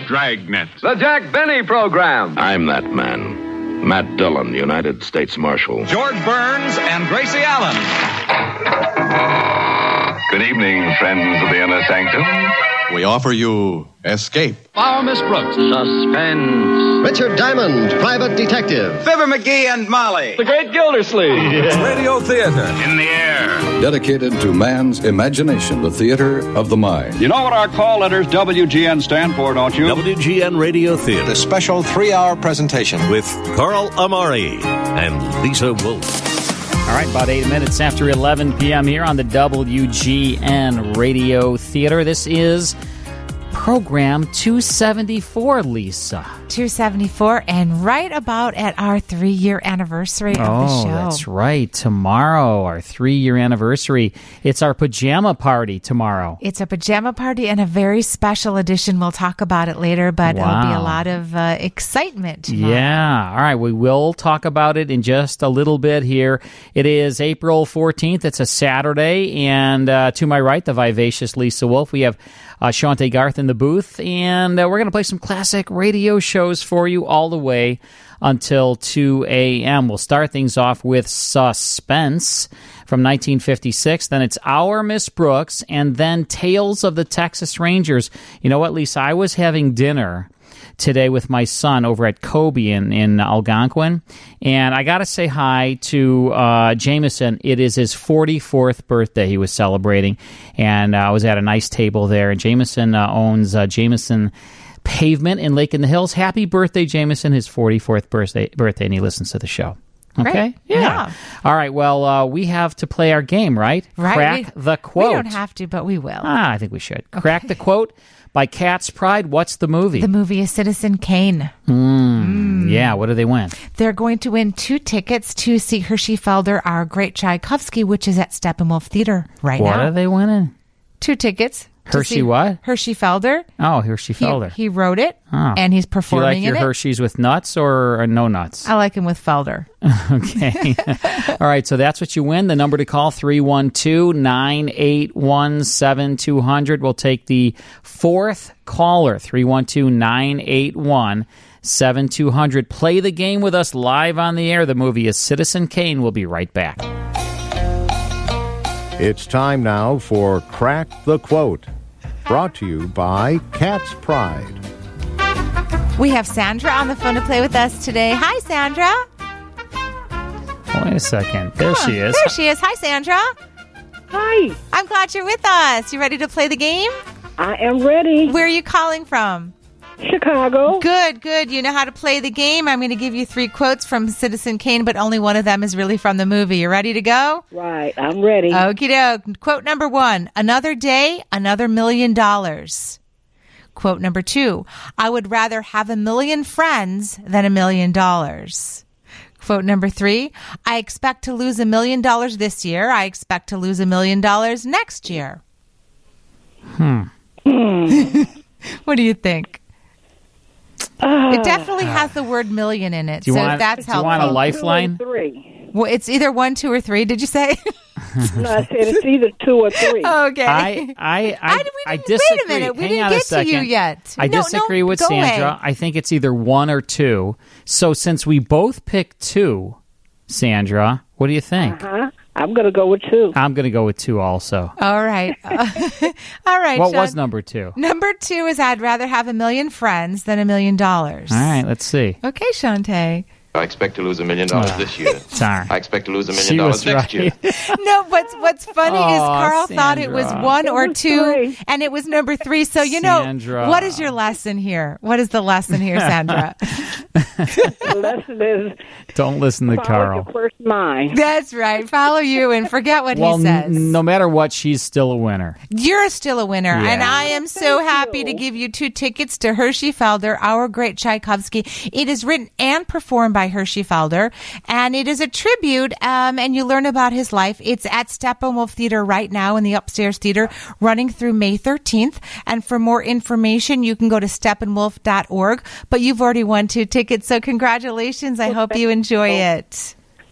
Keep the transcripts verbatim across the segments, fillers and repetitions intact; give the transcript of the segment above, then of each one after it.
Dragnet. The Jack Benny Program. I'm that man. Matt Dillon, United States Marshal. George Burns and Gracie Allen. Good evening, friends of the Inner Sanctum. We offer you Escape. Our Miss Brooks. Suspense. Richard Diamond, Private Detective. Fibber McGee and Molly. The Great Gildersleeve. Yeah. Radio Theater. In the air. Dedicated to man's imagination, the theater of the mind. You know what our call letters W G N stand for, don't you? W G N Radio Theater. The special three-hour presentation with Carl Amari and Lisa Wolf. All right, about eight minutes after eleven p.m. here on the W G N Radio Theater. This is program two seventy-four, Lisa. two seventy-four, and right about at our three-year anniversary of oh, the show. Oh, that's right. Tomorrow, our three-year anniversary. It's our pajama party tomorrow. It's a pajama party and a very special edition. We'll talk about it later, but wow. It'll be a lot of uh, excitement tomorrow. Yeah. All right. We will talk about it in just a little bit here. It is April fourteenth. It's a Saturday. And uh, to my right, the vivacious Lisa Wolf. We have uh, Shante Garth in the booth. And uh, we're going to play some classic radio shows for you all the way until two a.m. We'll start things off with Suspense from nineteen fifty-six. Then it's Our Miss Brooks, and then Tales of the Texas Rangers. You know what, Lisa? I was having dinner today with my son over at Kobe in, in Algonquin, and I got to say hi to uh, Jameson. It is his forty-fourth birthday he was celebrating, and I uh, was at a nice table there, and Jameson uh, owns uh, Jameson Pavement in Lake in the Hills. Happy birthday, Jameson, his forty-fourth birthday, birthday and he listens to the show. Okay? Great. Yeah. yeah. All right, well, uh, we have to play our game, right? Right. Crack we, the quote. We don't have to, but we will. Ah, I think we should. Okay. Crack the quote by Cat's Pride. What's the movie? The movie is Citizen Kane. Mm. Mm. Yeah, what do they win? They're going to win two tickets to see Hershey Felder, Our Great Tchaikovsky, which is at Steppenwolf Theater right what now. What are they winning? Two tickets. Hershey what? Hershey Felder. Oh, Hershey Felder. He, he wrote it, oh. and he's performing in it. Do you like your it. Hershey's with nuts or, or no nuts? I like him with Felder. Okay. All right, so that's what you win. The number to call, three one two, nine eight one, seven two zero zero. We'll take the fourth caller, three one two, nine eight one, seven two zero zero. Play the game with us live on the air. The movie is Citizen Kane. We'll be right back. It's time now for Crack the Quote, brought to you by Cat's Pride. We have Sandra on the phone to play with us today. Hi, Sandra. Wait a second. There Come she on. is. There she is. Hi, Sandra. Hi. I'm glad you're with us. You ready to play the game? I am ready. Where are you calling from? Chicago. Good, good. You know how to play the game. I'm going to give you three quotes from Citizen Kane, but only one of them is really from the movie. You ready to go? Right. I'm ready. Okie doke. Quote number one, another day, another million dollars. Quote number two, I would rather have a million friends than a million dollars. Quote number three, I expect to lose a million dollars this year. I expect to lose a million dollars next year. Hmm. What do you think? Uh, it definitely has the word million in it, do you so want, that's do helpful. you want a lifeline? Three. Well, it's either one, two, or three. Did you say? No, I said it's either two or three. Okay. I I I, I, I disagree. Wait a minute. We Hang didn't on get a second. to you yet. I no, disagree no, with go Sandra. away. I think it's either one or two. So since we both picked two, Sandra, what do you think? Uh-huh. I'm going to go with two. I'm going to go with two also. All right. Uh, all right. What Sean. was number two? Number two is I'd rather have a million friends than a million dollars. All right. Let's see. Okay, Shante. I expect to lose a million dollars this year. Sorry. I expect to lose a million She dollars was next right. year. No, what's what's funny Oh, is Carl Sandra. thought it was one It or was two, three. and it was number three. So, you know, Sandra. what is your lesson here? What is the lesson here, Sandra? The lesson is Don't listen to follow Carl. your first mind. That's right. Follow you and forget what Well, he says. n- no matter what, she's still a winner. You're still a winner, Yeah. and I am so Thank happy you. to give you two tickets to Hershey Felder, Our Great Tchaikovsky. It is written and performed by Hershey Felder, and it is a tribute, um, and you learn about his life. It's at Steppenwolf Theater right now in the Upstairs Theater, running through May thirteenth, and for more information, you can go to steppenwolf dot org, but you've already won two tickets, so congratulations. I hope you enjoy it.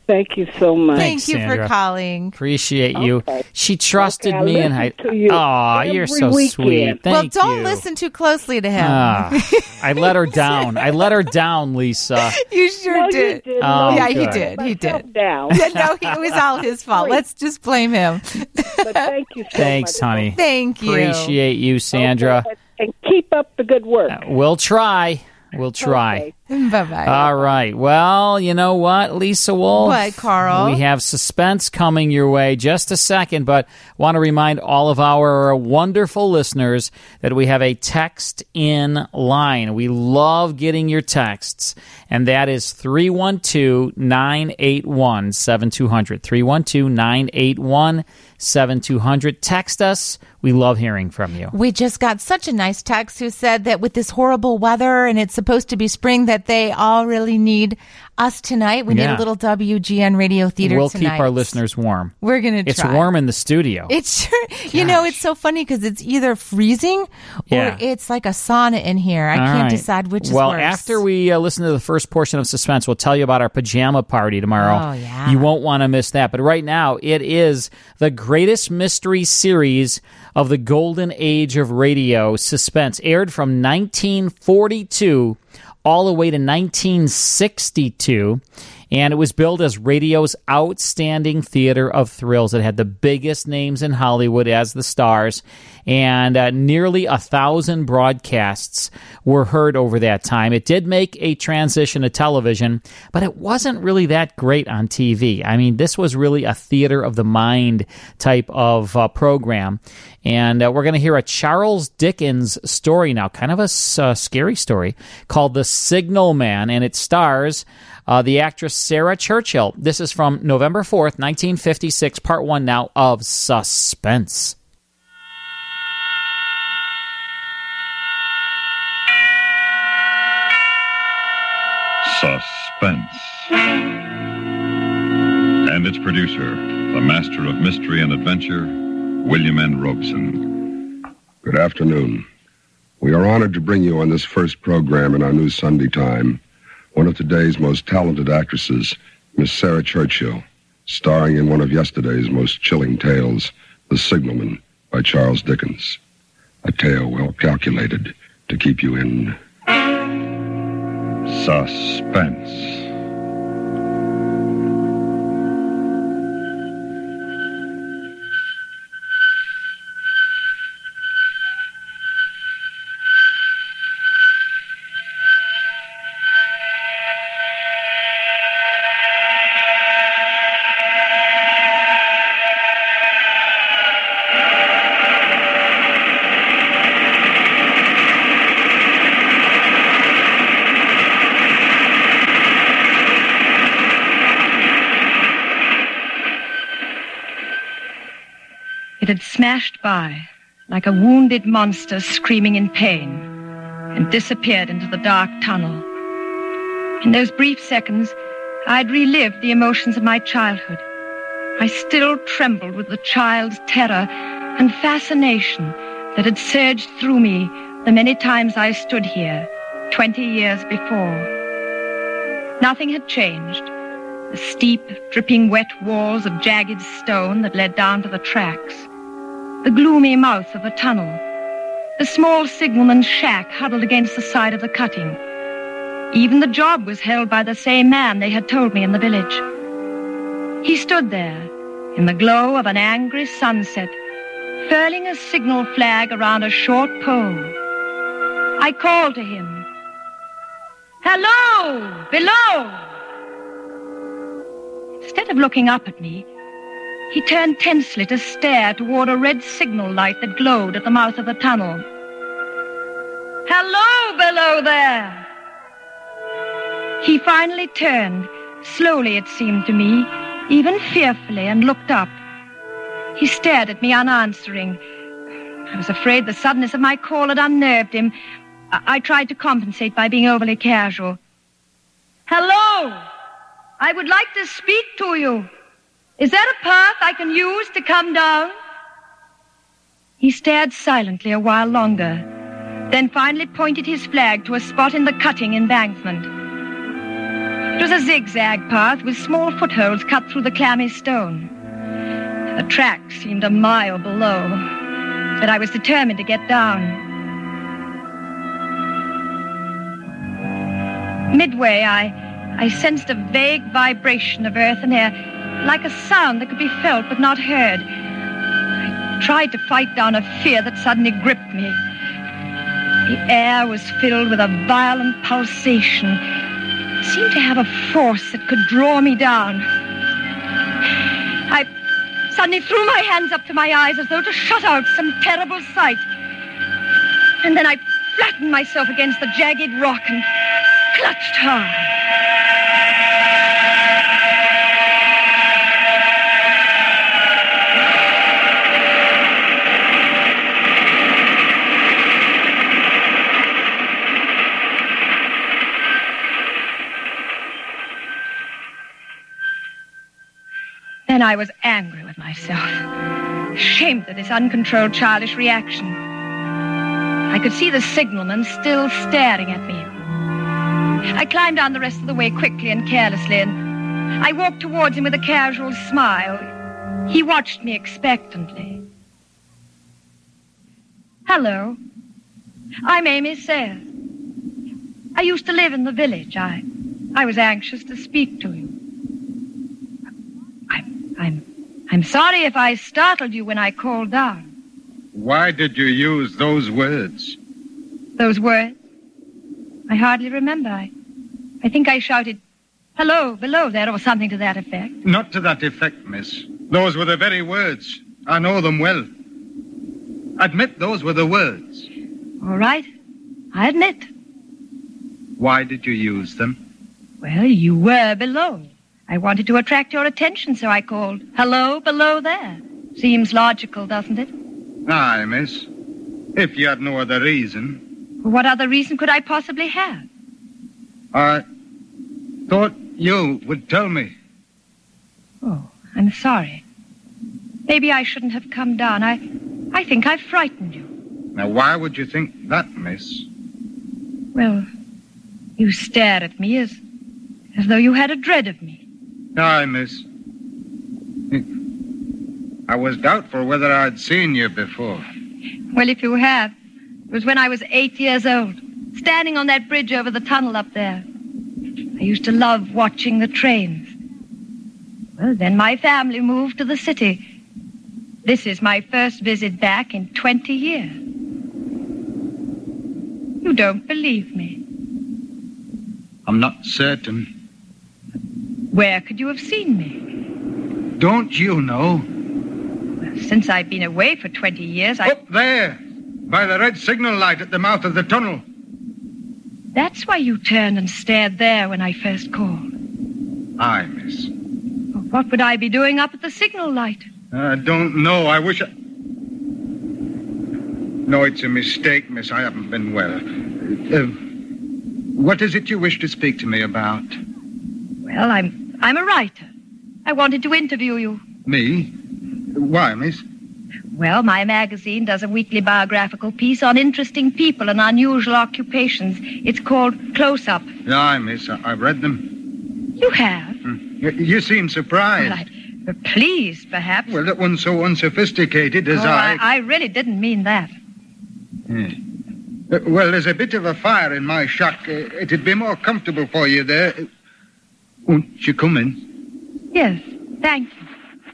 Thank you so much. Thank you Sandra. for calling. Appreciate you. Okay. She trusted Okay, I me, and I. listen to you Oh, you're every so weekend. sweet. Well, Thank don't you. listen too closely to him. Ah, I let her down. I let her down, Lisa. You sure No, you did. didn't. Oh, No, yeah, you he good. did. He myself did. Down. Yeah, no, he- it was all his fault. Let's just blame him. But thank you so Thanks, much. honey. Thank you. Appreciate you, Sandra. Okay, and keep up the good work. Uh, We'll try. We'll try. Okay. Bye-bye. All right. Well, you know what, Lisa Wolf? What, Carl? We have suspense coming your way just a second, but want to remind all of our wonderful listeners that we have a text in line. We love getting your texts, and that is three one two, nine eight one, seven two zero zero. three one two, nine eight one, seven two zero zero. Text us. We love hearing from you. We just got such a nice text who said that with this horrible weather and it's supposed to be spring, that they all really need us tonight. We Yeah. need a little W G N Radio Theater We'll tonight. keep our listeners warm. We're going to It's try. warm in the studio. It's sure, you know, it's so funny because it's either freezing or Yeah. it's like a sauna in here. I All can't right. decide which is well, worse. after we uh, listen to the first portion of Suspense, we'll tell you about our pajama party tomorrow. Oh, yeah. You won't want to miss that. But right now, it is the greatest mystery series of the golden age of radio. Suspense aired from nineteen forty-two all the way to nineteen sixty-two. And it was billed as radio's outstanding theater of thrills. It had the biggest names in Hollywood as the stars, and uh, nearly a thousand broadcasts were heard over that time. It did make a transition to television, but it wasn't really that great on T V. I mean, this was really a theater of the mind type of uh, program. And uh, we're going to hear a Charles Dickens story now, kind of a uh, scary story, called The Signal Man, and it stars uh, the actress Sarah Churchill. This is from November fourth, nineteen fifty-six, part one now of Suspense. Suspense. And its producer, the master of mystery and adventure, William N. Robeson. Good afternoon. We are honored to bring you on this first program in our new Sunday time one of today's most talented actresses, Miss Sarah Churchill, starring in one of yesterday's most chilling tales, The Signalman by Charles Dickens. A tale well calculated to keep you in suspense. It had smashed by, like a wounded monster screaming in pain, and disappeared into the dark tunnel. In those brief seconds, I'd relived the emotions of my childhood. I still trembled with the child's terror and fascination that had surged through me the many times I stood here, twenty years before. Nothing had changed. The steep, dripping wet walls of jagged stone that led down to the tracks. The gloomy mouth of the tunnel. The small signalman's shack huddled against the side of the cutting. Even the job was held by the same man they had told me in the village. He stood there, in the glow of an angry sunset, furling a signal flag around a short pole. I called to him. "Hello! Below!" Instead of looking up at me, he turned tensely to stare toward a red signal light that glowed at the mouth of the tunnel. "Hello, below there!" He finally turned, slowly it seemed to me, even fearfully, and looked up. He stared at me unanswering. I was afraid the suddenness of my call had unnerved him. I, I tried to compensate by being overly casual. "Hello! I would like to speak to you. Is there a path I can use to come down?" He stared silently a while longer, then finally pointed his flag to a spot in the cutting embankment. It was a zigzag path with small footholds cut through the clammy stone. The track seemed a mile below, but I was determined to get down. Midway, I, I sensed a vague vibration of earth and air, like a sound that could be felt but not heard. I tried to fight down a fear that suddenly gripped me. The air was filled with a violent pulsation. It seemed to have a force that could draw me down. I suddenly threw my hands up to my eyes as though to shut out some terrible sight. And then I flattened myself against the jagged rock and clutched hard. Then I was angry with myself, ashamed of this uncontrolled childish reaction. I could see the signalman still staring at me. I climbed down the rest of the way quickly and carelessly, and I walked towards him with a casual smile. He watched me expectantly. Hello. I'm Amy Sayers. I used to live in the village. I, I was anxious to speak to you. I'm, I'm, I'm sorry if I startled you when I called down. Why did you use those words? Those words? I hardly remember. I, I think I shouted, hello, below there, or something to that effect. Not to that effect, miss. Those were the very words. I know them well. Admit those were the words. All right. I admit. Why did you use them? Well, you were below. I wanted to attract your attention, so I called, hello, below there. Seems logical, doesn't it? Aye, miss. If you had no other reason. What other reason could I possibly have? I thought you would tell me. Oh, I'm sorry. Maybe I shouldn't have come down. I, I think I frightened you. Now, why would you think that, miss? Well, you stared at me as, as though you had a dread of me. Aye, miss. I was doubtful whether I'd seen you before. Well, if you have, it was when I was eight years old, standing on that bridge over the tunnel up there. I used to love watching the trains. Well, then my family moved to the city. This is my first visit back in twenty years. You don't believe me. I'm not certain. Where could you have seen me? Don't you know? Well, since I've been away for twenty years, I... Up there, by the red signal light at the mouth of the tunnel. That's why you turned and stared there when I first called. Aye, miss. Well, what would I be doing up at the signal light? I don't know. I wish I... No, it's a mistake, miss. I haven't been well. Uh, what is it you wish to speak to me about? Well, I'm I'm a writer. I wanted to interview you. Me? Why, miss? Well, my magazine does a weekly biographical piece on interesting people and unusual occupations. It's called Close Up. Aye, miss. I- I've read them. You have? Hmm. You, you seem surprised. Well, I, uh, pleased, perhaps. Well, that one's so unsophisticated as oh, I... I... I really didn't mean that. Yeah. Uh, well, there's a bit of a fire in my shack. Uh, it'd be more comfortable for you there. Uh, won't you come in? Yes, thank you.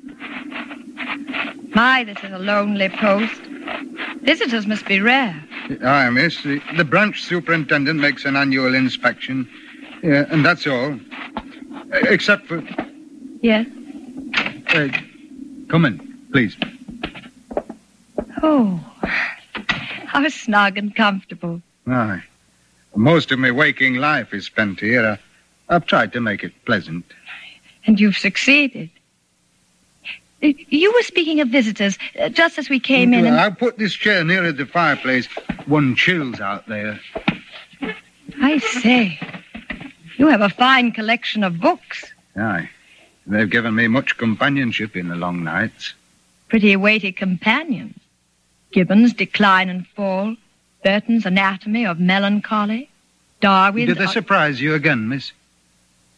My, this is a lonely post. Visitors must be rare. Aye, miss. The, the branch superintendent makes an annual inspection. Yeah, and that's all. Uh, except for... Yes? Uh, come in, please. Oh, how snug and comfortable. Aye. Most of my waking life is spent here. I, I've tried to make it pleasant. And you've succeeded. You were speaking of visitors, uh, just as we came in and... I'll put this chair nearer the fireplace. One chills out there. I say, you have a fine collection of books. Aye. They've given me much companionship in the long nights. Pretty weighty companions. Gibbon's Decline and Fall, Burton's Anatomy of Melancholy, Darwin's... Did they surprise you again, miss?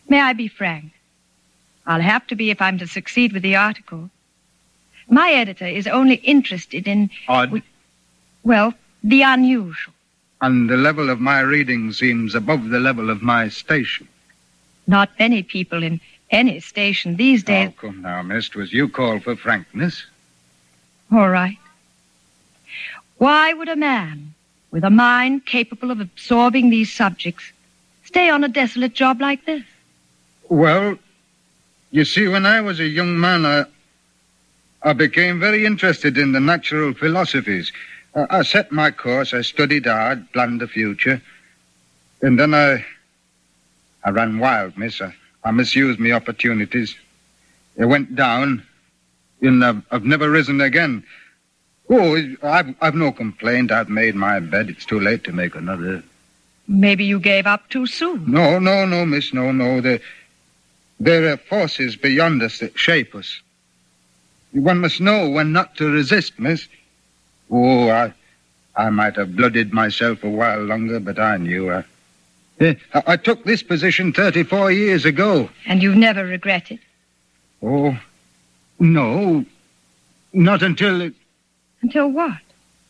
May I be frank? I'll have to be if I'm to succeed with the article. My editor is only interested in... Odd. Well, the unusual. And the level of my reading seems above the level of my station. Not many people in any station these days... Oh, come now, miss. 'Twas you called for frankness. All right. Why would a man with a mind capable of absorbing these subjects stay on a desolate job like this? Well, you see, when I was a young man, I, I became very interested in the natural philosophies. I, I set my course, I studied hard, planned the future, and then I, I ran wild, miss. I, I misused my opportunities. I went down, and I've, I've never risen again. Oh, I've, I've no complaint. I've made my bed. It's too late to make another. Maybe you gave up too soon. No, no, no, miss, no, no. The, there are forces beyond us that shape us. One must know when not to resist, miss. Oh, I, I might have blooded myself a while longer, but I knew. I, I, I took this position thirty-four years ago. And you've never regretted? Oh, no, not until... It, Until what?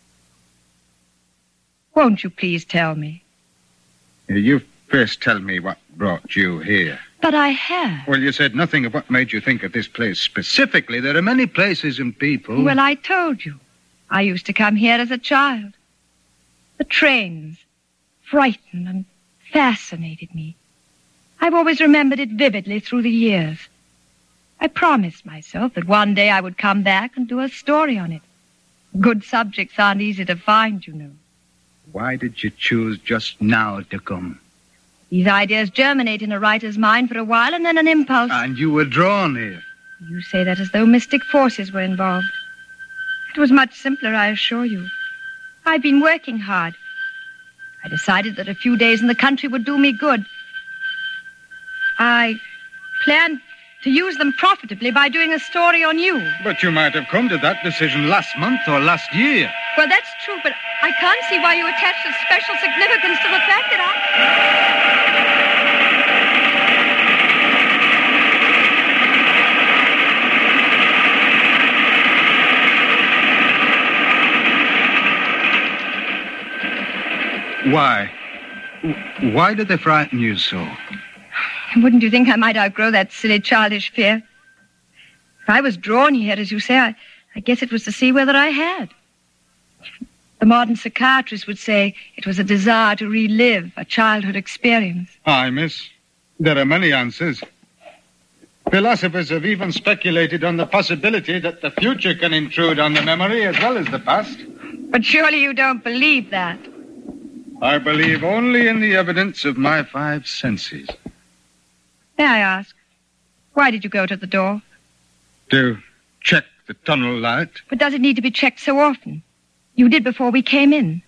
Won't you please tell me? You first tell me what brought you here. But I have. Well, you said nothing of what made you think of this place specifically. There are many places and people. Well, I told you. I used to come here as a child. The trains frightened and fascinated me. I've always remembered it vividly through the years. I promised myself that one day I would come back and do a story on it. Good subjects aren't easy to find, you know. Why did you choose just now to come? These ideas germinate in a writer's mind for a while, and then an impulse... And you were drawn here. You say that as though mystic forces were involved. It was much simpler, I assure you. I've been working hard. I decided that a few days in the country would do me good. I planned to use them profitably by doing a story on you. But you might have come to that decision last month or last year. Well, that's true, but I can't see why you attach such special significance to the fact that I... Why? Why did they frighten you so? Wouldn't you think I might outgrow that silly childish fear? If I was drawn here, as you say, I, I guess it was to see whether I had. The modern psychiatrist would say it was a desire to relive a childhood experience. Aye, miss. There are many answers. Philosophers have even speculated on the possibility that the future can intrude on the memory as well as the past. But surely you don't believe that. I believe only in the evidence of my five senses. May I ask, why did you go to the door? To check the tunnel light. But does it need to be checked so often? You did before we came in.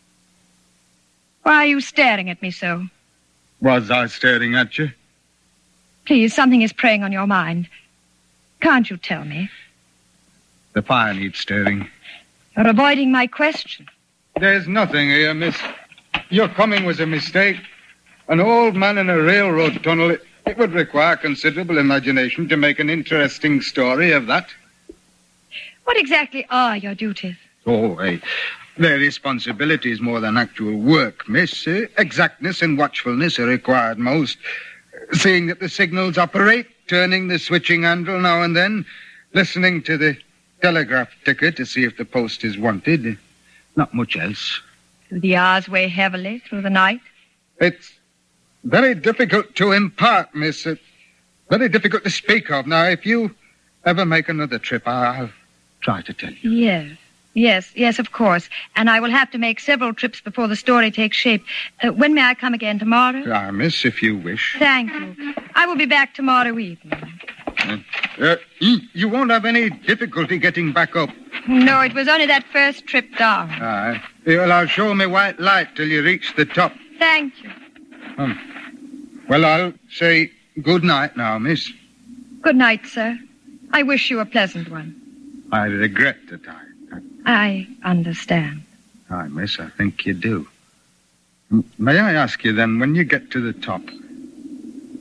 Why are you staring at me so? Was I staring at you? Please, something is preying on your mind. Can't you tell me? The fire needs stirring. You're avoiding my question. There's nothing here, miss. Your coming was a mistake. An old man in a railroad tunnel, it, it would require considerable imagination to make an interesting story of that. What exactly are your duties? Oh, hey, they're responsibilities more than actual work, miss. Eh? Exactness and watchfulness are required most. Seeing that the signals operate, turning the switching handle now and then, listening to the telegraph ticker to see if the post is wanted. Not much else. Do the hours weigh heavily through the night? It's very difficult to impart, miss. It's very difficult to speak of. Now, if you ever make another trip, I'll try to tell you. Yes, yes, yes, of course. And I will have to make several trips before the story takes shape. Uh, when may I come again, tomorrow? Ah, miss, if you wish. Thank you. I will be back tomorrow evening. Uh, uh, you won't have any difficulty getting back up. No, it was only that first trip down. Aye. Well, I'll show me white light till you reach the top. Thank you. Um, well, I'll say good night now, miss. Good night, sir. I wish you a pleasant one. I regret that I... I understand. Aye, miss, I think you do. M- may I ask you then, when you get to the top,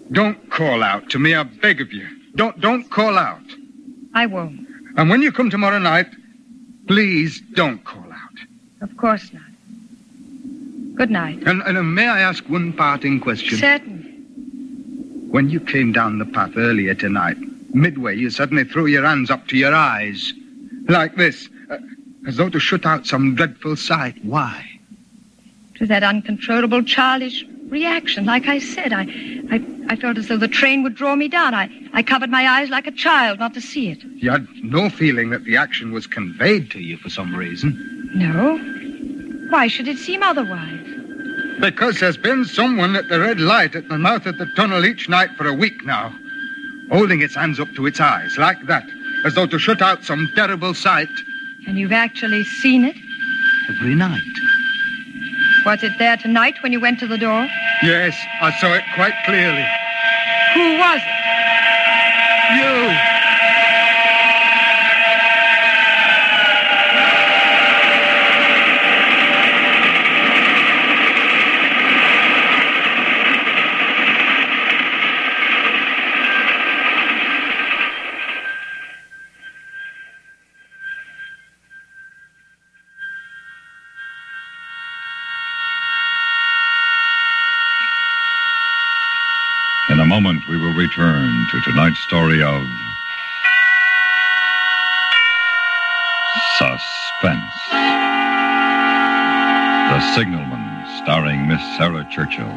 Don't call out to me, I beg of you. Don't, don't call out. I won't. And when you come tomorrow night, please don't call out. Of course not. Good night. And, and uh, may I ask one parting question? Certainly. When you came down the path earlier tonight, midway, you suddenly threw your hands up to your eyes. Like this. Uh, as though to shut out some dreadful sight. Why? It was that uncontrollable childish reaction. Like I said, I, I, I felt as though the train would draw me down. I, I covered my eyes like a child not to see it. You had no feeling that the action was conveyed to you for some reason? No. Why should it seem otherwise? Because there's been someone at the red light at the mouth of the tunnel each night for a week now, holding its hands up to its eyes, like that, as though to shut out some terrible sight. And you've actually seen it? Every night. Was it there tonight when you went to the door? Yes, I saw it quite clearly. Who was it? You! In a moment, we will return to tonight's story of Suspense. The Signalman, starring Miss Sarah Churchill.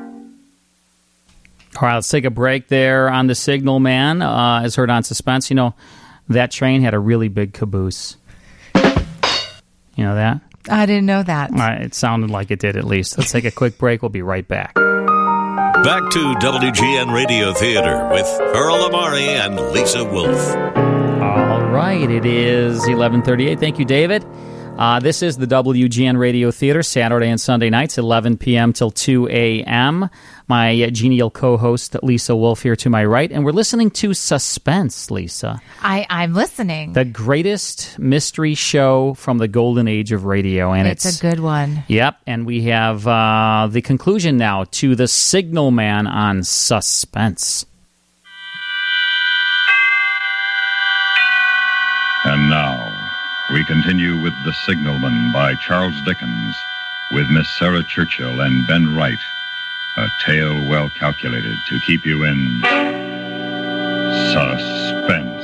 All right, let's take a break there on The Signalman, uh, as heard on Suspense. You know, that train had a really big caboose. You know that? I didn't know that. Uh, it sounded like it did, at least. Let's take a quick break. We'll be right back. Back to W G N Radio Theater with Earl Amari and Lisa Wolf. All right, it is eleven thirty-eight. Thank you, David. Uh, this is the W G N Radio Theater, Saturday and Sunday nights, eleven p.m. till two a.m. My uh, genial co-host, Lisa Wolf, here to my right, and we're listening to Suspense, Lisa. I, I'm listening. The greatest mystery show from the golden age of radio. And it's, it's a good one. Yep, and we have uh, the conclusion now to The Signalman on Suspense. And now, we continue with The Signalman by Charles Dickens, with Miss Sarah Churchill and Ben Wright. A tale well calculated to keep you in suspense.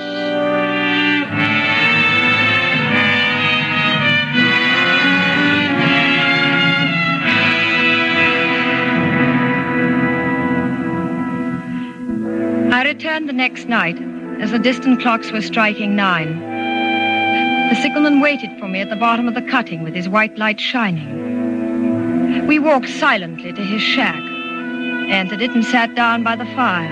I returned the next night as the distant clocks were striking nine. The signalman waited for me at the bottom of the cutting with his white light shining. We walked silently to his shack, entered it, and sat down by the fire.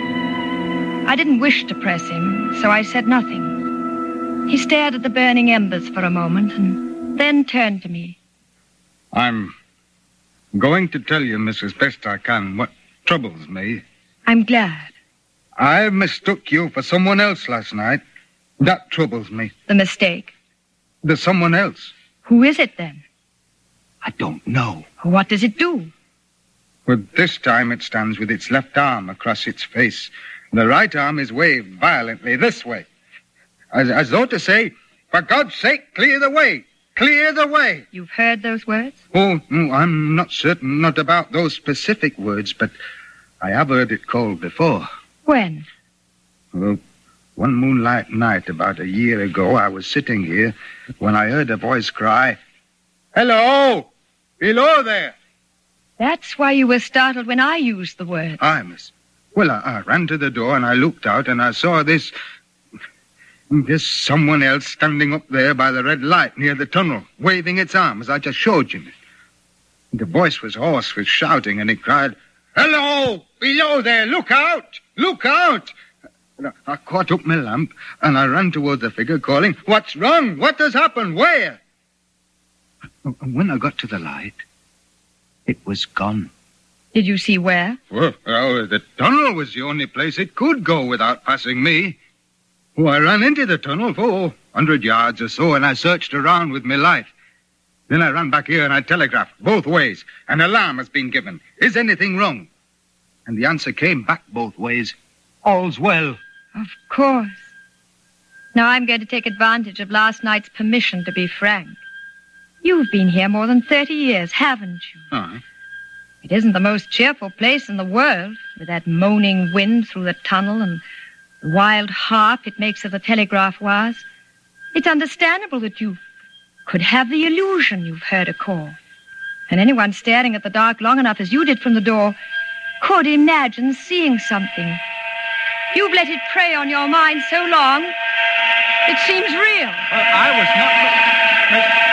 I didn't wish to press him, so I said nothing. He stared at the burning embers for a moment and then turned to me. I'm going to tell you, miss, as best I can, what troubles me. I'm glad. I mistook you for someone else last night. That troubles me. The mistake? The someone else. Who is it, then? I don't know. What does it do? Well, this time it stands with its left arm across its face. The right arm is waved violently this way, as, as though to say, for God's sake, clear the way, clear the way. You've heard those words? Oh, no, I'm not certain, not about those specific words, but I have heard it called before. When? Well, one moonlight night about a year ago, I was sitting here when I heard a voice cry, "Hello! Below there!" That's why you were startled when I used the word. Aye, miss. Well, I, I ran to the door and I looked out and I saw this... This someone else standing up there by the red light near the tunnel, waving its arm as I just showed you. The voice was hoarse with shouting and it cried, "Hello! Below there! Look out! Look out!" I caught up my lamp and I ran toward the figure calling, "What's wrong? What has happened? Where?" And when I got to the light, it was gone. Did you see where? Well, uh, the tunnel was the only place it could go without passing me. Oh, I ran into the tunnel for oh, a hundred yards or so, and I searched around with my light. Then I ran back here and I telegraphed both ways. An alarm has been given. Is anything wrong? And the answer came back both ways. All's well. Of course. Now I'm going to take advantage of last night's permission to be frank. You've been here more than thirty years, haven't you? Uh-huh. It isn't the most cheerful place in the world, with that moaning wind through the tunnel and the wild harp it makes of the telegraph wires. It's understandable that you could have the illusion you've heard a call. And anyone staring at the dark long enough as you did from the door could imagine seeing something. You've let it prey on your mind so long, it seems real. Uh, I was not...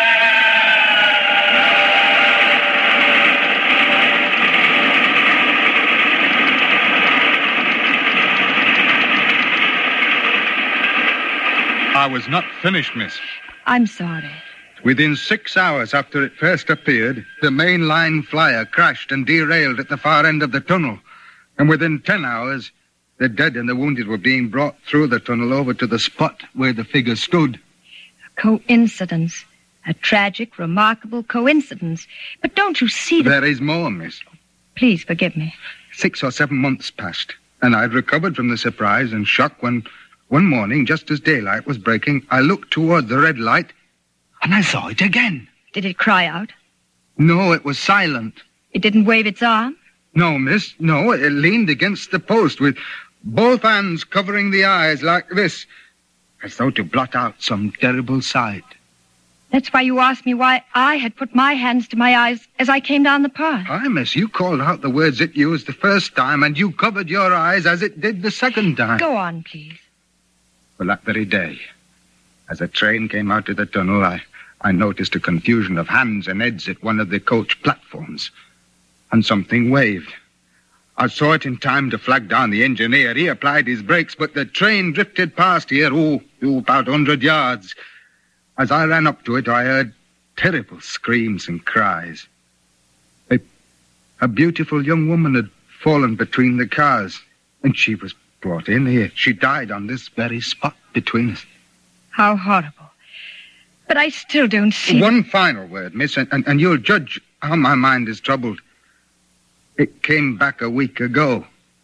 I was not finished, miss. I'm sorry. Within six hours after it first appeared, the main line flyer crashed and derailed at the far end of the tunnel. And within ten hours, the dead and the wounded were being brought through the tunnel over to the spot where the figure stood. A coincidence. A tragic, remarkable coincidence. But don't you see that... There is more, miss. Please forgive me. Six or seven months passed, and I'd recovered from the surprise and shock when... One morning, just as daylight was breaking, I looked toward the red light, and I saw it again. Did it cry out? No, it was silent. It didn't wave its arm? No, miss, no. It leaned against the post with both hands covering the eyes like this, as though to blot out some terrible sight. That's why you asked me why I had put my hands to my eyes as I came down the path. Aye, miss, you called out the words it used the first time, and you covered your eyes as it did the second time. Go on, please. Well, that very day, as a train came out of the tunnel, I, I noticed a confusion of hands and heads at one of the coach platforms, and something waved. I saw it in time to flag down the engineer. He applied his brakes, but the train drifted past here, oh, oh about a hundred yards. As I ran up to it, I heard terrible screams and cries. A, a beautiful young woman had fallen between the cars, and she was brought in here. She died on this very spot between us. How horrible. But I still don't see... One final word, miss, and, and, and you'll judge how my mind is troubled. It came back a week ago.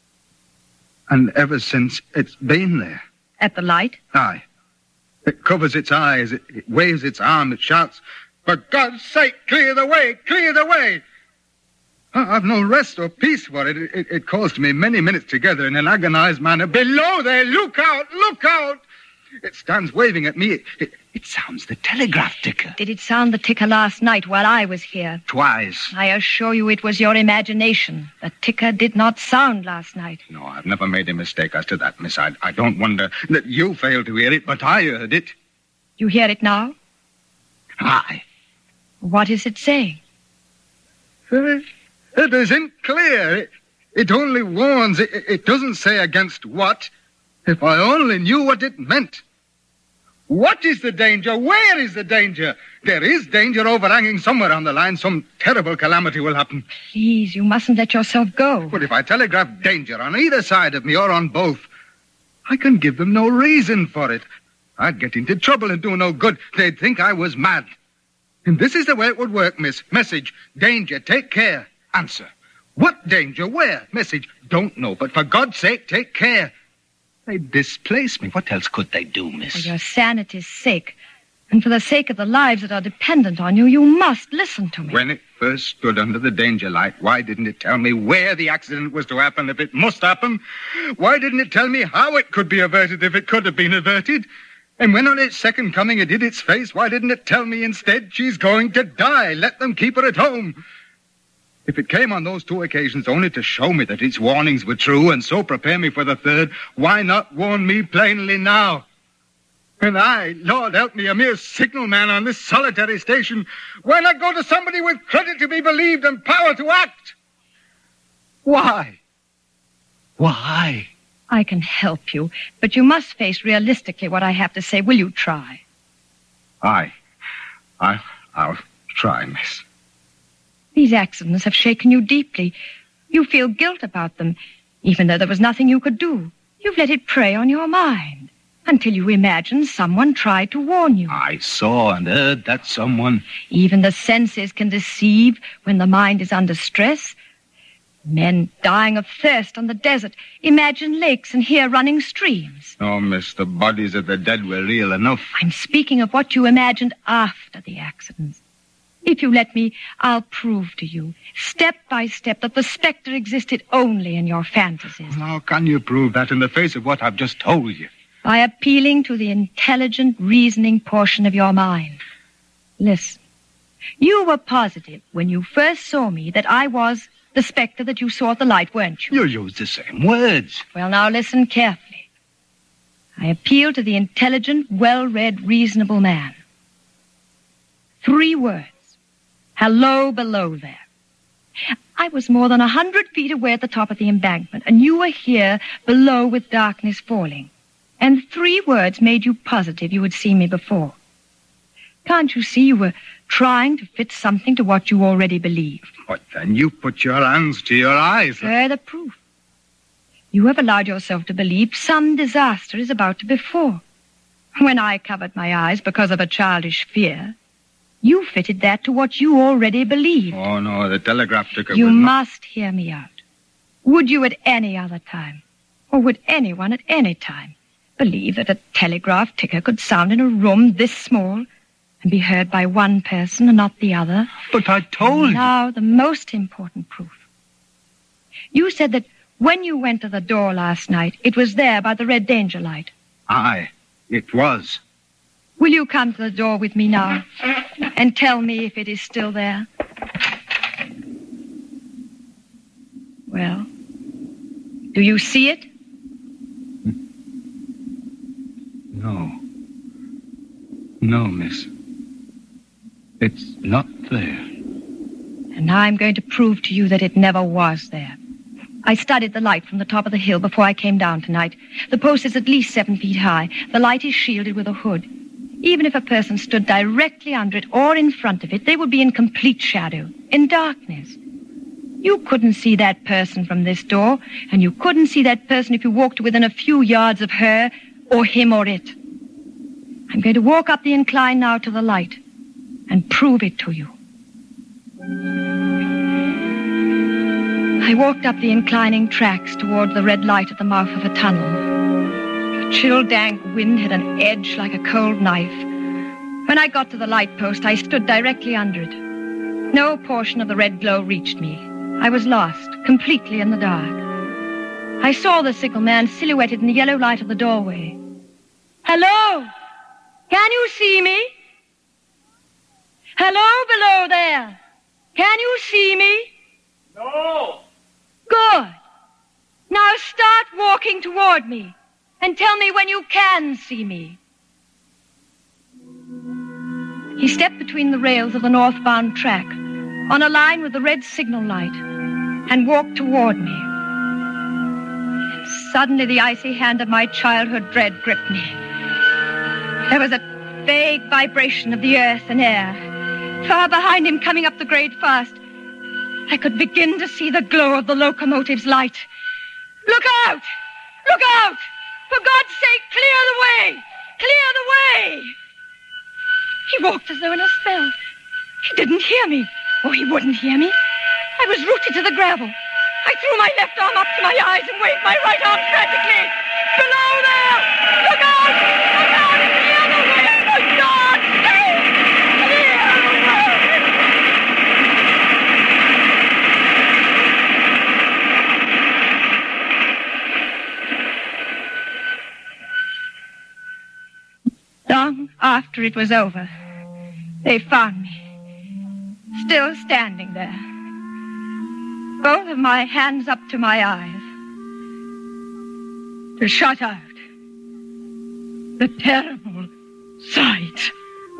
And ever since, it's been there. At the light? Aye. It covers its eyes, it, it waves its arm, it shouts, "For God's sake, clear the way, clear the way!" I've no rest or peace for it. It, it. it calls to me many minutes together in an agonized manner. "Below there, look out, look out!" It stands waving at me. It, it, it sounds the telegraph ticker. Did it sound the ticker last night while I was here? Twice. I assure you it was your imagination. The ticker did not sound last night. No, I've never made a mistake as to that, miss. I, I don't wonder that you failed to hear it, but I heard it. You hear it now? Aye. What is it saying? Uh, It isn't clear. It, it only warns. It, it doesn't say against what. If I only knew what it meant. What is the danger? Where is the danger? There is danger overhanging somewhere on the line. Some terrible calamity will happen. Please, you mustn't let yourself go. But if I telegraph danger on either side of me or on both, I can give them no reason for it. I'd get into trouble and do no good. They'd think I was mad. And this is the way it would work, miss. Message, danger, take care. Answer, what danger, where? Message, don't know, but for God's sake, take care. They displace me. What else could they do, miss? For your sanity's sake, and for the sake of the lives that are dependent on you, you must listen to me. When it first stood under the danger light, why didn't it tell me where the accident was to happen if it must happen? Why didn't it tell me how it could be averted if it could have been averted? And when on its second coming it hid its face, why didn't it tell me instead she's going to die? Let them keep her at home. If it came on those two occasions only to show me that its warnings were true and so prepare me for the third, why not warn me plainly now? And I, Lord help me, a mere signalman on this solitary station, why not go to somebody with credit to be believed and power to act? Why? Why? I can help you, but you must face realistically what I have to say. Will you try? Aye. I, I'll try, miss. These accidents have shaken you deeply. You feel guilt about them, even though there was nothing you could do. You've let it prey on your mind until you imagine someone tried to warn you. I saw and heard that someone. Even the senses can deceive when the mind is under stress. Men dying of thirst on the desert. Imagine lakes and here running streams. Oh, miss, the bodies of the dead were real enough. I'm speaking of what you imagined after the accidents. If you let me, I'll prove to you, step by step, that the spectre existed only in your fantasies. How can you prove that in the face of what I've just told you? By appealing to the intelligent, reasoning portion of your mind. Listen. You were positive when you first saw me that I was the spectre that you saw at the light, weren't you? You used the same words. Well, now listen carefully. I appeal to the intelligent, well-read, reasonable man. Three words. Hello below there. I was more than a hundred feet away at the top of the embankment, and you were here below with darkness falling. And three words made you positive you had seen me before. Can't you see you were trying to fit something to what you already believed? But then you put your hands to your eyes. Further proof. You have allowed yourself to believe some disaster is about to befall. When I covered my eyes because of a childish fear, you fitted that to what you already believed. Oh, no, the telegraph ticker You was not... must hear me out. Would you at any other time, or would anyone at any time, believe that a telegraph ticker could sound in a room this small and be heard by one person and not the other? But I told you. Now, the most important proof. You said that when you went to the door last night, it was there by the red danger light. Aye, it was. Will you come to the door with me now and tell me if it is still there? Well, do you see it? No. No, miss. It's not there. And now I'm going to prove to you that it never was there. I studied the light from the top of the hill before I came down tonight. The post is at least seven feet high. The light is shielded with a hood. Even if a person stood directly under it or in front of it, they would be in complete shadow, in darkness. You couldn't see that person from this door, and you couldn't see that person if you walked within a few yards of her or him or it. I'm going to walk up the incline now to the light and prove it to you. I walked up the inclining tracks toward the red light at the mouth of a tunnel. The chill, dank wind had an edge like a cold knife. When I got to the light post, I stood directly under it. No portion of the red glow reached me. I was lost, completely in the dark. I saw the signalman silhouetted in the yellow light of the doorway. Hello? Can you see me? Hello below there. Can you see me? No. Good. Now start walking toward me and tell me when you can see me. He stepped between the rails of the northbound track on a line with the red signal light and walked toward me. And suddenly the icy hand of my childhood dread gripped me. There was a vague vibration of the earth and air. Far behind him, coming up the grade fast, I could begin to see the glow of the locomotive's light. Look out! Look out! For God's sake, clear the way! Clear the way! He walked as though in a spell. He didn't hear me. Oh, he wouldn't hear me. I was rooted to the gravel. I threw my left arm up to my eyes and waved my right arm frantically. Below there! Look out! Look out! Clear the way! For God's sake! Clear the way! Long after it was over, they found me, still standing there, both of my hands up to my eyes, to shut out the terrible sight.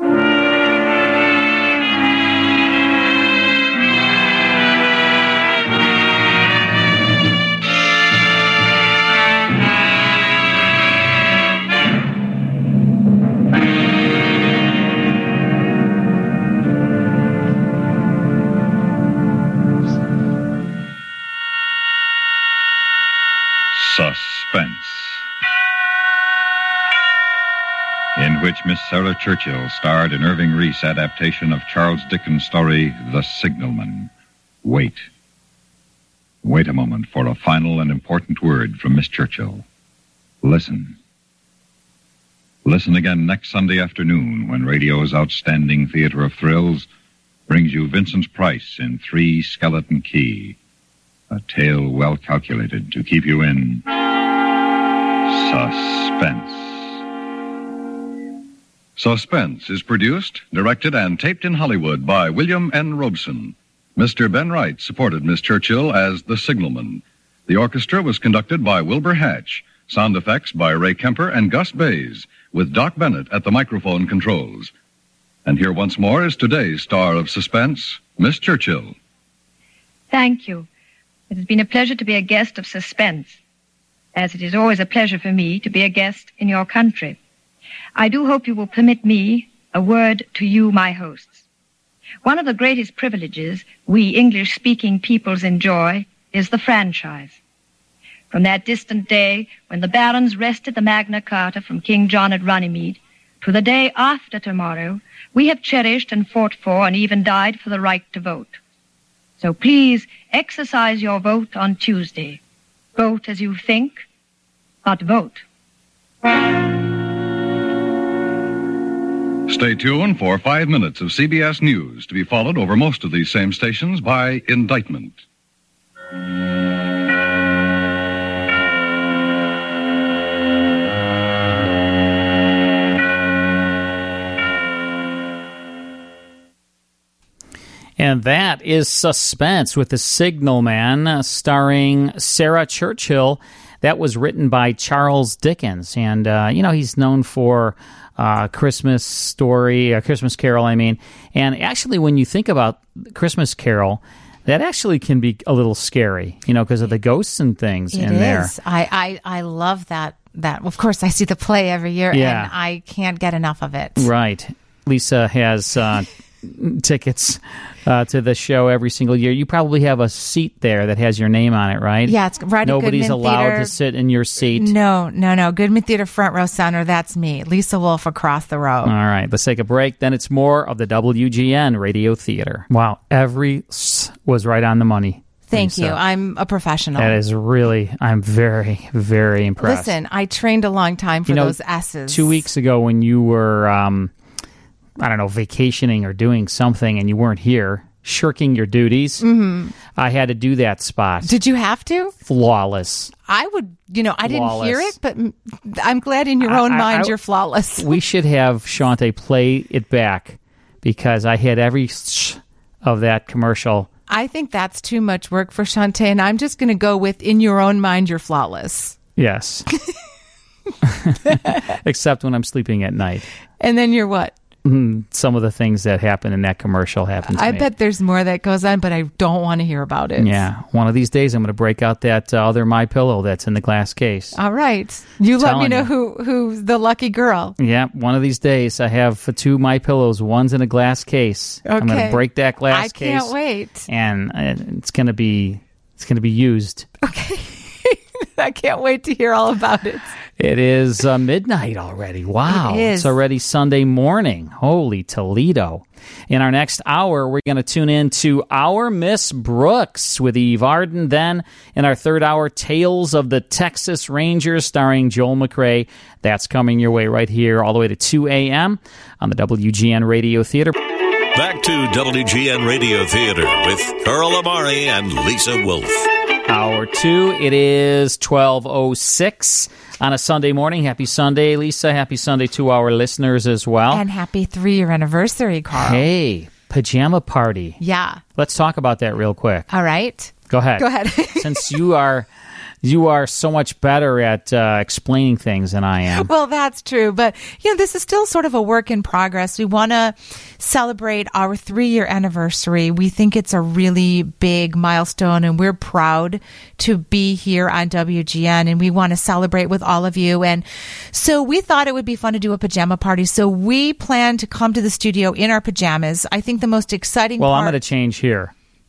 Suspense, in which Miss Sarah Churchill starred in Irving Reese' adaptation of Charles Dickens' story, The Signalman. Wait. Wait a moment for a final and important word from Miss Churchill. Listen. Listen again next Sunday afternoon when radio's outstanding theater of thrills brings you Vincent Price in Three Skeleton Key, a tale well calculated to keep you in suspense. Suspense is produced, directed, and taped in Hollywood by William N. Robeson. Mister Ben Wright supported Miss Churchill as the signalman. The orchestra was conducted by Wilbur Hatch. Sound effects by Ray Kemper and Gus Bays, with Doc Bennett at the microphone controls. And here once more is today's star of suspense, Miss Churchill. Thank you. It has been a pleasure to be a guest of Suspense, as it is always a pleasure for me to be a guest in your country. I do hope you will permit me a word to you, my hosts. One of the greatest privileges we English-speaking peoples enjoy is the franchise. From that distant day when the barons wrested the Magna Carta from King John at Runnymede to the day after tomorrow, we have cherished and fought for and even died for the right to vote. So please exercise your vote on Tuesday. Vote as you think, but vote. Stay tuned for five minutes of C B S News, to be followed over most of these same stations by Indictment. And that is Suspense with The Signalman, uh, starring Sarah Churchill. That was written by Charles Dickens. And, uh, you know, he's known for uh, Christmas Story, a Christmas Carol, I mean. And actually, when you think about Christmas Carol, that actually can be a little scary, you know, because of the ghosts and things it in is. there. I, I, I love that. That. Of course, I see the play every year, Yeah. and I can't get enough of it. Right. Lisa has uh, tickets uh, to the show every single year. You probably have a seat there that has your name on it, right? Yeah, it's right at Nobody's Goodman allowed Theater. to sit in your seat. No, no, no. Goodman Theater front row center, that's me. Lisa Wolf across the row. All right, let's take a break. Then it's more of the W G N Radio Theater. Wow, every s was right on the money. Thank Lisa. you. I'm a professional. That is really, I'm very, very impressed. Listen, I trained a long time for you know, those S's. Two weeks ago when you were, um, I don't know, vacationing or doing something and you weren't here, shirking your duties, Mm-hmm. I had to do that spot. Did you have to? Flawless. I would, you know, I Flawless. didn't hear it, but m- I'm glad in your own I- I- mind I- you're flawless. We should have Shante play it back because I had every sh- of that commercial. I think that's too much work for Shantae, and I'm just going to go with in your own mind you're flawless. Yes. Except when I'm sleeping at night. And then you're what? Some of the things that happen in that commercial happen to I me. bet there's more that goes on, but I don't want to hear about it. Yeah. One of these days I'm going to break out that uh, other My Pillow that's in the glass case. All right. You let me Telling know you. who who's the lucky girl. Yeah, one of these days I have two My Pillows. One's in a glass case. I'm going Okay. to break that glass I case. can't wait. And uh, it's going to be it's going to be used. I can't wait to hear all about it. It is uh, midnight already. Wow. It is. It's already Sunday morning. Holy Toledo. In our next hour, we're going to tune in to Our Miss Brooks with Eve Arden. Then, in our third hour, Tales of the Texas Rangers starring Joel McRae. That's coming your way right here all the way to two a.m. on the W G N Radio Theater. Back to W G N Radio Theater with Carl Amari and Lisa Wolf. Hour two, it is twelve oh six on a Sunday morning. Happy Sunday, Lisa. Happy Sunday to our listeners as well. And happy three-year anniversary, Carl. Hey, pajama party. Yeah. Let's talk about that real quick. All right. Go ahead. Go ahead. Since you are you are so much better at uh, explaining things than I am. Well, that's true. But, you know, this is still sort of a work in progress. We want to celebrate our three-year anniversary. We think it's a really big milestone, and we're proud to be here on W G N, and we want to celebrate with all of you. And so we thought it would be fun to do a pajama party. So we plan to come to the studio in our pajamas. I think the most exciting Well, part... I'm going to change here.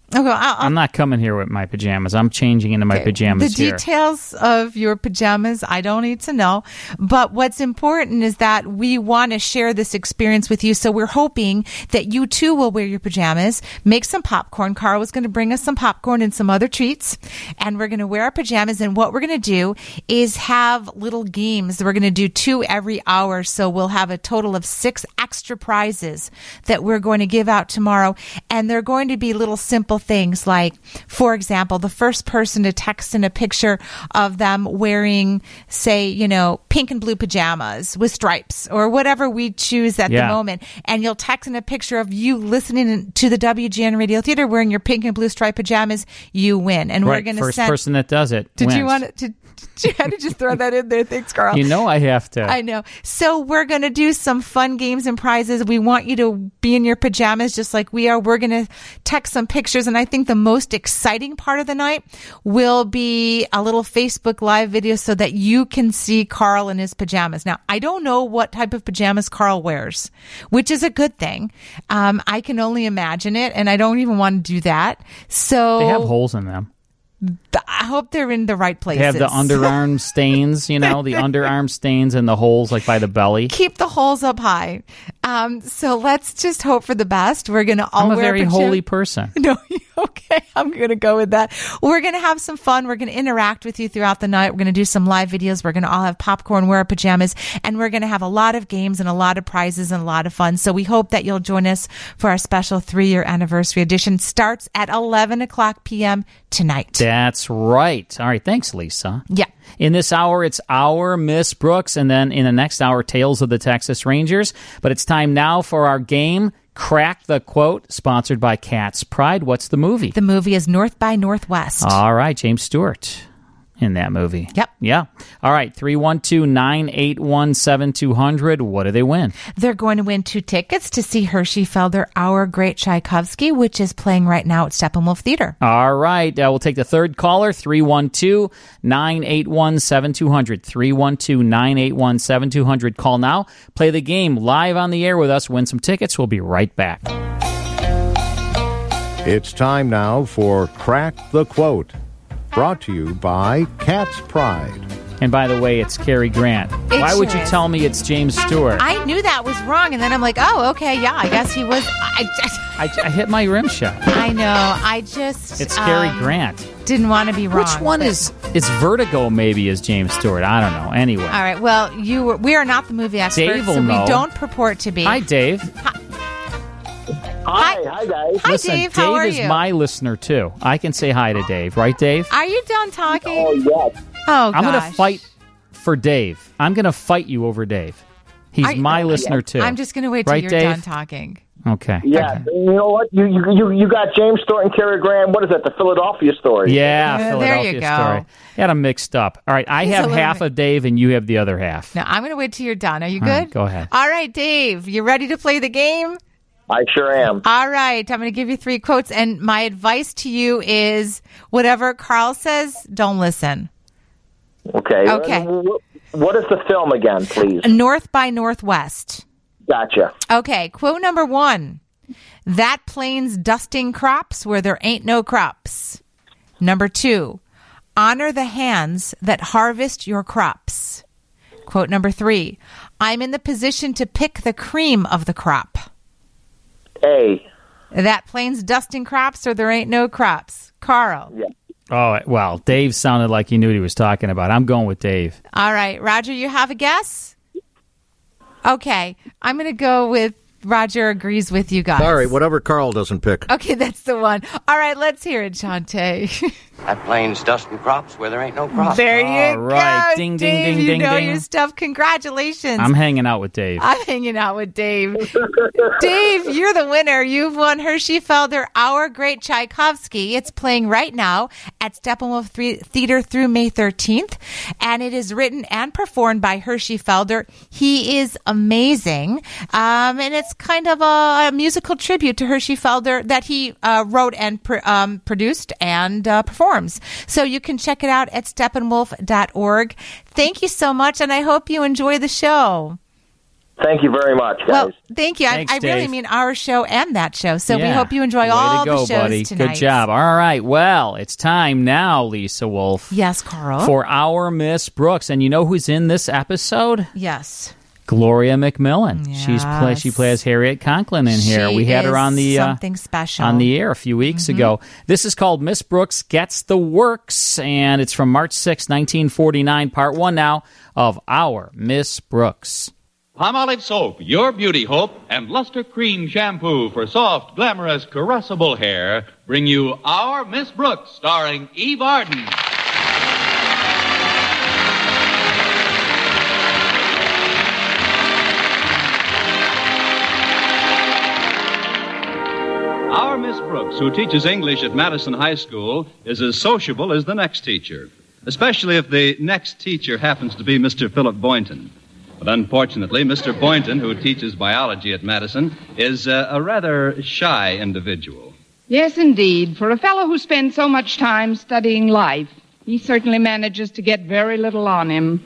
Okay, I'll, I'll, I'm not coming here with my pajamas. I'm changing into my okay, pajamas the here. details of your pajamas, I don't need to know. But what's important is that we want to share this experience with you. So we're hoping that you too will wear your pajamas, make some popcorn. Carl was going to bring us some popcorn and some other treats. And we're going to wear our pajamas. And what we're going to do is have little games. We're going to do two every hour. So we'll have a total of six extra prizes that we're going to give out tomorrow. And they're going to be little simple things like, for example, the first person to text in a picture of them wearing, say, you know, pink and blue pajamas with stripes or whatever we choose at Yeah. the moment. And you'll text in a picture of you listening to the W G N Radio Theater wearing your pink and blue striped pajamas. You win. And right, we're going to first send. person that does it Did wins. you want to? Did you have to just throw that in there? Thanks, Carl. You know I have to. I know. So we're going to do some fun games and prizes. We want you to be in your pajamas just like we are. We're going to text some pictures. And I think the most exciting part of the night will be a little Facebook Live video so that you can see Carl in his pajamas. Now, I don't know what type of pajamas Carl wears, which is a good thing. Um, I can only imagine it, and I don't even want to do that. So They have holes in them. I hope they're in the right places. They have the underarm stains, you know, the underarm stains and the holes like by the belly. Keep the holes up high. Um, so let's just hope for the best. We're going to all I'm a wear very pajam- holy person. No, okay. I'm going to go with that. We're going to have some fun. We're going to interact with you throughout the night. We're going to do some live videos. We're going to all have popcorn, wear our pajamas, and we're going to have a lot of games and a lot of prizes and a lot of fun. So we hope that you'll join us for our special three-year anniversary edition. Starts at eleven o'clock p.m. tonight. That's right. All right. Thanks, Lisa. Yeah. In this hour, it's our Miss Brooks, and then in the next hour, Tales of the Texas Rangers. But it's time now for our game, Crack the Quote, sponsored by Cat's Pride. What's the movie? The movie is North by Northwest. All right, James Stewart in that movie. Yep. Yeah. All right, three one two, nine eight one, seven two zero zero. What do they win? They're going to win two tickets to see Hershey Felder, Our Great Tchaikovsky, which is playing right now at Steppenwolf Theater. All right. Uh, we'll take the third caller, three one two, nine eight one, seven two zero zero. three one two, nine eight one, seven two zero zero. Call now. Play the game live on the air with us. Win some tickets. We'll be right back. It's time now for Crack the Quote, brought to you by Cat's Pride. And by the way, it's Cary Grant. It Why would sure you is. tell me it's James Stewart? I knew that was wrong, and then I'm like, oh, okay, yeah, I guess he was. I, I, I hit my rim shot. I know. I just. It's Cary um, Grant. Didn't want to be wrong. Which one but- is? It's Vertigo. Maybe is James Stewart. I don't know. Anyway. All right. Well, you were, we are not the movie experts, Dave will so know. we don't purport to be. Hi, Dave. Hi, hi, guys. Hi, Listen, Dave. How are is you? my listener too. I can say hi to Dave, right, Dave? Are you done talking? Oh, yes. Oh, I'm gosh. going to fight for Dave. I'm going to fight you over Dave. He's Are you- my listener too. I'm just going to wait till right, you're Dave? done talking. Okay. Yeah, you know what? You, you you you got James Stewart and Cary Grant. What is that? The Philadelphia story. Yeah, Uh, there Philadelphia you go. story. Had them mixed up. All right, I He's a have little half bit- of Dave, and you have the other half. Now, I'm going to wait till you're done. Are you All good? right, go ahead. All right, Dave. You ready to play the game? I sure am. All right. I'm going to give you three quotes, and my advice to you is whatever Carl says, don't listen. Okay. Okay. What- What is the film again, please? North by Northwest. Gotcha. Okay. Quote number one. That plane's dusting crops where there ain't no crops. Number two. Honor the hands that harvest your crops. Quote number three. I'm in the position to pick the cream of the crop. A. That plane's dusting crops or there ain't no crops. Carl. Yeah. Oh, well, Dave sounded like he knew what he was talking about. I'm going with Dave. All right. Roger, you have a guess? Okay. I'm going to go with Roger agrees with you guys. All right, whatever Carl doesn't pick. Okay, that's the one. All right, let's hear it, Shantae. That plane's dusting crops where there ain't no crops. There you All right. go. Ding, ding, Dave, ding, you ding, know ding. your stuff. Congratulations. I'm hanging out with Dave. I'm hanging out with Dave. Dave, you're the winner. You've won Hershey Felder, Our Great Tchaikovsky. It's playing right now at Steppenwolf Theater through May thirteenth, and it is written and performed by Hershey Felder. He is amazing, um, and it's kind of a, a musical tribute to Hershey Felder that he uh, wrote and pr- um, produced and uh, performs. So you can check it out at steppenwolf dot org. Thank you so much, and I hope you enjoy the show. Thank you very much, guys. Well, thank you. Thanks, I, I really Dave. mean our show and that show. So we Yeah. hope you enjoy Way all to go, the shows buddy. tonight. Good job. All right. Well, it's time now, Lisa Wolf. Yes, Carl. For our Miss Brooks. And you know who's in this episode? Yes. Gloria McMillan. She's play, She plays Harriet Conklin in here. She we had her is on the uh, something special. on the air a few weeks Mm-hmm. ago. This is called Miss Brooks Gets the Works, and it's from March sixth, nineteen forty-nine, part one now of Our Miss Brooks. Palmolive soap, your beauty hope, and Luster Cream shampoo for soft, glamorous, caressable hair bring you Our Miss Brooks, starring Eve Arden. Our Miss Brooks, who teaches English at Madison High School, is as sociable as the next teacher, especially if the next teacher happens to be Mister Philip Boynton. But unfortunately, Mister Boynton, who teaches biology at Madison, is uh, a rather shy individual. Yes, indeed. For a fellow who spends so much time studying life, he certainly manages to get very little on him.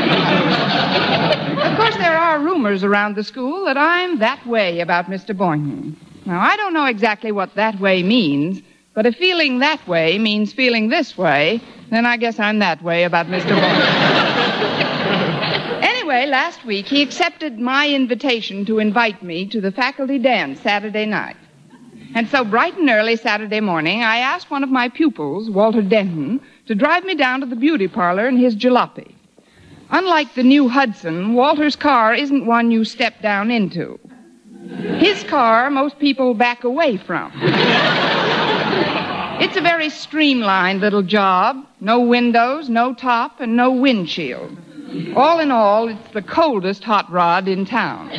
Of course, there are rumors around the school that I'm that way about Mister Boynton. Now, I don't know exactly what that way means, but if feeling that way means feeling this way, then I guess I'm that way about Mister Boynton. Anyway, last week he accepted my invitation to invite me to the faculty dance Saturday night. And so bright and early Saturday morning, I asked one of my pupils, Walter Denton, to drive me down to the beauty parlor in his jalopy. Unlike the new Hudson, Walter's car isn't one you step down into. His car, most people back away from. It's a very streamlined little job. No windows, no top, and no windshield. All in all, it's the coldest hot rod in town.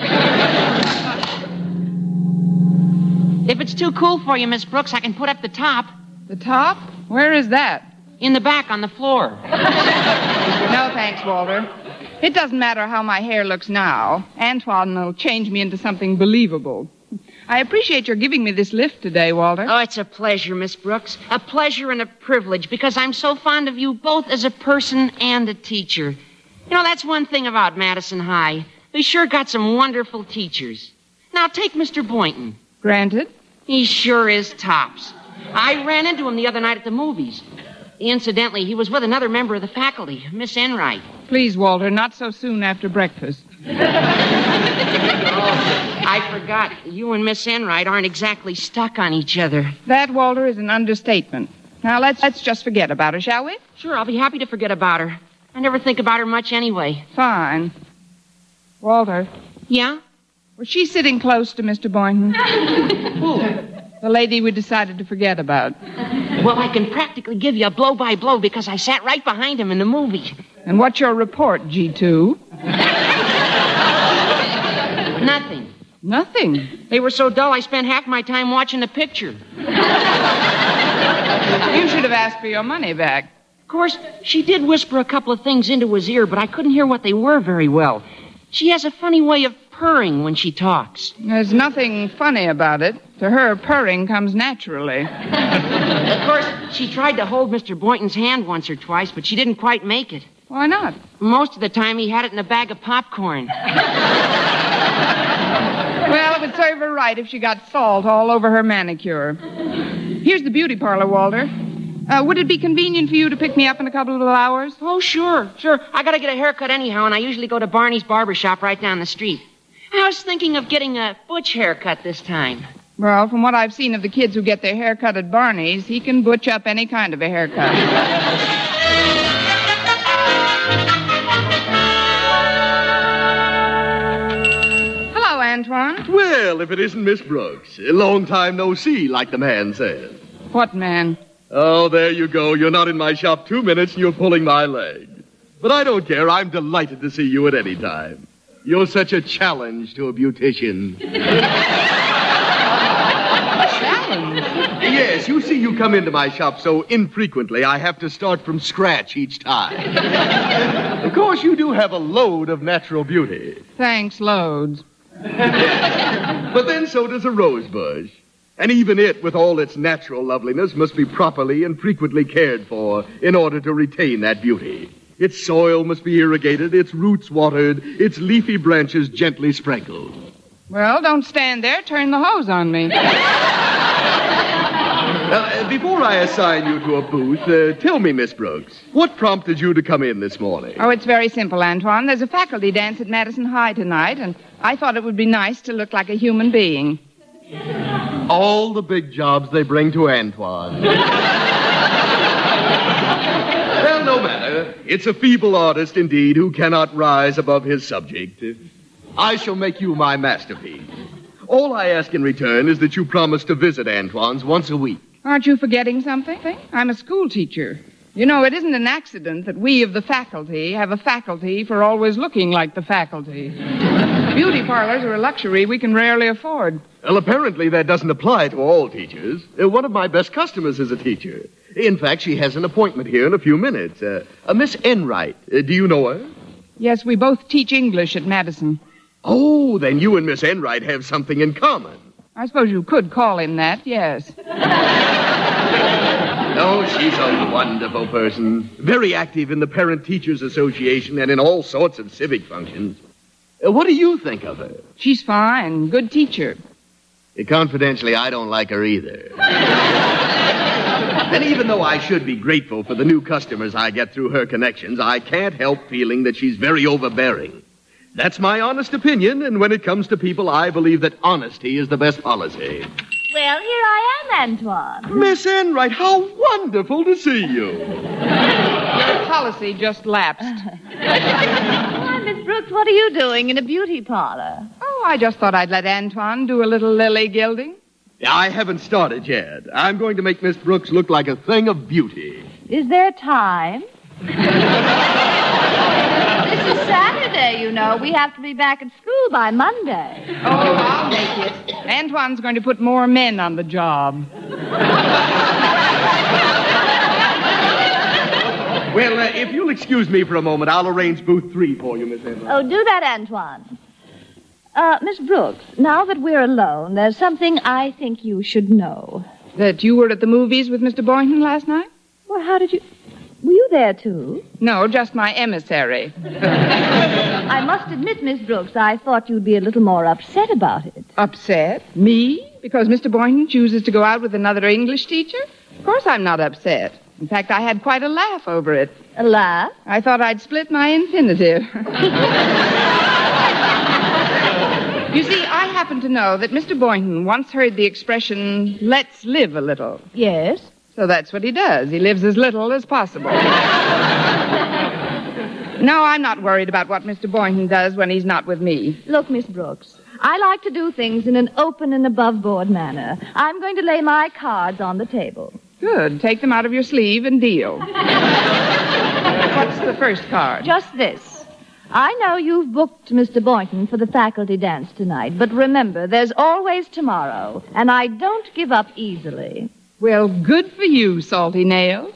If it's too cool for you, Miss Brooks, I can put up the top. The top? Where is that? In the back, on the floor. No, thanks, Walter. It doesn't matter how my hair looks now. Antoine will change me into something believable. I appreciate your giving me this lift today, Walter. Oh, it's a pleasure, Miss Brooks. A pleasure and a privilege, because I'm so fond of you both as a person and a teacher. You know, that's one thing about Madison High. They sure got some wonderful teachers. Now, take Mister Boynton. Granted. He sure is tops. I ran into him the other night at the movies. Incidentally, he was with another member of the faculty, Miss Enright. Please, Walter, not so soon after breakfast. Oh, I forgot. You and Miss Enright aren't exactly stuck on each other. That, Walter, is an understatement. Now, let's, let's just forget about her, shall we? Sure, I'll be happy to forget about her. I never think about her much anyway. Fine. Walter. Yeah? Was she sitting close to Mister Boynton? Who? The lady we decided to forget about. Well, I can practically give you a blow-by-blow because I sat right behind him in the movie. And what's your report, G two? Nothing. Nothing? They were so dull I spent half my time watching the picture. You should have asked for your money back. Of course, she did whisper a couple of things into his ear, but I couldn't hear what they were very well. She has a funny way of purring when she talks. There's nothing funny about it. To her, purring comes naturally. Of course, she tried to hold Mister Boynton's hand once or twice, but she didn't quite make it. Why not? Most of the time, he had it in a bag of popcorn. Well, it would serve her right if she got salt all over her manicure. Here's the beauty parlor, Walter. Uh, would it be convenient for you to pick me up in a couple of hours? Oh, sure, sure. I gotta get a haircut anyhow, and I usually go to Barney's barber shop right down the street. I was thinking of getting a butch haircut this time. Well, from what I've seen of the kids who get their hair cut at Barney's, he can butch up any kind of a haircut. Hello, Antoine. Well, if it isn't Miss Brooks. A long time no see, like the man says. What man? Oh, there you go. You're not in my shop two minutes and you're pulling my leg. But I don't care. I'm delighted to see you at any time. You're such a challenge to a beautician. Challenge? Yes, you see, you come into my shop so infrequently, I have to start from scratch each time. Of course, you do have a load of natural beauty. Thanks, loads. But then so does a rose bush. And even it, with all its natural loveliness, must be properly and frequently cared for in order to retain that beauty. Its soil must be irrigated, its roots watered, its leafy branches gently sprinkled. Well, don't stand there. Turn the hose on me. Uh, before I assign you to a booth, uh, tell me, Miss Brooks, what prompted you to come in this morning? Oh, it's very simple, Antoine. There's a faculty dance at Madison High tonight, and I thought it would be nice to look like a human being. All the big jobs they bring to Antoine. Well, no matter. It's a feeble artist, indeed, who cannot rise above his subject. I shall make you my masterpiece. All I ask in return is that you promise to visit Antoine's once a week. Aren't you forgetting something? I'm a school teacher. You know, it isn't an accident that we of the faculty have a faculty for always looking like the faculty. Beauty parlors are a luxury we can rarely afford. Well, apparently that doesn't apply to all teachers. Uh, one of my best customers is a teacher. In fact, she has an appointment here in a few minutes. Uh, uh, Miss Enright. Uh, do you know her? Yes, we both teach English at Madison. Oh, then you and Miss Enright have something in common. I suppose you could call him that, yes. Oh, she's a wonderful person. Very active in the Parent Teachers Association and in all sorts of civic functions. Uh, what do you think of her? She's fine. Good teacher. Uh, confidentially, I don't like her either. And even though I should be grateful for the new customers I get through her connections, I can't help feeling that she's very overbearing. That's my honest opinion, and when it comes to people, I believe that honesty is the best policy. Well, here I am, Antoine. Miss Enright, how wonderful to see you. Your policy just lapsed. Why, Miss Brooks, what are you doing in a beauty parlor? Oh, I just thought I'd let Antoine do a little lily gilding. I haven't started yet. I'm going to make Miss Brooks look like a thing of beauty. Is there time? This is Saturday, you know. We have to be back at school by Monday. Oh, I'll make it. Antoine's going to put more men on the job. Well, uh, if you'll excuse me for a moment, I'll arrange booth three for you, Miss Enright. Oh, do that, Antoine. Uh, Miss Brooks, now that we're alone, there's something I think you should know. That you were at the movies with Mister Boynton last night? Well, how did you... Were you there, too? No, just my emissary. I must admit, Miss Brooks, I thought you'd be a little more upset about it. Upset? Me? Because Mister Boynton chooses to go out with another English teacher? Of course I'm not upset. In fact, I had quite a laugh over it. A laugh? I thought I'd split my infinitive. You see, I happen to know that Mister Boynton once heard the expression, let's live a little. Yes? So that's what he does. He lives as little as possible. No, I'm not worried about what Mister Boynton does when he's not with me. Look, Miss Brooks, I like to do things in an open and above-board manner. I'm going to lay my cards on the table. Good. Take them out of your sleeve and deal. What's the first card? Just this. I know you've booked Mister Boynton for the faculty dance tonight, but remember, there's always tomorrow, and I don't give up easily. Well, good for you, Salty Nails.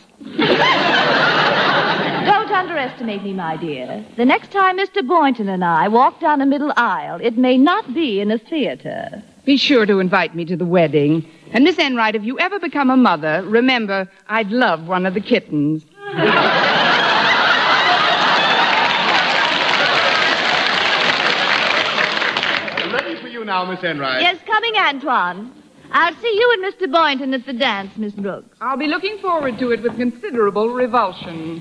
Don't underestimate me, my dear. The next time Mister Boynton and I walk down a middle aisle, it may not be in a theater. Be sure to invite me to the wedding. And Miss Enright, if you ever become a mother, remember, I'd love one of the kittens. Ready for you now, Miss Enright. Yes, coming, Antoine. I'll see you and Mister Boynton at the dance, Miss Brooks. I'll be looking forward to it with considerable revulsion.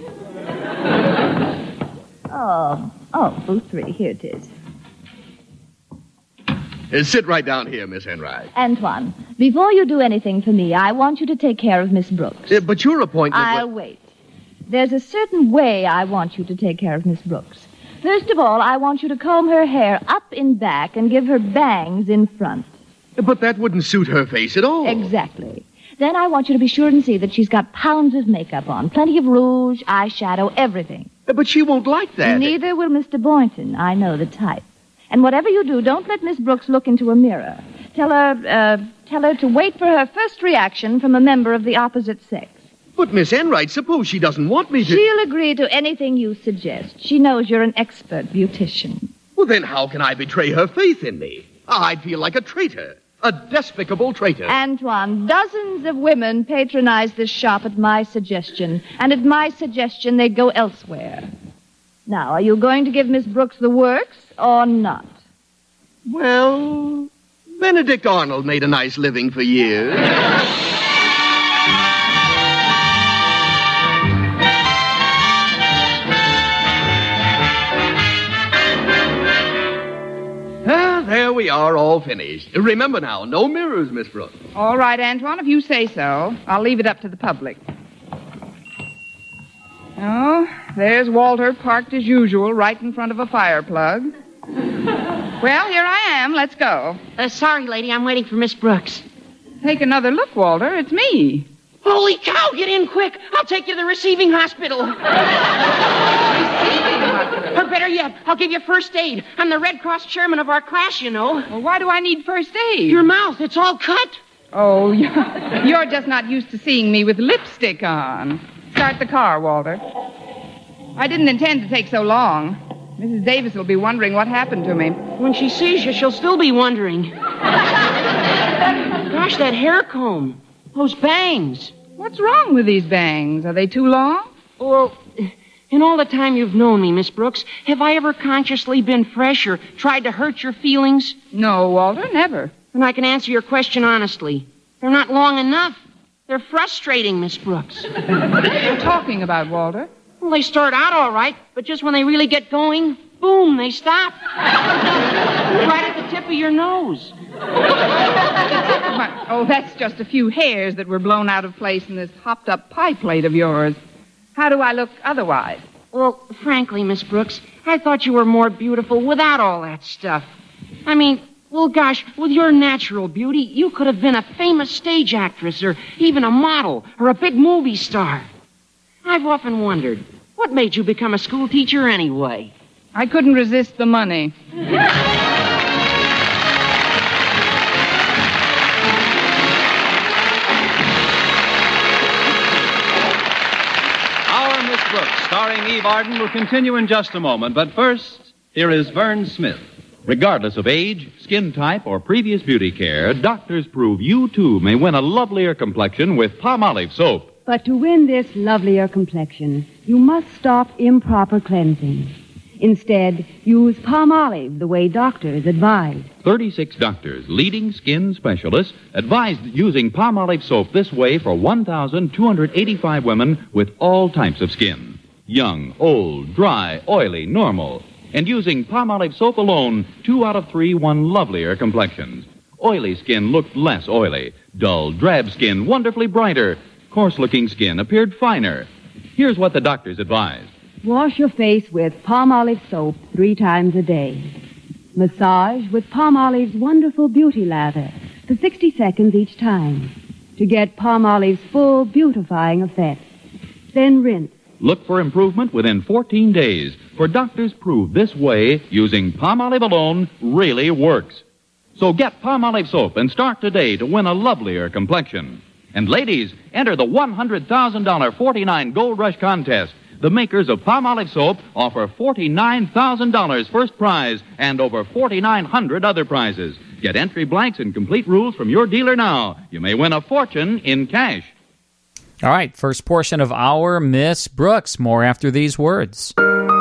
Oh, oh, booth three. Here it is. Uh, sit right down here, Miss Enright. Antoine, before you do anything for me, I want you to take care of Miss Brooks. Uh, but your appointment... I'll was... wait. There's a certain way I want you to take care of Miss Brooks. First of all, I want you to comb her hair up in back and give her bangs in front. But that wouldn't suit her face at all. Exactly. Then I want you to be sure and see that she's got pounds of makeup on. Plenty of rouge, eyeshadow, everything. But she won't like that. Neither will Mister Boynton. I know the type. And whatever you do, don't let Miss Brooks look into a mirror. Tell her, uh, tell her to wait for her first reaction from a member of the opposite sex. But Miss Enright, suppose she doesn't want me to... She'll agree to anything you suggest. She knows you're an expert beautician. Well, then how can I betray her faith in me? I'd feel like a traitor. A despicable traitor. Antoine, dozens of women patronize this shop at my suggestion, and at my suggestion they go elsewhere. Now, are you going to give Miss Brooks the works or not? Well, Benedict Arnold made a nice living for years. Ah, there we are, all finished. Remember now, no mirrors, Miss Brooks. All right, Antoine, if you say so. I'll leave it up to the public. Oh, there's Walter parked as usual right in front of a fire plug. Well, here I am. Let's go. Uh, sorry, lady, I'm waiting for Miss Brooks. Take another look, Walter. It's me. Holy cow, get in quick. I'll take you to the receiving hospital. Or better yet, I'll give you first aid. I'm the Red Cross chairman of our class, you know. Well, why do I need first aid? Your mouth, it's all cut. Oh, you're, you're just not used to seeing me with lipstick on. Start the car, Walter. I didn't intend to take so long. Missus Davis will be wondering what happened to me. When she sees you, she'll still be wondering. Gosh, that hair comb. Those bangs. What's wrong with these bangs? Are they too long? Well, in all the time you've known me, Miss Brooks, have I ever consciously been fresh or tried to hurt your feelings? No, Walter, never. Then I can answer your question honestly. They're not long enough. They're frustrating, Miss Brooks. What are you talking about, Walter? Well, they start out all right, but just when they really get going, boom, they stop. Right at the tip of your nose. Oh, that's just a few hairs that were blown out of place in this hopped-up pie plate of yours. How do I look otherwise? Well, frankly, Miss Brooks, I thought you were more beautiful without all that stuff. I mean, well, gosh, with your natural beauty, you could have been a famous stage actress or even a model or a big movie star. I've often wondered, what made you become a school teacher anyway? I couldn't resist the money. Our Miss Brooks, starring Eve Arden, will continue in just a moment. But first, here is Vern Smith. Regardless of age, skin type, or previous beauty care, doctors prove you, too, may win a lovelier complexion with Palmolive soap. But to win this lovelier complexion, you must stop improper cleansing. Instead, use Palmolive the way doctors advise. thirty-six doctors, leading skin specialists, advised using Palmolive soap this way for one thousand two hundred eighty-five women with all types of skin. Young, old, dry, oily, normal. And using Palmolive soap alone, two out of three won lovelier complexions. Oily skin looked less oily. Dull, drab skin wonderfully brighter. Coarse-looking skin appeared finer. Here's what the doctors advised. Wash your face with Palmolive soap three times a day. Massage with Palmolive's wonderful beauty lather for sixty seconds each time to get Palmolive's full beautifying effect. Then rinse. Look for improvement within fourteen days, for doctors prove this way, using Palmolive alone, really works. So get Palmolive soap and start today to win a lovelier complexion. And ladies, enter the one hundred thousand dollars forty-nine Gold Rush contest. The makers of Palmolive soap offer forty-nine thousand dollars first prize and over forty-nine hundred other prizes. Get entry blanks and complete rules from your dealer now. You may win a fortune in cash. All right, first portion of our Miss Brooks. More after these words.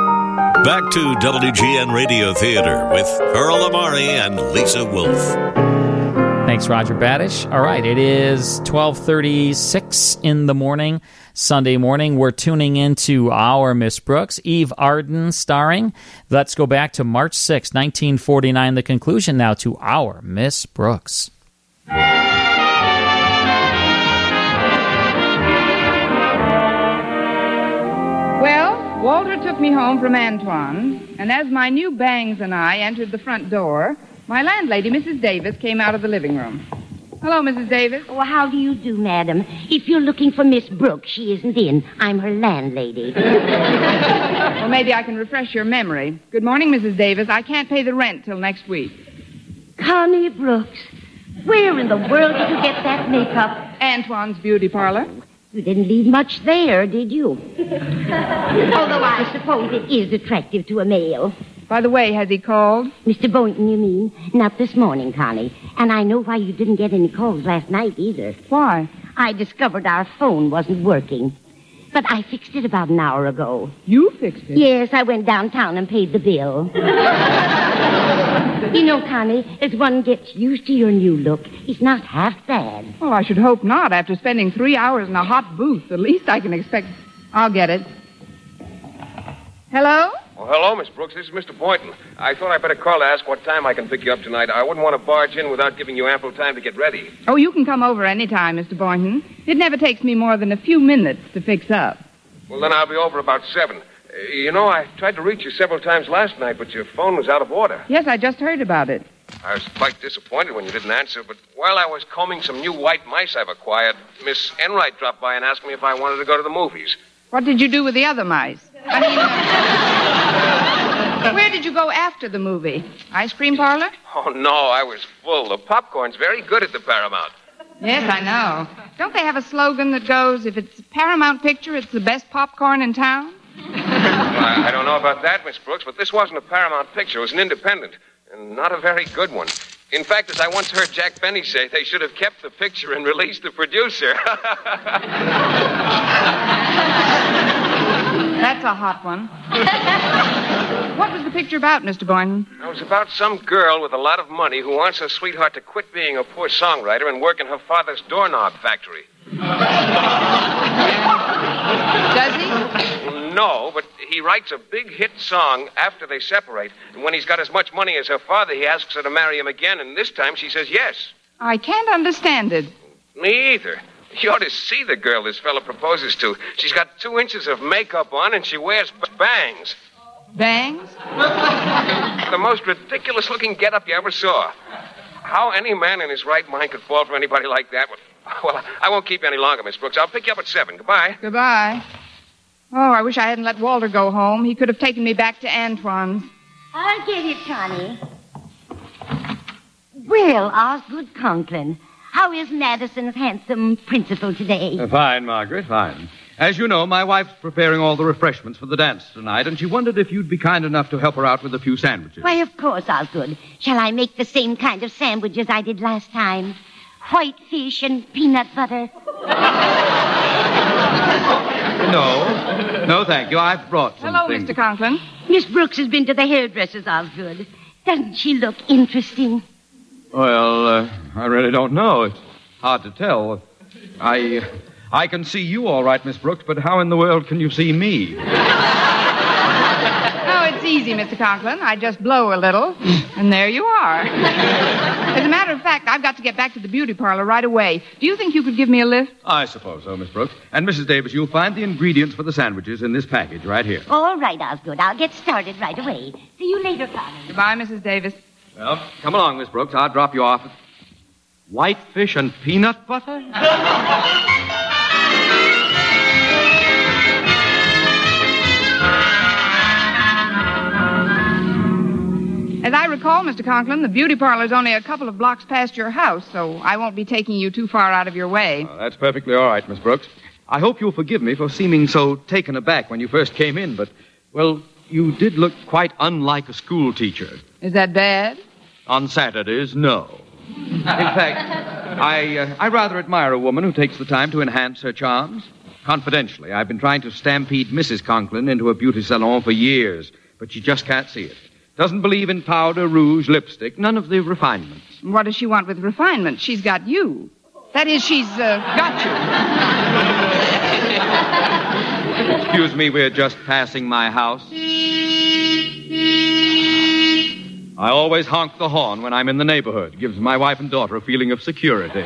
Back to W G N Radio Theater with Earl Amari and Lisa Wolf. Thanks, Roger Badish. All right, it is twelve thirty-six in the morning, Sunday morning. We're tuning into our Miss Brooks, Eve Arden starring. Let's go back to March sixth, nineteen forty-nine, the conclusion now to our Miss Brooks. Well, Walter took me home from Antoine, and as my new bangs and I entered the front door, my landlady, Missus Davis, came out of the living room. Hello, Missus Davis. Oh, how do you do, madam? If you're looking for Miss Brooks, she isn't in. I'm her landlady. Well, maybe I can refresh your memory. Good morning, Missus Davis. I can't pay the rent till next week. Connie Brooks, where in the world did you get that makeup? Antoine's Beauty Parlor. You didn't leave much there, did you? Although I suppose it is attractive to a male. By the way, has he called? Mister Boynton, you mean? Not this morning, Connie. And I know why you didn't get any calls last night either. Why? I discovered our phone wasn't working. But I fixed it about an hour ago. You fixed it? Yes, I went downtown and paid the bill. You know, Connie, as one gets used to your new look, it's not half bad. Well, I should hope not. After spending three hours in a hot booth, the least I can expect... I'll get it. Hello? Well, hello, Miss Brooks. This is Mister Boynton. I thought I'd better call to ask what time I can pick you up tonight. I wouldn't want to barge in without giving you ample time to get ready. Oh, you can come over any time, Mister Boynton. It never takes me more than a few minutes to fix up. Well, then I'll be over about seven. Uh, you know, I tried to reach you several times last night, but your phone was out of order. Yes, I just heard about it. I was quite disappointed when you didn't answer, but while I was combing some new white mice I've acquired, Miss Enright dropped by and asked me if I wanted to go to the movies. What did you do with the other mice? I mean, uh, where did you go after the movie? Ice cream parlor? Oh, no, I was full. The popcorn's very good at the Paramount. Yes, I know. Don't they have a slogan that goes, if it's a Paramount picture, it's the best popcorn in town? Well, I, I don't know about that, Miss Brooks, but this wasn't a Paramount picture. It was an independent, and not a very good one. In fact, as I once heard Jack Benny say, they should have kept the picture and released the producer. That's a hot one. What was the picture about, Mister Boynton? It was about some girl with a lot of money who wants her sweetheart to quit being a poor songwriter and work in her father's doorknob factory. Does he? No, but he writes a big hit song after they separate. And when he's got as much money as her father, he asks her to marry him again, and this time she says yes. I can't understand it. Me either. You ought to see the girl this fellow proposes to. She's got two inches of makeup on, and she wears b- bangs. Bangs? The most ridiculous-looking get-up you ever saw. How any man in his right mind could fall for anybody like that? Well, I won't keep you any longer, Miss Brooks. I'll pick you up at seven. Goodbye. Goodbye. Oh, I wish I hadn't let Walter go home. He could have taken me back to Antoine's. I'll get it, Connie. Well, Osgood Conklin, how is Madison's handsome principal today? Uh, fine, Margaret, fine. As you know, my wife's preparing all the refreshments for the dance tonight, and she wondered if you'd be kind enough to help her out with a few sandwiches. Why, of course, Osgood. Shall I make the same kind of sandwiches I did last time? White fish and peanut butter? No. No, thank you. I've brought some Hello, things. Mister Conklin. Miss Brooks has been to the hairdresser's, Osgood. Doesn't she look interesting? Well, uh, I really don't know. It's hard to tell. I... Uh, I can see you all right, Miss Brooks, but how in the world can you see me? Oh, it's easy, Mister Conklin. I just blow a little, and there you are. As a matter of fact, I've got to get back to the beauty parlor right away. Do you think you could give me a lift? I suppose so, Miss Brooks. And, Missus Davis, you'll find the ingredients for the sandwiches in this package right here. All right, Osgood. I'll get started right away. See you later, Connie. Goodbye, Missus Davis. Well, come along, Miss Brooks. I'll drop you off at white fish and peanut butter? As I recall, Mister Conklin, the beauty parlor's only a couple of blocks past your house, so I won't be taking you too far out of your way. Oh, that's perfectly all right, Miss Brooks. I hope you'll forgive me for seeming so taken aback when you first came in, but, well, you did look quite unlike a school teacher. Is that bad? On Saturdays, no. In fact, I, uh, I rather admire a woman who takes the time to enhance her charms. Confidentially, I've been trying to stampede Missus Conklin into a beauty salon for years, but she just can't see it. Doesn't believe in powder, rouge, lipstick, none of the refinements. What does she want with refinement? She's got you. That is, she's uh, got you. Excuse me, we're just passing my house. I always honk the horn when I'm in the neighborhood. Gives my wife and daughter a feeling of security.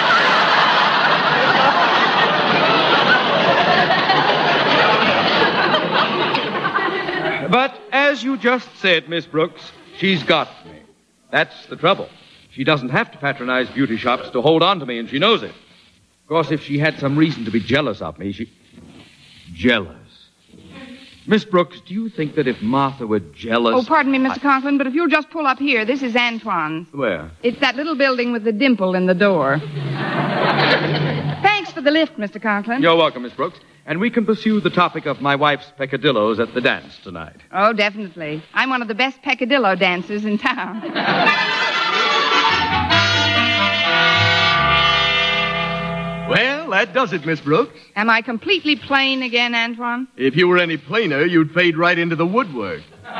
But as you just said, Miss Brooks, she's got me. That's the trouble. She doesn't have to patronize beauty shops to hold on to me, and she knows it. Of course, if she had some reason to be jealous of me, she... Jealous. Miss Brooks, do you think that if Martha were jealous... Oh, pardon me, Mister I... Conklin, but if you'll just pull up here, this is Antoine's. Where? It's that little building with the dimple in the door. Thanks for the lift, Mister Conklin. You're welcome, Miss Brooks. and we can pursue the topic of my wife's peccadillos at the dance tonight. Oh, definitely. I'm one of the best peccadillo dancers in town. Well, that does it, Miss Brooks. Am I completely plain again, Antoine? If you were any plainer, you'd fade right into the woodwork.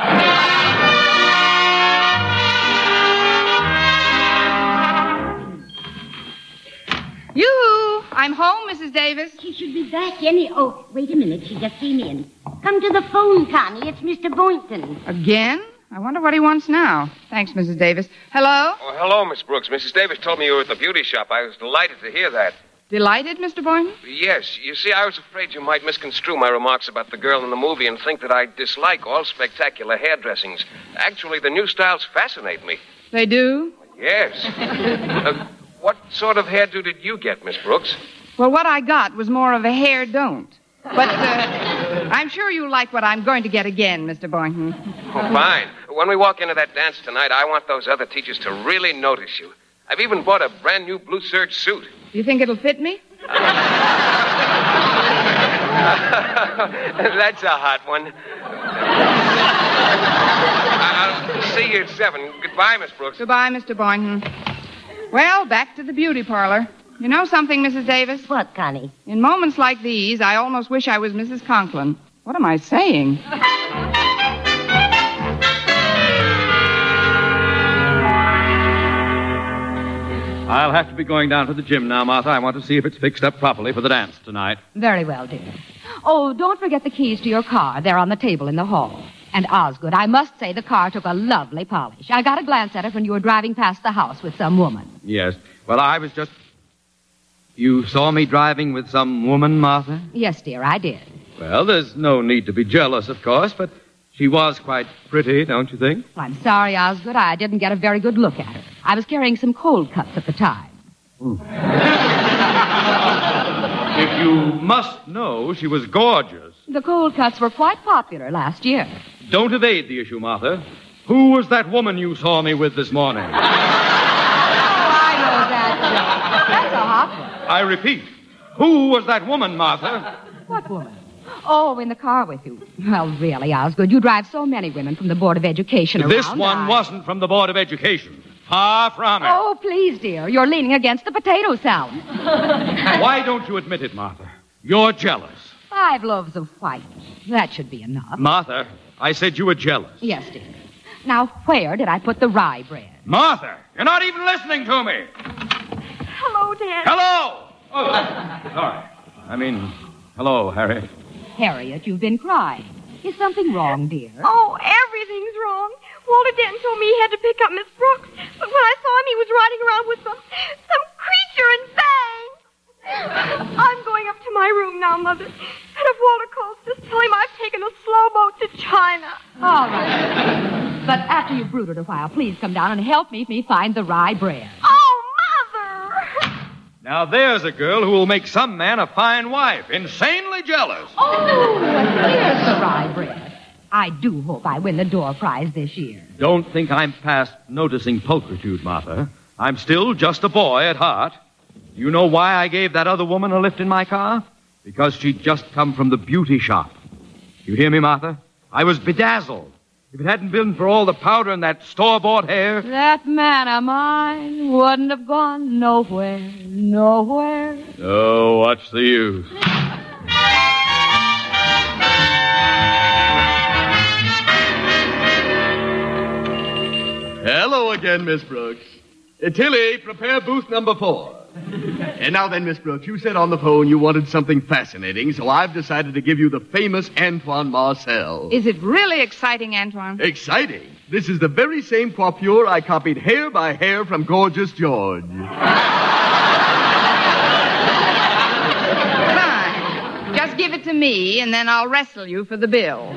Yoo-hoo! I'm home, Missus Davis. She should be back any... Oh, wait a minute. She just came in. Come to the phone, Connie. It's Mister Boynton. Again? I wonder what he wants now. Thanks, Missus Davis. Hello? Oh, hello, Miss Brooks. Missus Davis told me you were at the beauty shop. I was delighted to hear that. Delighted, Mister Boynton? Yes. You see, I was afraid you might misconstrue my remarks about the girl in the movie and think that I dislike all spectacular hairdressings. Actually, the new styles fascinate me. They do? Yes. uh, what sort of hairdo did you get, Miss Brooks? Well, what I got was more of a hair don't. But uh, I'm sure you'll like what I'm going to get again, Mister Boynton. Oh, fine. When we walk into that dance tonight, I want those other teachers to really notice you. I've even bought a brand new blue serge suit. Do you think it'll fit me? That's a hot one. I'll see you at seven. Goodbye, Miss Brooks. Goodbye, Mister Boynton. Well, back to the beauty parlor. You know something, Missus Davis? What, Connie? In moments like these, I almost wish I was Missus Conklin. What am I saying? I'll have to be going down to the gym now, Martha. I want to see if it's fixed up properly for the dance tonight. Very well, dear. Oh, don't forget the keys to your car. They're on the table in the hall. And Osgood, I must say the car took a lovely polish. I got a glance at it when you were driving past the house with some woman. Yes. Well, I was just... You saw me driving with some woman, Martha? Yes, dear, I did. Well, there's no need to be jealous, of course, but she was quite pretty, don't you think? Well, I'm sorry, Osgood. I didn't get a very good look at her. I was carrying some cold cuts at the time. If you must know, she was gorgeous. The cold cuts were quite popular last year. Don't evade the issue, Martha. Who was that woman you saw me with this morning? Oh, I know that. That's a hot one. I repeat, who was that woman, Martha? What woman? Oh, in the car with you. Well, really, Osgood, you drive so many women from the Board of Education around. This one I... wasn't from the Board of Education. Far from it. Oh, please, dear. You're leaning against the potato salad. Why don't you admit it, Martha? You're jealous. Five loaves of white. That should be enough. Martha, I said you were jealous. Yes, dear. Now, where did I put the rye bread? Martha, you're not even listening to me. Hello, Dad. Hello! Oh, sorry. I mean, hello, Harriet. Harriet, you've been crying. Is something wrong, dear? Oh, everything's wrong. Walter Denton told me he had to pick up Miss Brooks, but when I saw him, he was riding around with some some creature in bangs. I'm going up to my room now, Mother. And if Walter calls, just tell him I've taken a slow boat to China. All right. But after you've brooded a while, please come down and help me, me find the rye bread. Oh, Mother! Now, there's a girl who will make some man a fine wife. Insanely jealous. Oh, here's the rye bread. I do hope I win the door prize this year. Don't think I'm past noticing pulchritude, Martha. I'm still just a boy at heart. You know why I gave that other woman a lift in my car? Because she'd just come from the beauty shop. You hear me, Martha? I was bedazzled. If it hadn't been for all the powder and that store-bought hair... That man of mine wouldn't have gone nowhere, nowhere. Oh, what's the use? Hello again, Miss Brooks. Uh, Tilly, prepare booth number four. And now then, Miss Brooks, you said on the phone you wanted something fascinating, so I've decided to give you the famous Antoine Marcel. Is it really exciting, Antoine? Exciting? This is the very same coiffure I copied hair by hair from Gorgeous George. Fine. Just give it to me, and then I'll wrestle you for the bill.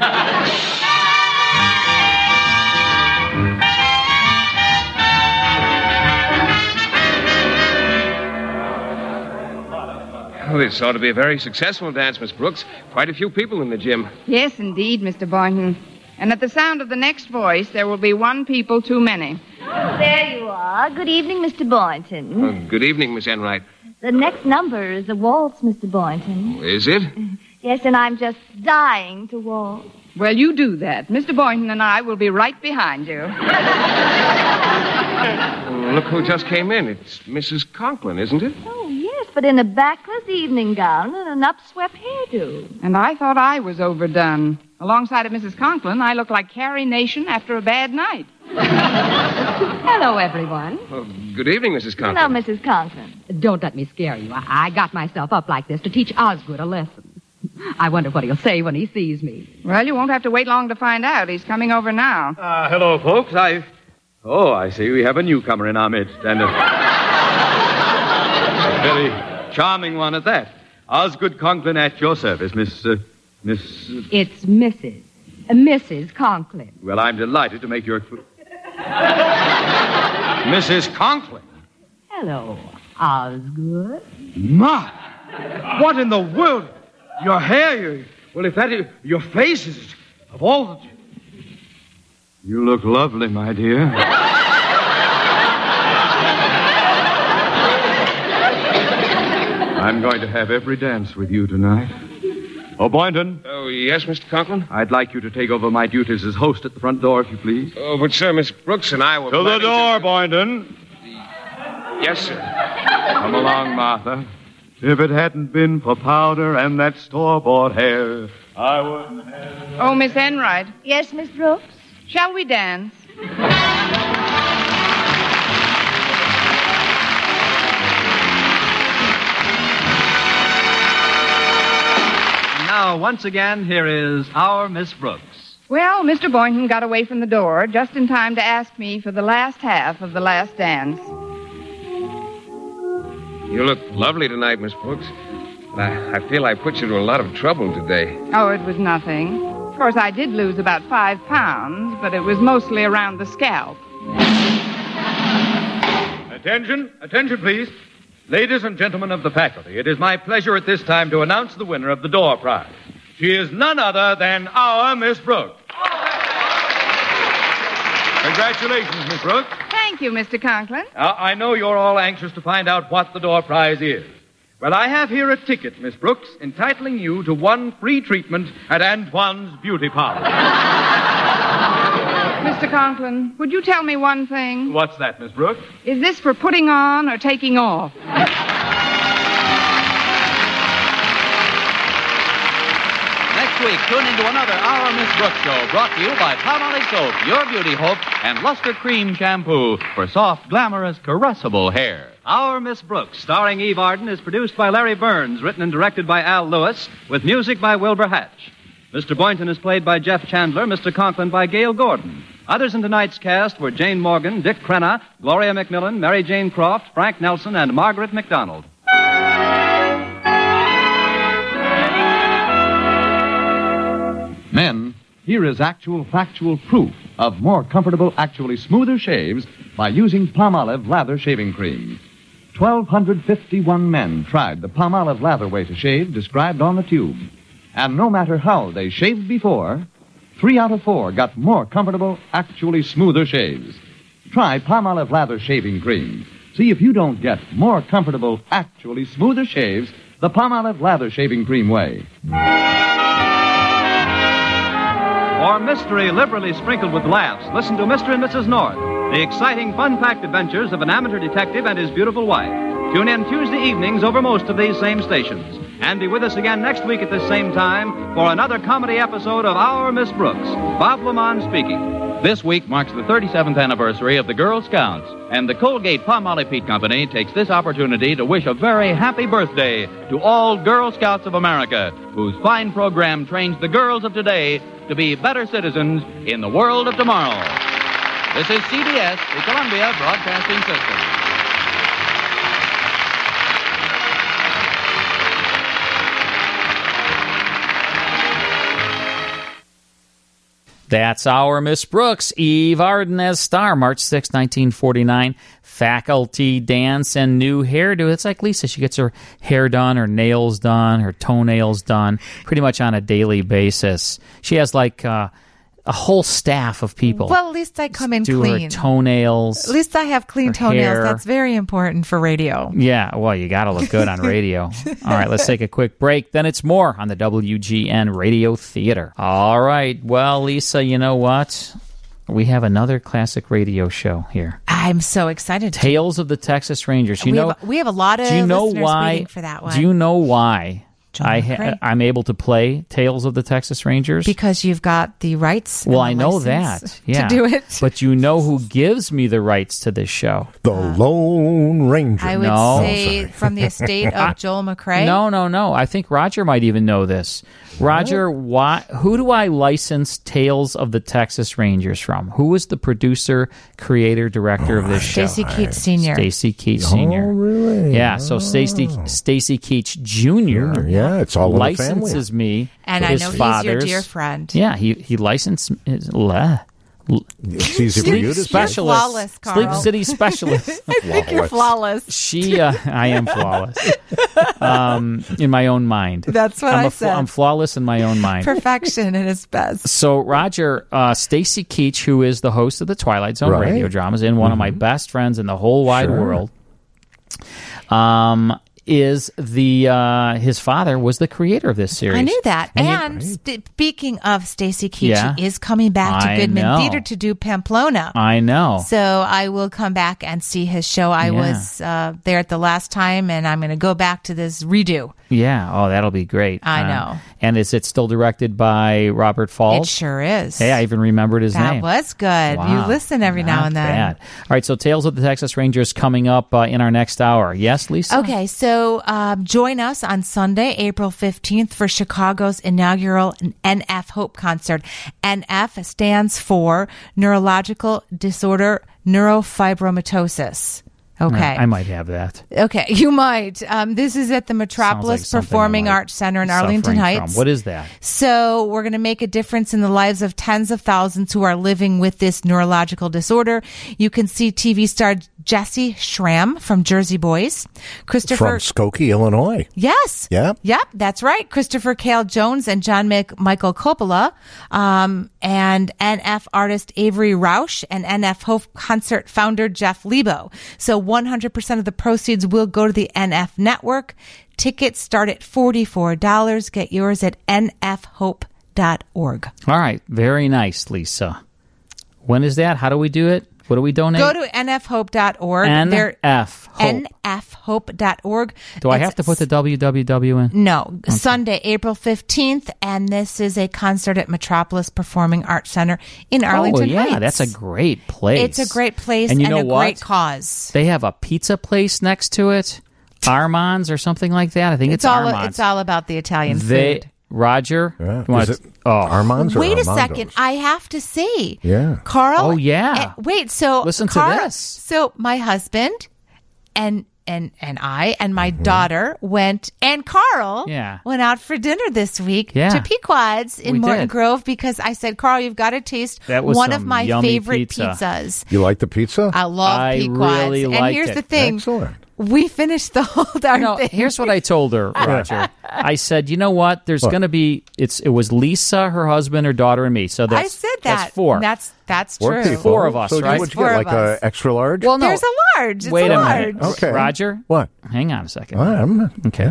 Oh, this ought to be a very successful dance, Miss Brooks. Quite a few people in the gym. Yes, indeed, Mister Boynton. And at the sound of the next voice, there will be one people too many. There you are. Good evening, Mister Boynton. Oh, good evening, Miss Enright. The next number is a waltz, Mister Boynton. Is it? Yes, and I'm just dying to waltz. Well, you do that. Mister Boynton and I will be right behind you. Oh, look who just came in. It's Missus Conklin, isn't it? Oh, yes, but in a backless evening gown and an upswept hairdo. And I thought I was overdone. Alongside of Missus Conklin, I look like Carrie Nation after a bad night. Hello, everyone. Oh, good evening, Missus Conklin. Hello, Missus Conklin. Don't let me scare you. I, I got myself up like this to teach Osgood a lesson. I wonder what he'll say when he sees me. Well, you won't have to wait long to find out. He's coming over now. Uh, hello, folks. I... Oh, I see. We have a newcomer in our midst, and a, a very charming one at that. Osgood Conklin at your service, Miss... Uh, Miss... Uh... It's Missus Uh, Missus Conklin. Well, I'm delighted to make your... Missus Conklin. Hello, Osgood. My! What in the world? Your hair, your... Well, if that is... Your face is... Of all the... You look lovely, my dear. I'm going to have every dance with you tonight. Oh, Boynton. Oh, yes, Mister Conklin? I'd like you to take over my duties as host at the front door, if you please. Oh, but, sir, Miss Brooks and I were... To the door, to... Boynton. Yes, sir. Come along, Martha. If it hadn't been for powder and that store-bought hair, I wouldn't have... Oh, Miss Enright. Yes, Miss Brooks? Shall we dance? Now, once again, here is our Miss Brooks. Well, Mister Boynton got away from the door just in time to ask me for the last half of the last dance. You look lovely tonight, Miss Brooks. I, I feel I put you to a lot of trouble today. Oh, it was nothing. Of course, I did lose about five pounds, but it was mostly around the scalp. Attention, attention, please. Ladies and gentlemen of the faculty, it is my pleasure at this time to announce the winner of the door prize. She is none other than our Miss Brooks. Congratulations, Miss Brooks. Thank you, Mister Conklin. Now, I know you're all anxious to find out what the door prize is. Well, I have here a ticket, Miss Brooks, entitling you to one free treatment at Antoine's Beauty Parlor. Mister Conklin, would you tell me one thing? What's that, Miss Brooks? Is this for putting on or taking off? Next week, tune into another Our Miss Brooks show brought to you by Palmolive Soap, Your Beauty Hope, and Luster Cream Shampoo for soft, glamorous, caressable hair. Our Miss Brooks, starring Eve Arden, is produced by Larry Burns, written and directed by Al Lewis, with music by Wilbur Hatch. Mister Boynton is played by Jeff Chandler, Mister Conklin by Gail Gordon. Others in tonight's cast were Jane Morgan, Dick Crenna, Gloria McMillan, Mary Jane Croft, Frank Nelson, and Margaret McDonald. Men, here is actual factual proof of more comfortable, actually smoother shaves by using Palmolive Lather Shaving Cream. one thousand two hundred fifty-one men tried the Palmolive Lather way to shave described on the tube. And no matter how they shaved before, three out of four got more comfortable, actually smoother shaves. Try Palmolive Lather Shaving Cream. See if you don't get more comfortable, actually smoother shaves the Palmolive Lather Shaving Cream way. For mystery liberally sprinkled with laughs, listen to Mister and Missus North, the exciting, fun-packed adventures of an amateur detective and his beautiful wife. Tune in Tuesday evenings over most of these same stations. And be with us again next week at this same time for another comedy episode of Our Miss Brooks. Bob Lamont speaking. This week marks the thirty-seventh anniversary of the Girl Scouts, and the Colgate Palmolive Peet Company takes this opportunity to wish a very happy birthday to all Girl Scouts of America, whose fine program trains the girls of today to be better citizens in the world of tomorrow. This is C B S, the Columbia Broadcasting System. That's our Miss Brooks, Eve Arden as star, March sixth, nineteen forty-nine. Faculty dance and new hairdo. It's like Lisa. She gets her hair done, her nails done, her toenails done, pretty much on a daily basis. She has like uh, a whole staff of people. Well, at least I come in do clean. her toenails. At least I have clean her toenails. hair. That's very important for radio. Yeah, well, you got to look good on radio. All right, let's take a quick break. Then it's more on the W G N Radio Theater. All right. Well, Lisa, you know what? We have another classic radio show here. I'm so excited. Tales of the Texas Rangers. You we, know, have, we have a lot of do you know listeners why, waiting for that one. Do you know why I ha- McCrae. I'm able to play Tales of the Texas Rangers? Because you've got the rights. Well, and I the know license that. Yeah. To do it. But you know who gives me the rights to this show? The Lone Ranger. I would No. say from the estate of Joel McCrae. No, no, no. I think Roger might even know this. Roger, why, who do I license Tales of the Texas Rangers from? Who was the producer, creator, director of this show? Stacy Keach Senior Stacy Keach Senior Oh, really? Yeah, so Stacy Stacy Keach Junior Yeah, it's all in the family. licenses me. And I his know he's father's, your dear friend. Yeah, he he licensed his, le, It's easy for Sleep you to say. specialist, flawless, Carl. Sleep City specialist. I think you're flawless. She, uh, I am flawless um, in my own mind. That's what I'm I a fl- said. I'm flawless in my own mind. Perfection at its best. So, Roger, uh, Stacy Keach, who is the host of the Twilight Zone Right. radio dramas and one of my best friends in the whole wide Sure. world, um, is the uh, his father was the creator of this series. I knew that. And And, you- st- speaking of Stacy Keach, Yeah. he is coming back to I Goodman know. Theater to do Pamplona. I know. So I will come back and see his show. I Yeah. was uh, there at the last time, and I'm going to go back to this redo. Yeah. Oh, that'll be great. I Uh, know. And is it still directed by Robert Falls? It sure is. Hey, I even remembered his that name. was good. You Wow. listen every now Not and then. bad. All right, so Tales of the Texas Rangers coming up uh, in our next hour. Yes, Lisa? Okay, so um, join us on Sunday, April fifteenth, for Chicago's inaugural N F Hope concert. N F stands for Neurological Disorder Neurofibromatosis. Okay. I, I might have that. Okay, you might. Um, this is at the Metropolis Sounds like something Performing I might Arts Center in be Arlington suffering Heights. from. What is that? So we're going to make a difference in the lives of tens of thousands who are living with this neurological disorder. You can see T V star Jesse Schramm from Jersey Boys. Christopher From Skokie, Illinois. Yes. Yeah. Yep, that's right. Christopher Cale Jones and John Mc- Michael Coppola, um, and N F artist Avery Rausch and N F Hope concert founder Jeff Lebo. So one hundred percent of the proceeds will go to the N F network. Tickets start at forty-four dollars. Get yours at N F hope dot org. All right, very nice, Lisa. When is that? How do we do it? What do we donate? Go to N F hope dot org. N F Hope. N F hope dot org. Do I It's have to put the W W W in? No, Sunday, April fifteenth, and this is a concert at Metropolis Performing Arts Center in Arlington oh, yeah, Heights. that's a great place. It's a great place and, and, you know a what? great cause. They have a pizza place next to it, Armand's or something like that. I think it's, It's all Armand's. it's all about the Italian they, food. Roger, Yeah. you wanna- Is it oh, Armand's or Wait a Armando's? second, I have to say, Yeah. Carl. Oh, yeah. eh, wait, so Listen to Carl- this. So my husband and and and I and my daughter went, and Carl Yeah. went out for dinner this week Yeah. to Pequod's in We Morton did. Grove because I said, Carl, you've got to taste That was one of some my yummy favorite pizza. pizzas. You like the pizza? I love I Pequod's. really and liked here's it. the thing. Excellent. We finished the whole darn No, thing. here's what I told her, Roger. I said, you know what? There's What? going to be it's. It was Lisa, her husband, her daughter, and me. So that's I said that. That's four. That's that's Four true. people. Four of us, so right? What'd you Four get, of like us. a extra large? Well, no. There's a large. It's Wait a a large. minute, Okay. Roger. What? Hang on a second. I'm, Okay.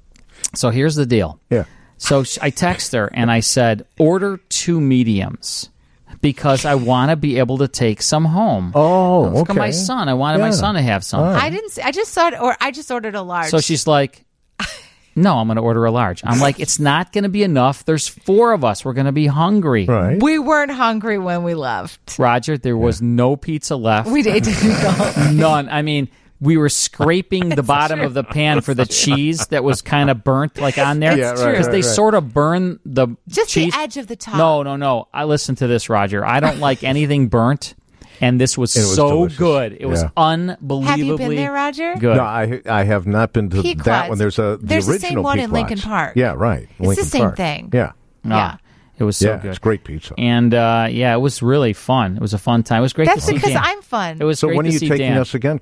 So here's the deal. Yeah. So sh- I text her and I said, order two mediums because I want to be able to take some home. Oh, Look at okay. my son. I wanted my Yeah. son to have some. I didn't. Say, I just saw it, or I just ordered a large. So she's like, no, I'm going to order a large. I'm like, it's not going to be enough. There's four of us. We're going to be hungry. Right. We weren't hungry when we left. Roger, there was no pizza left. We did. None. I mean, we were scraping the bottom true. of the pan for the cheese that was kind of burnt, like on there. It's Yeah, right, true. Because right, they right. sort of burn the Just cheese. the edge of the top. No, no, no. I listen to this, Roger. I don't like anything burnt, and this was, It was so delicious. good. It was Yeah. unbelievably Have you been there, Roger? good. No, I I have not been to Pequod's. that one. There's a the There's the original same one in Pequod's. Lincoln Park. Yeah, right. the Lincoln same Park. thing. Yeah. Ah, Yeah. It was so yeah, good. it's great pizza. And uh, yeah, it was really fun. It was a fun time. It was great That's to see because Dan. I'm fun. It was So great when to are you see taking Dan. us again, Carl?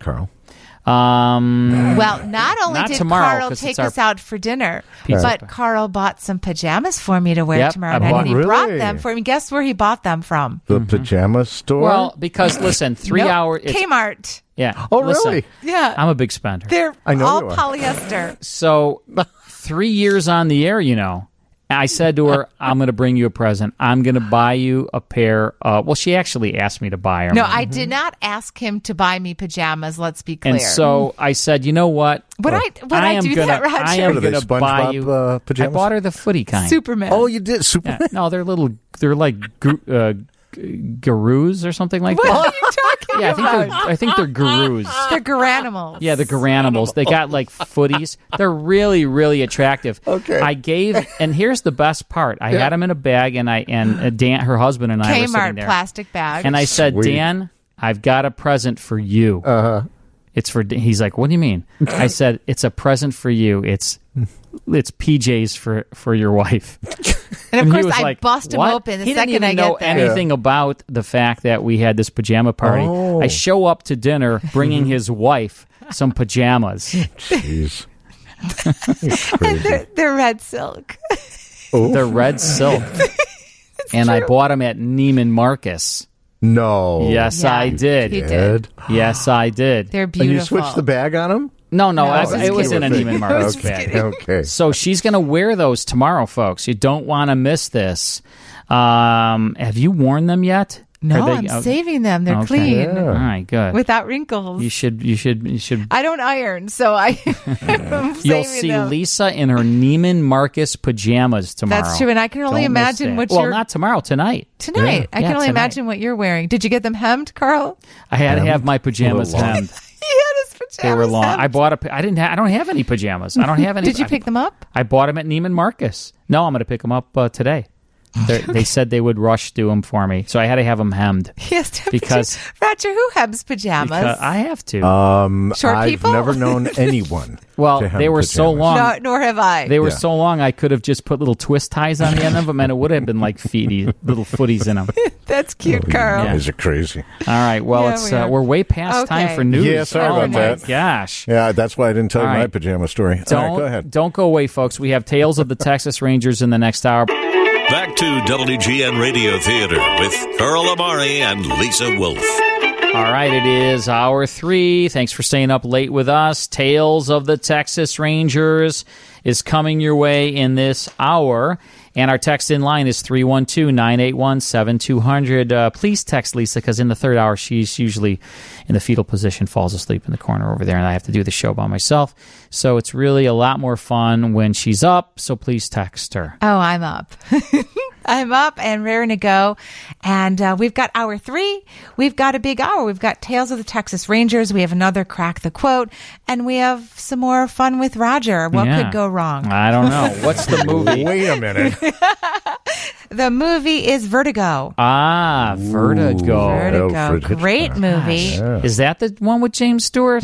Um, Well, not only not did tomorrow, Carl 'cause take it's our us out for dinner, pizza. but Carl bought some pajamas for me to wear Yep, tomorrow I night, bought- and he Really? brought them for me. Guess where he bought them from? The pajama store? Well, because listen, three Nope, hours. it's- Kmart. Yeah. Oh, listen, really? Yeah. I'm a big spender. They're I know all you are. polyester. So three years on the air, you know. I said to her, I'm going to bring you a present. I'm going to buy you a pair. Uh, well, she actually asked me to buy her. No, one. I did not ask him to buy me pajamas. Let's be clear. And so I said, you know what? Would I- would I am do gonna, that, Roger? I am What are they, going to buy SpongeBob, you. uh, pajamas? I bought her the footy kind. Superman. Oh, you did? Superman? Yeah. No, they're little. They're like gru- uh, g- gurus or something like What that. are you talking Yeah, I think about? they're. I think they're gurus. They're garanimals. Yeah, the garanimals. They got like footies. They're really, really attractive. Okay. I gave, and here's the best part. I Yeah. had them in a bag, and I and uh, Dan, her husband, and I were sitting Kmart there. plastic bag. And I said, Sweet. Dan, I've got a present for you. Uh huh. It's for. He's like, what do you mean? I said, it's a present for you. It's it's P Js for for your wife. And of And he course, was I like, bust him "What?" open the he second didn't even I know get there. anything about the fact that we had this pajama party. Oh. I show up to dinner bringing his wife some pajamas. Jeez. And they're, they're red silk. They're red silk. And I bought them at Neiman Marcus. No. Yes, Yeah, I did. he did. Yes, I did. They're And beautiful. you switched the bag on them? No, no, No, I, I was it was in a kidding. Neiman I was Marcus just bag. kidding. Okay. So she's going to wear those tomorrow, folks. You don't want to miss this. Um, have you worn them yet? No, Are I'm they- oh, saving them. They're okay. clean. Yeah. All right, good. Without wrinkles. You should, you should, you should. I don't iron, so I, I'm You'll saving see them. Lisa in her Neiman Marcus pajamas tomorrow. That's true, and I can only Don't miss imagine that. what Well, you're- not tomorrow, tonight. Tonight. I Yeah, can only tonight. imagine what you're wearing. Did you get them hemmed, Carl? I had to Hemmed? have my pajamas A little long. hemmed. He had his pajamas They were long. hemmed. I bought a. pa- I didn't. Ha- I don't have any pajamas. I don't have any. Did you I- pick them up? I bought them at Neiman Marcus. No, I'm going to pick them up uh, today. They're- They said they would rush do them for me, so I had to have them hemmed. Yes, Because- Roger, who hems pajamas? Because I have to. Um, Short I've people? never known anyone. well, to hem they were so pajamas. long. no, nor have I. They were Yeah. so long. I could have just put little twist ties on the end of them, and it would have been like feety, little footies in them. That's cute, You Carl. guys are crazy. All right. Well, Yeah, it's we uh, are. we're way past time Okay. for news. Yeah, sorry oh about my that. gosh. Yeah, that's why I didn't tell All you my right. pajama story. Don't All right, go ahead. don't go away, folks. We have Tales of the Texas Rangers in the next hour. Back to W G N Radio Theater with Carl Amari and Lisa Wolf. All right, it is hour three. Thanks for staying up late with us. Tales of the Texas Rangers is coming your way in this hour. And our text in line is three one two, nine eight one, seven two zero zero. Uh, please text Lisa, because in the third hour, she's usually in the fetal position, falls asleep in the corner over there, and I have to do the show by myself. So it's really a lot more fun when she's up, so please text her. Oh, I'm up. I'm up and raring to go. And uh, we've got hour three. We've got a big hour. We've got Tales of the Texas Rangers. We have another Crack the Quote. And we have some more fun with Roger. What Yeah. could go wrong? I don't know. What's the movie? Wait a minute. The movie is Vertigo. Ah, Vertigo. Vertigo. Alfred Great Hitchcock. movie. Yeah. Is that the one with James Stewart?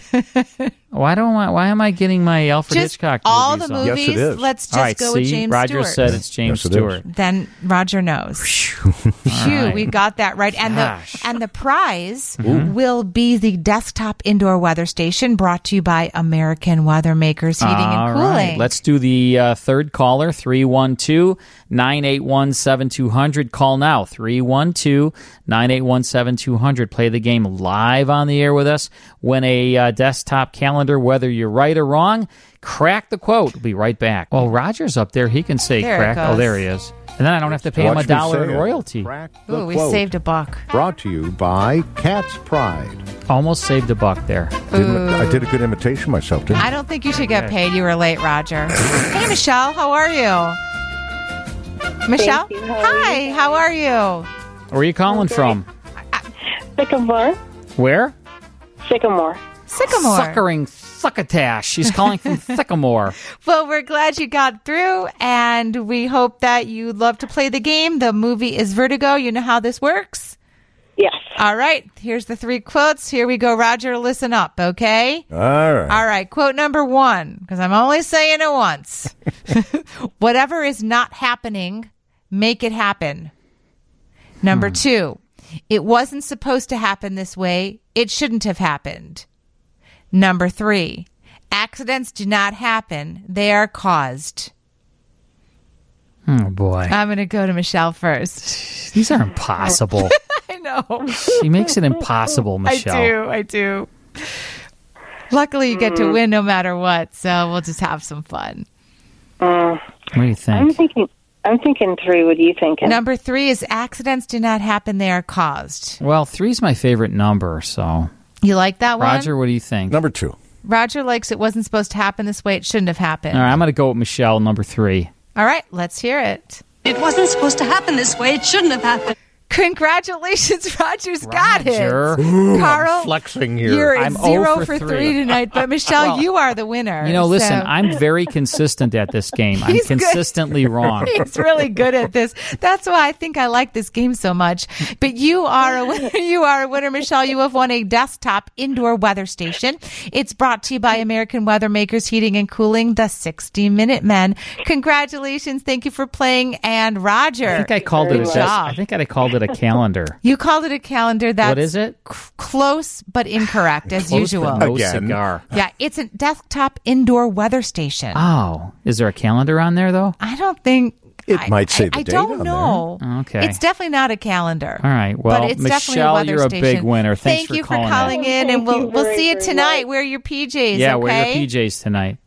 why don't I, why am I getting my Alfred Just Hitchcock all movies the on? movies. Yes, it is. Let's just All right, go see, with James Roger Stewart. said it's James Yes, it is. Stewart. Then Roger knows. Phew, right. we got that right. And Gosh. the and the prize will be the desktop indoor weather station brought to you by American Weather Makers Heating All and Cooling. right, let's do the uh, third caller, three one two, nine eight one, seven two zero zero. Call now, three one two, nine eight one, seven two zero zero. Play the game live on the air with us. Win a uh, desktop calendar, whether you're right or wrong. Crack the quote. We'll be right back. Well, Roger's up there. He can say There it crack. Oh, goes. there he is. And then I don't have to pay him Watch a me dollar say in it. royalty. Crack the Ooh, we quote. saved a buck. Brought to you by Cat's Pride. Almost saved a buck there. Didn't, I did a good imitation myself, didn't I? I don't think you should get paid. You were late, Roger. Hey, Michelle. How are you? Michelle? you. How are Hi. How are you? Where are you calling from? Sycamore. Where? Sycamore. Sycamore. Suckering Succotash. She's calling from Sycamore. Well, we're glad you got through, and we hope that you love to play the game. The movie is Vertigo. You know how this works? Yes. All right. Here's the three quotes. Here we go, Roger. Listen up, okay? All right. All right. Quote number one, because I'm only saying it once. Whatever is not happening, make it happen. Number two, it wasn't supposed to happen this way. It shouldn't have happened. Number three, accidents do not happen. They are caused. Oh, boy. I'm going to go to Michelle first. These are impossible. I know. She makes it impossible, Michelle. I do. I do. Luckily, you get to win no matter what, so we'll just have some fun. Uh, what do you think? I'm thinking. I'm thinking three. What are you thinking? Number three is accidents do not happen; they are caused. Well, three's my favorite number, so. You like that one, Roger? What do you think? Number two. Roger likes it wasn't supposed to happen this way. It shouldn't have happened. All right, I'm going to go with Michelle, number three. All right, let's hear it. It wasn't supposed to happen this way. It shouldn't have happened. Congratulations, Roger's got Roger. it. Ooh, Carl, I'm flexing here. You're I'm at zero oh for, for three. three tonight, but Michelle, Well, you are the winner. You know, listen, so. I'm very consistent at this game. I'm He's good. consistently wrong. He's really good at this. That's why I think I like this game so much. But you are a winner. You are a winner, Michelle. You have won a desktop indoor weather station. It's brought to you by American Weather Makers Heating and Cooling, the sixty minute Men. Congratulations. Thank you for playing. And Roger. I think I called it a des- I think I called it a calendar. You called it a calendar. That's what is it? C- close but incorrect, as Close usual. but no Again. cigar. Yeah, it's a desktop indoor weather station. Oh, is there a calendar on there, though? I don't think... It I, might say I, the I date don't on know. there. Okay. It's definitely not a calendar. All right. Well, but it's Michelle, definitely a weather you're a station. big winner. Thanks Thank for you calling for calling in. in, and Thank we'll you we'll very, see you very tonight. much. Wear your P Js, Yeah, okay? wear your P Js tonight.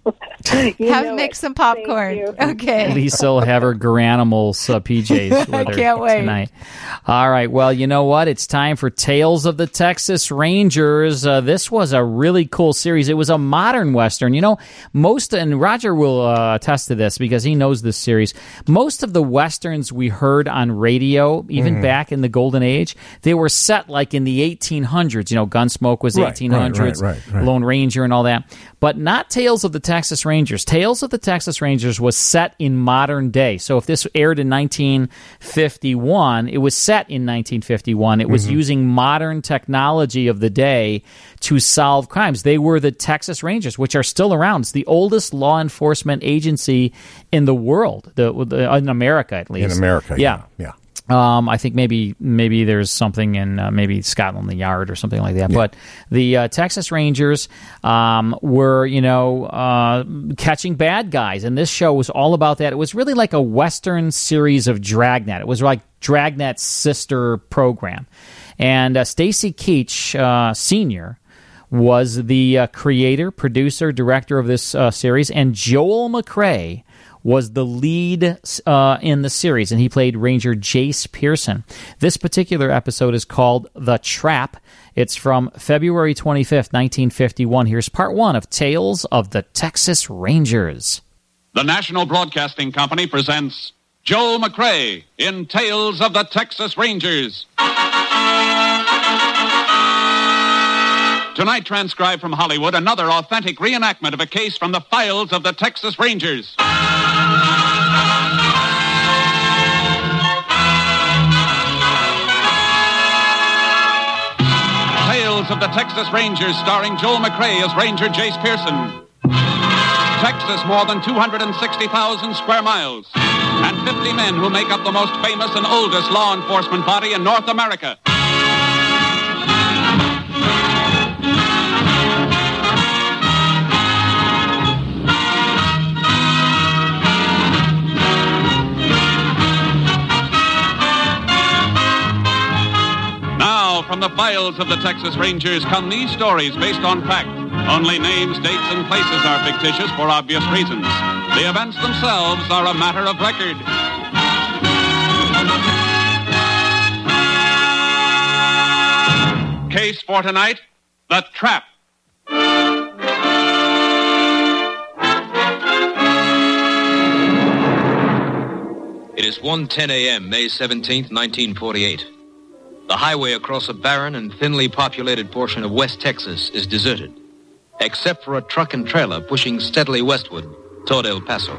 Have make some popcorn. Okay. Lisa will have her Garanimals uh, P Js with I her can't wait. tonight. All right. Well, you know what? It's time for Tales of the Texas Rangers. Uh, this was a really cool series. It was a modern Western. You know, most, and Roger will uh, attest to this because he knows this series, most of the Westerns we heard on radio, even Mhm. back in the Golden Age, they were set like in the eighteen hundreds. You know, Gunsmoke was Right, eighteen hundreds, right, right, right, right. Lone Ranger and all that. But not Tales of the Texas Rangers. Tales of the Texas Rangers was set in modern day. So if this aired in nineteen fifty-one, it was set in nineteen fifty-one. It was Mhm. using modern technology of the day to solve crimes. They were the Texas Rangers, which are still around. It's the oldest law enforcement agency in the world, the, the, in America at least. In America, yeah. yeah. Um, I think maybe maybe there's something in uh, maybe Scotland Yard or something like that. Yeah. But the uh, Texas Rangers um, were, you know, uh, catching bad guys, and this show was all about that. It was really like a Western series of Dragnet. It was like Dragnet's sister program, and uh, Stacy Keach uh, Senior was the uh, creator, producer, director of this uh, series, and Joel McCrea was the lead uh, in the series, and he played Ranger Jace Pearson. This particular episode is called The Trap. It's from February twenty-fifth, nineteen fifty-one. Here's part one of Tales of the Texas Rangers. The National Broadcasting Company presents Joel McCrea in Tales of the Texas Rangers. Tonight, transcribed from Hollywood, another authentic reenactment of a case from the files of the Texas Rangers. Tales of the Texas Rangers, starring Joel McCrea as Ranger Jace Pearson. Texas, more than two hundred sixty thousand square miles, and fifty men who make up the most famous and oldest law enforcement body in North America. Now, from the files of the Texas Rangers come these stories based on fact. Only names, dates, and places are fictitious for obvious reasons. The events themselves are a matter of record. Case for tonight, The Trap. It is one ten a.m., May seventeenth, nineteen forty-eight. The highway across a barren and thinly populated portion of West Texas is deserted, except for a truck and trailer pushing steadily westward toward El Paso.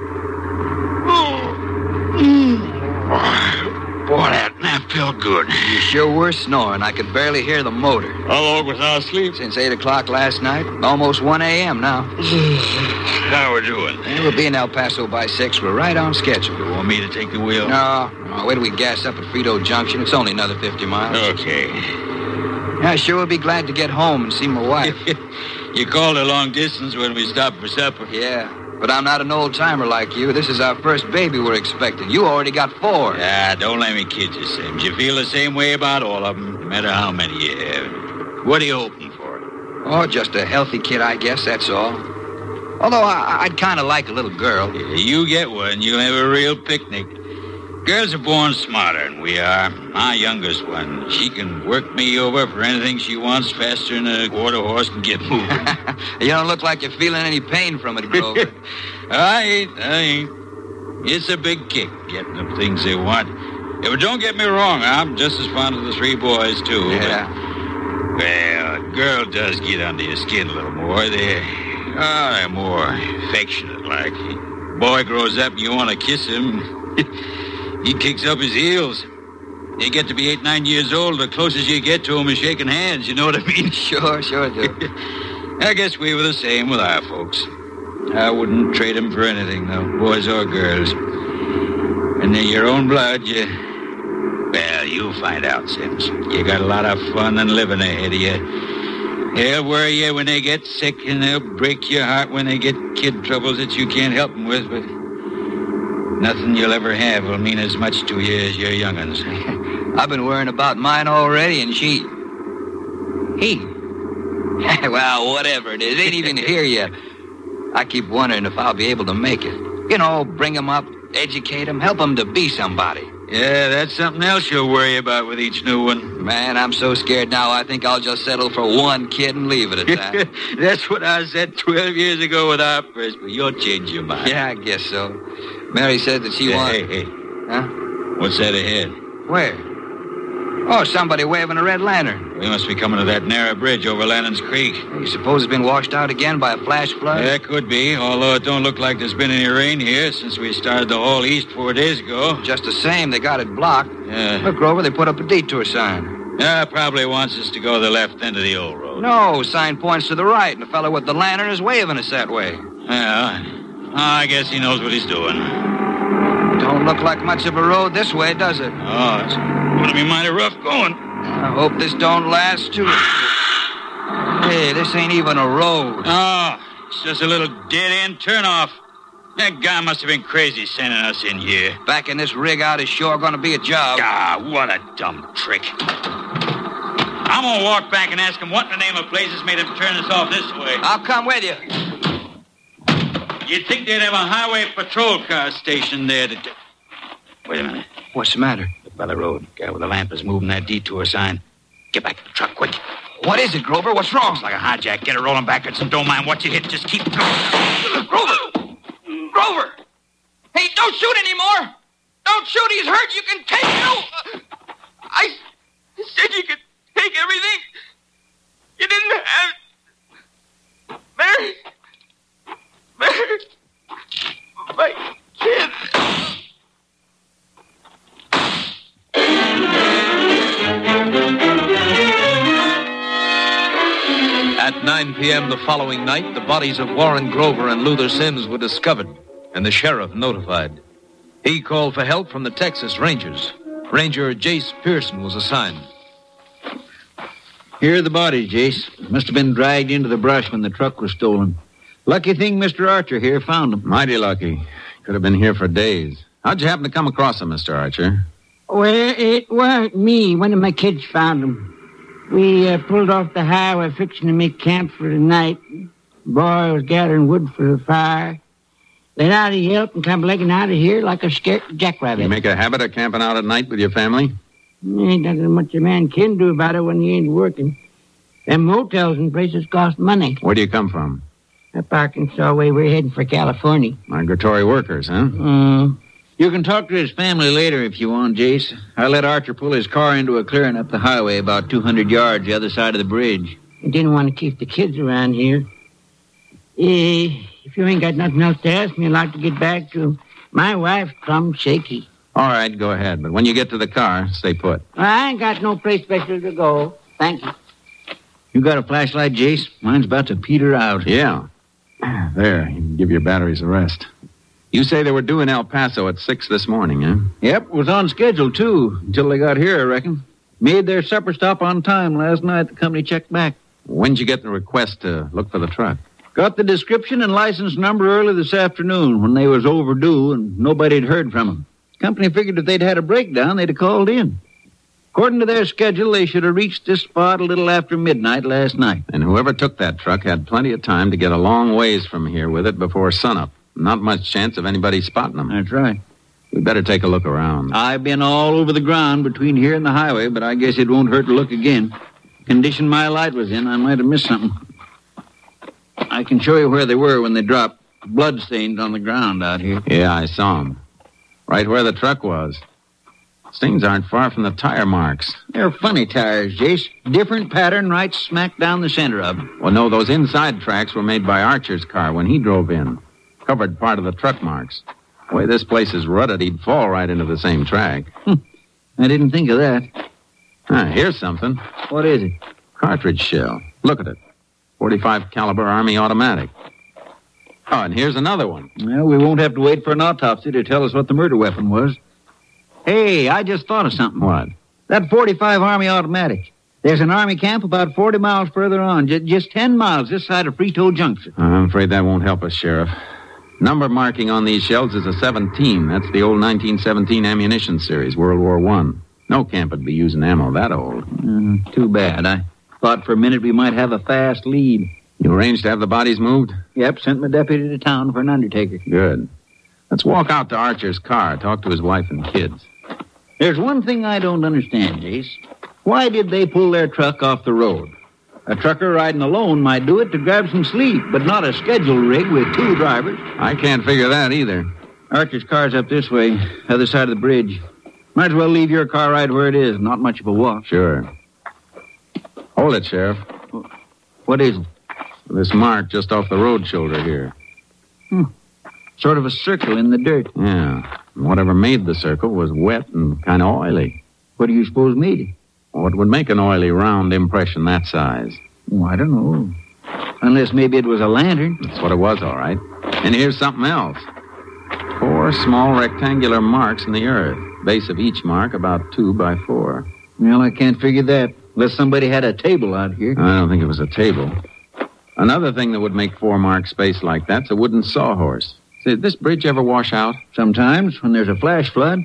Boy, that nap felt good. You sure were snoring. I could barely hear the motor. How long was I asleep? Since eight o'clock last night. Almost one a.m. now. How we doing? Yeah, we'll be in El Paso by six. We're right on schedule. You want me to take the wheel? No, no. Wait till we gas up at Frito Junction. It's only another fifty miles. Okay. I sure would be glad to get home and see my wife. You called a long distance when we stopped for supper. Yeah, but I'm not an old-timer like you. This is our first baby we're expecting. You already got four. Yeah, don't let me kid you, Sims. You feel the same way about all of them, no matter how many you have. What are you hoping for? Oh, just a healthy kid, I guess, that's all. Although I, I'd kind of like a little girl. Yeah, you get one, you'll have a real picnic. Girls are born smarter than we are. My youngest one, she can work me over for anything she wants faster than a quarter horse can get moving. You don't look like you're feeling any pain from it, Grover. I ain't, I ain't. It's a big kick getting them things they want. Yeah, but don't get me wrong, I'm just as fond of the three boys, too. Yeah. But, well, a girl does get under your skin a little more. They're, oh, they're more affectionate, like. Boy grows up and you want to kiss him. He kicks up his heels. You get to be eight, nine years old, the closest you get to him is shaking hands, you know what I mean? Sure, sure do. I guess we were the same with our folks. I wouldn't trade them for anything, though, boys or girls. And they're your own blood, you... Well, you'll find out, Sims. You got a lot of fun and living ahead of you. They'll worry you when they get sick, and they'll break your heart when they get kid troubles that you can't help them with, but... nothing you'll ever have will mean as much to you as your young'uns. I've been worrying about mine already, and she... He? Well, whatever it is, ain't even here yet. I keep wondering if I'll be able to make it. You know, bring them up, educate them, help them to be somebody. Yeah, that's something else you'll worry about with each new one. Man, I'm so scared now, I think I'll just settle for one kid and leave it at that. That's what I said twelve years ago with our first, but you'll change your mind. Yeah, I guess so. Mary said that she hey, wanted... Hey, hey. Huh? What's that ahead? Where? Oh, somebody waving a red lantern. We must be coming to that narrow bridge over Lannon's Creek. You suppose it's been washed out again by a flash flood? Yeah, it could be, although it don't look like there's been any rain here since we started the haul east four days ago. Just the same, they got it blocked. Yeah. Look, Grover, they put up a detour sign. Yeah, probably wants us to go to the left end of the old road. No, sign points to the right, and the fellow with the lantern is waving us that way. Yeah, I guess he knows what he's doing. Don't look like much of a road this way, does it? Oh, it's going to be mighty rough going. I hope this don't last too. Hey, this ain't even a road. Oh, it's just a little dead-end turnoff. That guy must have been crazy sending us in here. Backing this rig out is sure going to be a job. Ah, what a dumb trick. I'm going to walk back and ask him what in the name of blazes made him turn us off this way. I'll come with you. You'd think they'd have a highway patrol car stationed there to... Do... Wait a minute. What's the matter? Look by the road. Guy with the lamp is moving that detour sign. Get back to the truck, quick. What is it, Grover? What's wrong? Looks like a hijack. Get it rolling backwards and don't mind what you hit. Just keep going. Grover! Grover! Hey, don't shoot anymore! Don't shoot, he's hurt. You can take it. I said you could take everything. You didn't have... Mary... Mary... My kid... At nine p.m. the following night, the bodies of Warren Grover and Luther Sims were discovered, and the sheriff notified. He called for help from the Texas Rangers. Ranger Jace Pearson was assigned. Here are the bodies, Jace. Must have been dragged into the brush when the truck was stolen. Lucky thing Mister Archer here found them. Mighty lucky. Could have been here for days. How'd you happen to come across them, Mister Archer? Well, it weren't me. One of my kids found them. We uh, pulled off the highway fixing to make camp for the night. The boy was gathering wood for the fire. Let out a yelp and come legging out of here like a scared jackrabbit. You make a habit of camping out at night with your family? Ain't nothing much a man can do about it when he ain't working. Them motels and places cost money. Where do you come from? Up Arkansas way, we're heading for California. Migratory workers, huh? Mm. You can talk to his family later if you want, Jace. I let Archer pull his car into a clearing up the highway about two hundred yards the other side of the bridge. I didn't want to keep the kids around here. Eh, if you ain't got nothing else to ask me, I'd like to get back to my wife's plumb shaky. All right, go ahead. But when you get to the car, stay put. I ain't got no place special to go. Thank you. You got a flashlight, Jace? Mine's about to peter out. Yeah. There, you can give your batteries a rest. You say they were due in El Paso at six this morning, huh? Yep, was on schedule, too, until they got here, I reckon. Made their supper stop on time last night. The company checked back. When'd you get the request to look for the truck? Got the description and license number early this afternoon when they was overdue and nobody had heard from them. Company figured if they'd had a breakdown, they'd have called in. According to their schedule, they should have reached this spot a little after midnight last night. And whoever took that truck had plenty of time to get a long ways from here with it before sunup. Not much chance of anybody spotting them. That's right. We better take a look around. I've been all over the ground between here and the highway, but I guess it won't hurt to look again. Condition my light was in, I might have missed something. I can show you where they were when they dropped. Blood stains on the ground out here. Yeah, I saw them. Right where the truck was. Stains aren't far from the tire marks. They're funny tires, Jace. Different pattern right smack down the center of them. Well, no, those inside tracks were made by Archer's car when he drove in. Covered part of the truck marks. The way this place is rutted, he'd fall right into the same track. Hm. I didn't think of that. Ah, here's something. What is it? Cartridge shell. Look at it. forty-five caliber Army automatic. Oh, and here's another one. Well, we won't have to wait for an autopsy to tell us what the murder weapon was. Hey, I just thought of something. What? That forty-five Army automatic. There's an Army camp about forty miles further on, j- just ten miles this side of Frito Junction. I'm afraid that won't help us, Sheriff. Number marking on these shells is a seventeen. That's the old nineteen seventeen ammunition series, World War One. No camp would be using ammo that old. Mm, too bad. I thought for a minute we might have a fast lead. You arranged to have the bodies moved? Yep, sent my deputy to town for an undertaker. Good. Let's walk out to Archer's car, talk to his wife and kids. There's one thing I don't understand, Jace. Why did they pull their truck off the road? A trucker riding alone might do it to grab some sleep, but not a scheduled rig with two drivers. I can't figure that either. Archer's car's up this way, other side of the bridge. Might as well leave your car right where it is. Not much of a walk. Sure. Hold it, Sheriff. What is it? This mark just off the road shoulder here. Hmm. Sort of a circle in the dirt. Yeah. And whatever made the circle was wet and kind of oily. What do you suppose made it? What would make an oily, round impression that size? Oh, I don't know. Unless maybe it was a lantern. That's what it was, all right. And here's something else. Four small rectangular marks in the earth. Base of each mark about two by four. Well, I can't figure that. Unless somebody had a table out here. I don't think it was a table. Another thing that would make four marks spaced like that's a wooden sawhorse. See, did this bridge ever wash out? Sometimes, when there's a flash flood.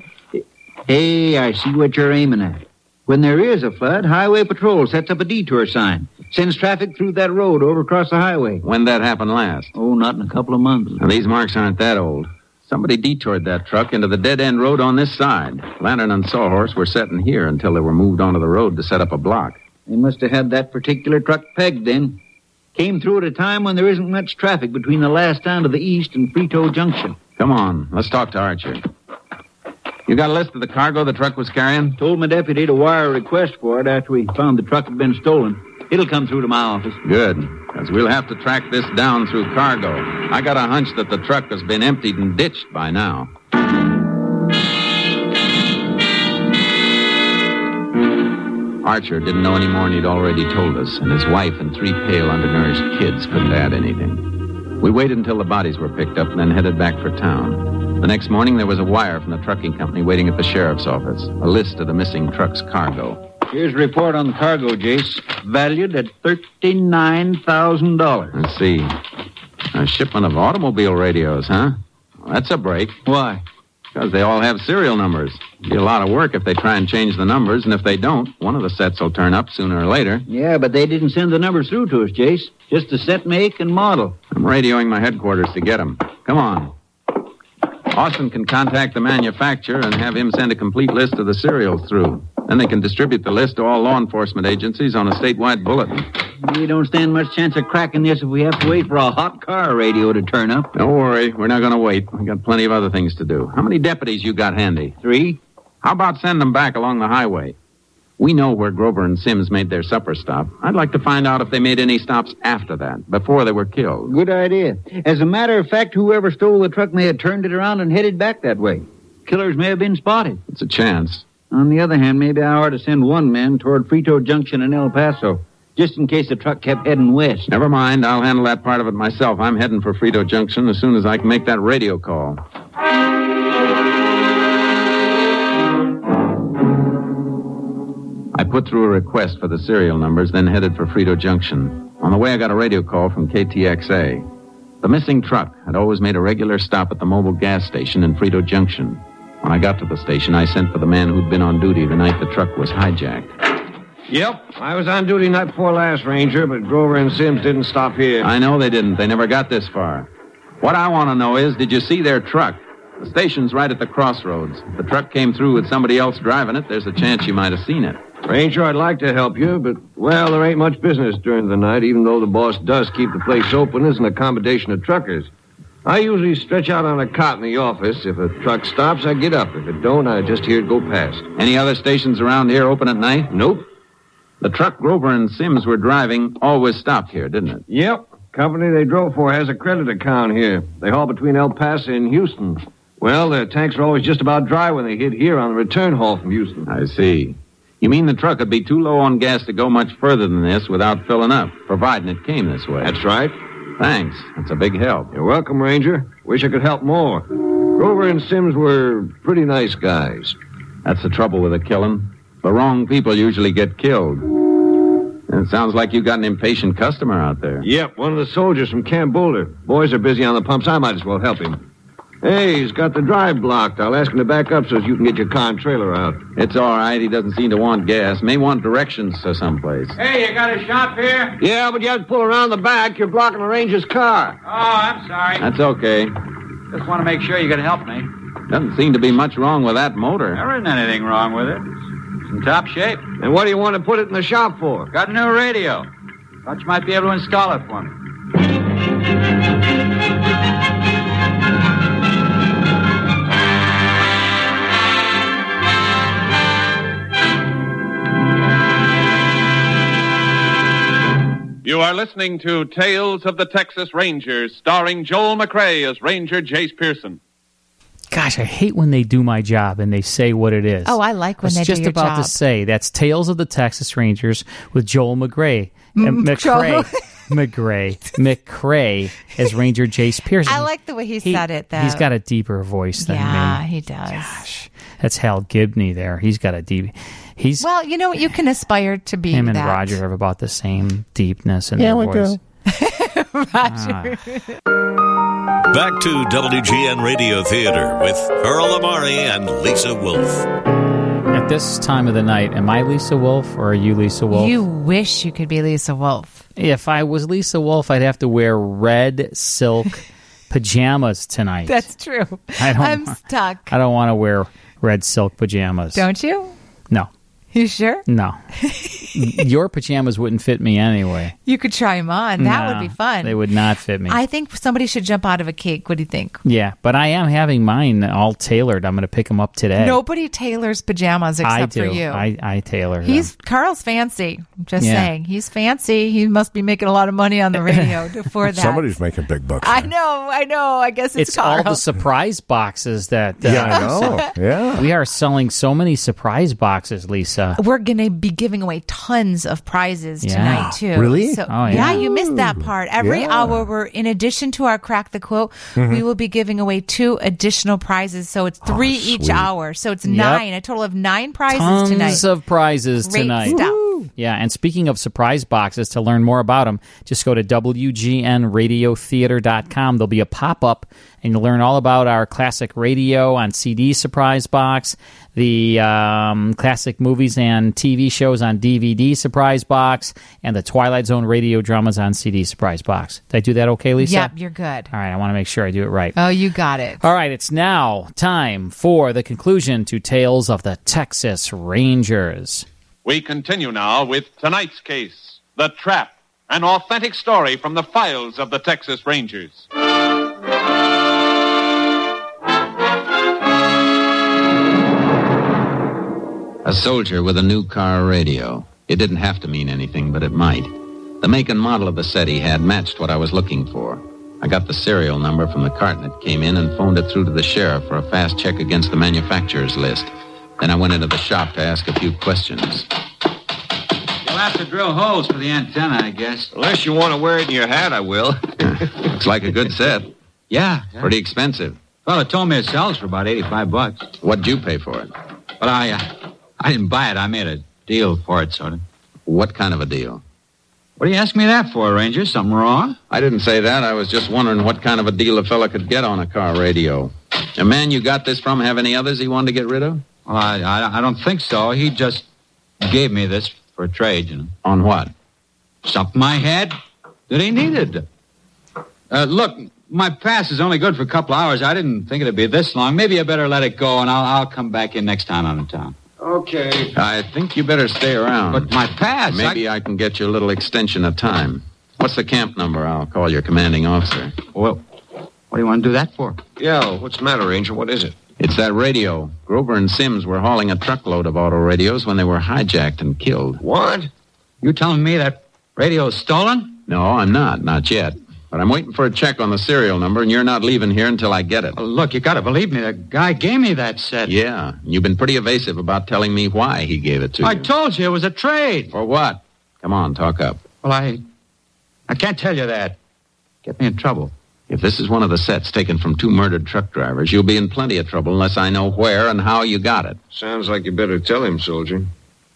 Hey, I see what you're aiming at. When there is a flood, Highway Patrol sets up a detour sign. Sends traffic through that road over across the highway. When that happened last? Oh, not in a couple of months. Now, these marks aren't that old. Somebody detoured that truck into the dead-end road on this side. Lantern and Sawhorse were set in here until they were moved onto the road to set up a block. They must have had that particular truck pegged then. Came through at a time when there isn't much traffic between the last town to the east and Frito Junction. Come on, let's talk to Archer. You got a list of the cargo the truck was carrying? Told my deputy to wire a request for it after we found the truck had been stolen. It'll come through to my office. Good, because we'll have to track this down through cargo. I got a hunch that the truck has been emptied and ditched by now. Archer didn't know any more than he'd already told us, and his wife and three pale, undernourished kids couldn't add anything. We waited until the bodies were picked up and then headed back for town. The next morning, there was a wire from the trucking company waiting at the sheriff's office, a list of the missing truck's cargo. Here's a report on the cargo, Jace. Valued at thirty-nine thousand dollars. Let's see. A shipment of automobile radios, huh? Well, that's a break. Why? Because they all have serial numbers. It'll be a lot of work if they try and change the numbers, and if they don't, one of the sets will turn up sooner or later. Yeah, but they didn't send the numbers through to us, Jace. Just the set, make, and model. I'm radioing my headquarters to get them. Come on. Austin can contact the manufacturer and have him send a complete list of the serials through. Then they can distribute the list to all law enforcement agencies on a statewide bulletin. We don't stand much chance of cracking this if we have to wait for a hot car radio to turn up. Don't worry. We're not going to wait. We've got plenty of other things to do. How many deputies you got handy? Three. How about send them back along the highway? We know where Grover and Sims made their supper stop. I'd like to find out if they made any stops after that, before they were killed. Good idea. As a matter of fact, whoever stole the truck may have turned it around and headed back that way. Killers may have been spotted. It's a chance. On the other hand, maybe I ought to send one man toward Frito Junction in El Paso, just in case the truck kept heading west. Never mind. I'll handle that part of it myself. I'm heading for Frito Junction as soon as I can make that radio call. I put through a request for the serial numbers, then headed for Frito Junction. On the way, I got a radio call from K T X A. The missing truck had always made a regular stop at the mobile gas station in Frito Junction. When I got to the station, I sent for the man who'd been on duty the night the truck was hijacked. Yep, I was on duty night before last, Ranger, but Grover and Sims didn't stop here. I know they didn't. They never got this far. What I want to know is, did you see their truck? The station's right at the crossroads. If the truck came through with somebody else driving it, there's a chance you might have seen it. Ranger, I'd like to help you, but, well, there ain't much business during the night, even though the boss does keep the place open as an accommodation of truckers. I usually stretch out on a cot in the office. If a truck stops, I get up. If it don't, I just hear it go past. Any other stations around here open at night? Nope. The truck Grover and Sims were driving always stopped here, didn't it? Yep. Company they drove for has a credit account here. They haul between El Paso and Houston. Well, their tanks are always just about dry when they hit here on the return haul from Houston. I see. You mean the truck would be too low on gas to go much further than this without filling up, providing it came this way? That's right. Thanks. That's a big help. You're welcome, Ranger. Wish I could help more. Grover and Sims were pretty nice guys. That's the trouble with a killing. The wrong people usually get killed. And it sounds like you got an impatient customer out there. Yep, one of the soldiers from Camp Boulder. Boys are busy on the pumps. I might as well help him. Hey, he's got the drive blocked. I'll ask him to back up so you can get your car and trailer out. It's all right. He doesn't seem to want gas. May want directions to someplace. Hey, you got a shop here? Yeah, but you have to pull around the back. You're blocking the ranger's car. Oh, I'm sorry. That's okay. Just want to make sure you can help me. Doesn't seem to be much wrong with that motor. There isn't anything wrong with it. It's in top shape. And what do you want to put it in the shop for? Got a new radio. Thought you might be able to install it for me. You are listening to Tales of the Texas Rangers, starring Joel McRae as Ranger Jace Pearson. Gosh, I hate when they do my job and they say what it is. Oh, I like when I they was do just your about job. to say, that's Tales of the Texas Rangers with Joel McRae. Mm, McRae. McRae. McRae as Ranger Jace Pearson. I like the way he, he said it, though. He's got a deeper voice than yeah, me. he does. Gosh, that's Hal Gibney there. He's got a deep... He's well, you know what? You can aspire to be Him and that. Roger have about the same deepness in Yeah, their we voice. do. Roger. Ah. Back to W G N Radio Theater with Earl Amari and Lisa Wolf. At this time of the night, am I Lisa Wolf or are you Lisa Wolf? You wish you could be Lisa Wolf. If I was Lisa Wolf, I'd have to wear red silk pajamas tonight. That's true. I don't, I'm stuck. I don't want to wear red silk pajamas. Don't you? No. You sure? No. Your pajamas wouldn't fit me anyway. You could try them on. That No, would be fun. They would not fit me. I think somebody should jump out of a cake. What do you think? Yeah, but I am having mine all tailored. I'm going to pick them up today. Nobody tailors pajamas except I do. for you. I, I tailor them. He's Carl's fancy. I'm just Yeah. saying. He's fancy. He must be making a lot of money on the radio for that. Somebody's making big bucks. I know. I know. I guess it's, It's Carl. all the surprise boxes that... Uh, Yeah, I know. Yeah. We are selling so many surprise boxes, Lisa. We're going to be giving away tons of prizes Yeah. tonight, too. Really? So, Oh, yeah. yeah. you missed that part. Every Yeah. hour, we're in addition to our Crack the Quote, Mm-hmm. we will be giving away two additional prizes. So it's three each sweet. hour. So it's Yep. nine, a total of nine prizes Tons tonight. of prizes Great tonight. stuff. Yeah, and speaking of surprise boxes, to learn more about them, just go to W G N radio theater dot com. There'll be a pop-up, and you'll learn all about our classic radio on C D surprise box, the um, classic movies and T V shows on D V D surprise box, and the Twilight Zone radio dramas on C D surprise box. Did I do that okay, Lisa? Yep, you're good. All right, I want to make sure I do it right. Oh, you got it. All right, it's now time for the conclusion to Tales of the Texas Rangers. We continue now with tonight's case, The Trap, an authentic story from the files of the Texas Rangers. A soldier with a new car radio. It didn't have to mean anything, but it might. The make and model of the set he had matched what I was looking for. I got the serial number from the carton it came in and phoned it through to the sheriff for a fast check against the manufacturer's list. Then I went into the shop to ask a few questions. You'll have to drill holes for the antenna, I guess. Unless you want to wear it in your hat, I will. Looks like a good set. Yeah. Pretty expensive. Well, it told me it sells for about eighty-five bucks. What'd you pay for it? But I, uh, I didn't buy it. I made a deal for it, sort of. What kind of a deal? What do you ask me that for, Ranger? Something wrong? I didn't say that. I was just wondering what kind of a deal a fella could get on a car radio. The man you got this from have any others he wanted to get rid of? Well, I, I, I don't think so. He just gave me this for a trade, you know. On what? Something I had that he needed. Uh, look, my pass is only good for a couple hours. I didn't think it'd be this long. Maybe you better let it go, and I'll, I'll come back in next time I'm in town. Okay. I think you better stay around. But my pass... Maybe I... I can get you a little extension of time. What's the camp number? I'll call your commanding officer. Well, what do you want to do that for? Yeah, what's the matter, Ranger? What is it? It's that radio. Grover and Sims were hauling a truckload of auto radios when they were hijacked and killed. What? You telling me that radio's stolen? No, I'm not. Not yet. But I'm waiting for a check on the serial number, and you're not leaving here until I get it. Well, look, you gotta believe me. The guy gave me that set. Yeah, and you've been pretty evasive about telling me why he gave it to you. I told you it was a trade. For what? Come on, talk up. Well, I... I can't tell you that. Get me in trouble. If this is one of the sets taken from two murdered truck drivers, you'll be in plenty of trouble unless I know where and how you got it. Sounds like you better tell him, soldier.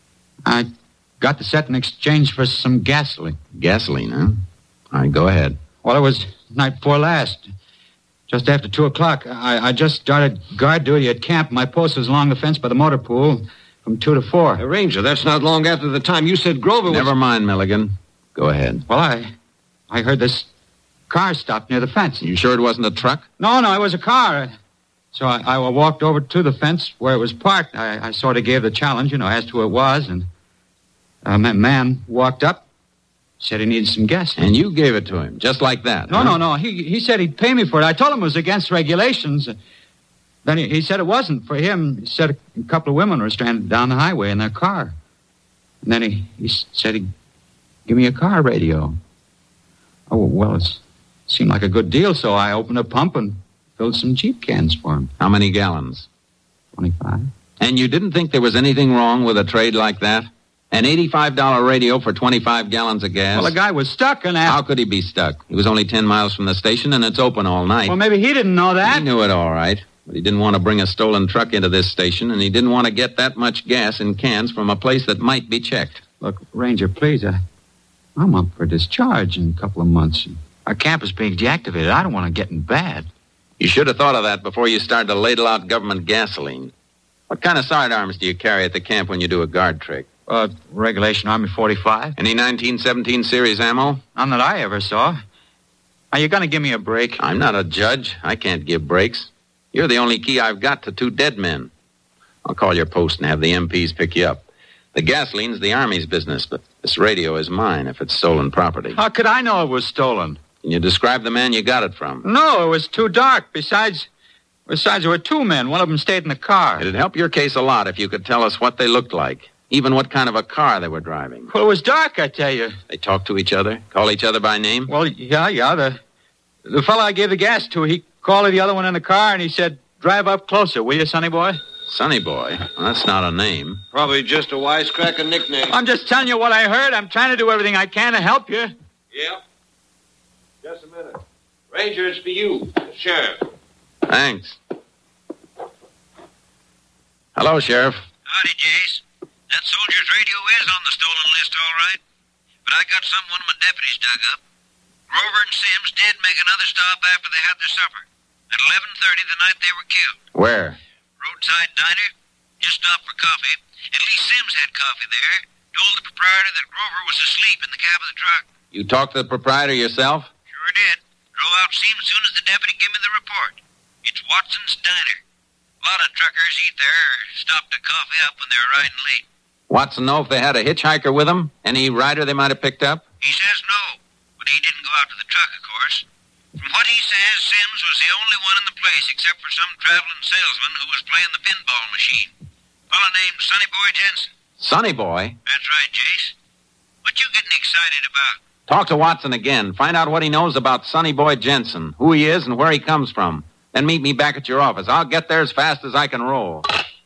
I got the set in exchange for some gasoline. Gasoline, huh? All right, go ahead. Well, it was night before last. Just after two o'clock. I, I just started guard duty at camp. My post was along the fence by the motor pool from two to four. Hey, Ranger, that's not long after the time you said Grover was... Never mind, Milligan. Go ahead. Well, I... I heard this car stop near the fence. You sure it wasn't a truck? No, no, it was a car. So I, I walked over to the fence where it was parked. I, I sort of gave the challenge, you know, asked who it was, and a man walked up, said he needed some gas. And you gave it to him, just like that? No, huh? no, no. He he said he'd pay me for it. I told him it was against regulations. Then he, he said it wasn't for him. He said a couple of women were stranded down the highway in their car. And then he, he said he'd give me a car radio. Oh, well, it seemed like a good deal, so I opened a pump and filled some Jeep cans for him. How many gallons? twenty-five. And you didn't think there was anything wrong with a trade like that? An eighty-five dollar radio for twenty-five gallons of gas? Well, the guy was stuck and asked... How could he be stuck? He was only ten miles from the station, and it's open all night. Well, maybe he didn't know that. He knew it all right, but he didn't want to bring a stolen truck into this station, and he didn't want to get that much gas in cans from a place that might be checked. Look, Ranger, please, I, I'm up for discharge in a couple of months. Our camp is being deactivated. I don't want to get in bad. You should have thought of that before you started to ladle out government gasoline. What kind of sidearms do you carry at the camp when you do a guard trick? Uh, regulation Army forty-five. Any nineteen seventeen series ammo? None that I ever saw. Are you going to give me a break? I'm not a judge. I can't give breaks. You're the only key I've got to two dead men. I'll call your post and have the M Ps pick you up. The gasoline's the Army's business, but this radio is mine if it's stolen property. How could I know it was stolen? Can you describe the man you got it from? No, it was too dark. Besides, besides, there were two men. One of them stayed in the car. It'd help your case a lot if you could tell us what they looked like. Even what kind of a car they were driving. Well, it was dark, I tell you. They talked to each other? Call each other by name? Well, yeah, yeah. The, the fellow I gave the gas to, he called the other one in the car, and he said, drive up closer, will you, Sonny Boy? Sonny Boy? Well, that's not a name. Probably just a wisecracker nickname. I'm just telling you what I heard. I'm trying to do everything I can to help you. Yeah. Just a minute. Ranger, it's for you, the sheriff. Thanks. Hello, Sheriff. Howdy, Jace. That soldier's radio is on the stolen list, all right. But I got some one of my deputies dug up. Grover and Sims did make another stop after they had their supper. At eleven thirty the night they were killed. Where? Roadside diner. Just stopped for coffee. At least Sims had coffee there. Told the proprietor that Grover was asleep in the cab of the truck. You talked to the proprietor yourself? Sure did. Drove out to see him as soon as the deputy gave me the report. It's Watson's Diner. A lot of truckers eat there or stop to coffee up when they're riding late. Watson know if they had a hitchhiker with them? Any rider they might have picked up? He says no, but he didn't go out to the truck, of course. From what he says, Sims was the only one in the place except for some traveling salesman who was playing the pinball machine. A fellow named Sonny Boy Jensen. Sonny Boy? That's right, Jace. What you getting excited about? Talk to Watson again. Find out what he knows about Sonny Boy Jensen, who he is and where he comes from. Then meet me back at your office. I'll get there as fast as I can roll.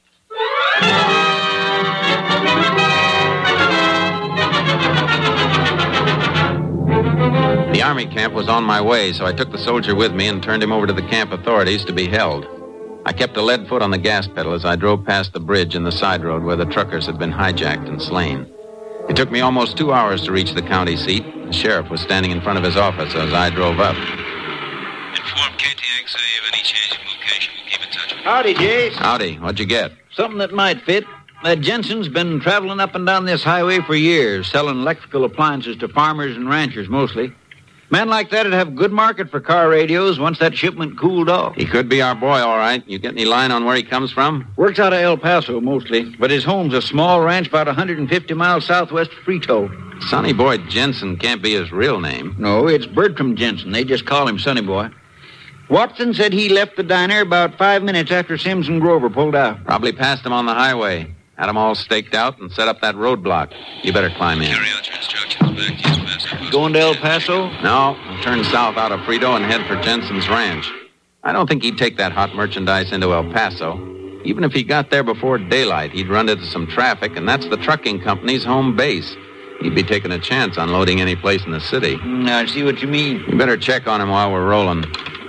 The Army camp was on my way, so I took the soldier with me and turned him over to the camp authorities to be held. I kept a lead foot on the gas pedal as I drove past the bridge and the side road where the truckers had been hijacked and slain. It took me almost two hours to reach the county seat. The sheriff was standing in front of his office as I drove up. Inform K T X A of any change in location. We'll keep in touch with you. Howdy, Jace. Howdy. What'd you get? Something that might fit. That Jensen's been traveling up and down this highway for years, selling electrical appliances to farmers and ranchers mostly. Man like that'd have good market for car radios once that shipment cooled off. He could be our boy, all right. You get any line on where he comes from? Works out of El Paso mostly, but his home's a small ranch about one hundred fifty miles southwest of Frito. Sonny Boy Jensen can't be his real name. No, it's Bertram Jensen. They just call him Sonny Boy. Watson said he left the diner about five minutes after Sims and Grover pulled out. Probably passed him on the highway. Had them all staked out and set up that roadblock. You better climb in. Carry out your instructions back to El Paso. Going to El Paso? No, I'll turn south out of Frito and head for Jensen's ranch. I don't think he'd take that hot merchandise into El Paso. Even if he got there before daylight, he'd run into some traffic, and that's the trucking company's home base. He'd be taking a chance on loading any place in the city. Mm, I see what you mean. You better check on him while we're rolling.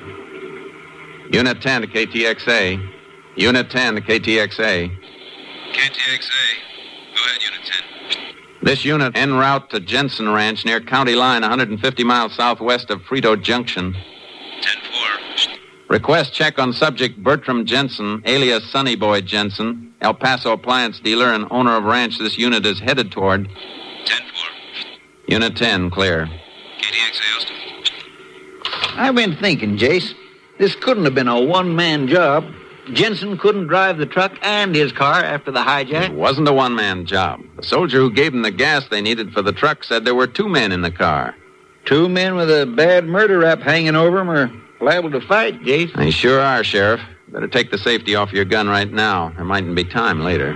Unit ten to K T X A. Unit ten to K T X A. K T X A. Go ahead, Unit ten. This unit en route to Jensen Ranch near County Line, one hundred fifty miles southwest of Frito Junction. ten four. Request check on subject Bertram Jensen, alias Sonny Boy Jensen, El Paso appliance dealer and owner of ranch this unit is headed toward. ten four. Unit ten, clear. K T X A, Austin. I've been thinking, Jace. This couldn't have been a one-man job. Jensen couldn't drive the truck and his car after the hijack. It wasn't a one-man job. The soldier who gave them the gas they needed for the truck said there were two men in the car. Two men with a bad murder rap hanging over them are liable to fight, Jace. They sure are, Sheriff. Better take the safety off your gun right now. There mightn't be time later.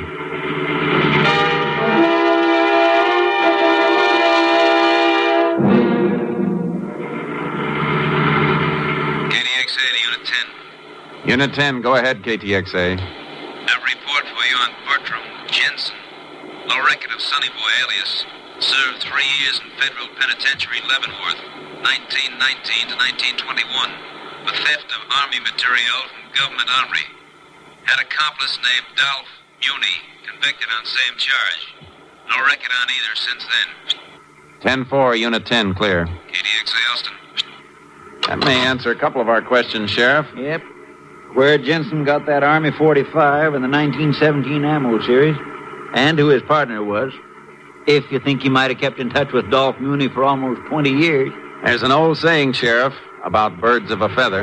Unit ten, go ahead, K T X A. A report for you on Bertram Jensen. No record of Sonny Boy alias. Served three years in federal penitentiary Leavenworth, nineteen nineteen to nineteen twenty-one, for theft of Army material from government armory. Had accomplice named Dolph Muni, convicted on same charge. No record on either since then. ten four, Unit ten, clear. K T X A, Austin. That may answer a couple of our questions, Sheriff. Yep. Where Jensen got that Army forty-five and the nineteen seventeen ammo series, and who his partner was, if you think he might have kept in touch with Dolph Muni for almost twenty years. There's an old saying, Sheriff, about birds of a feather.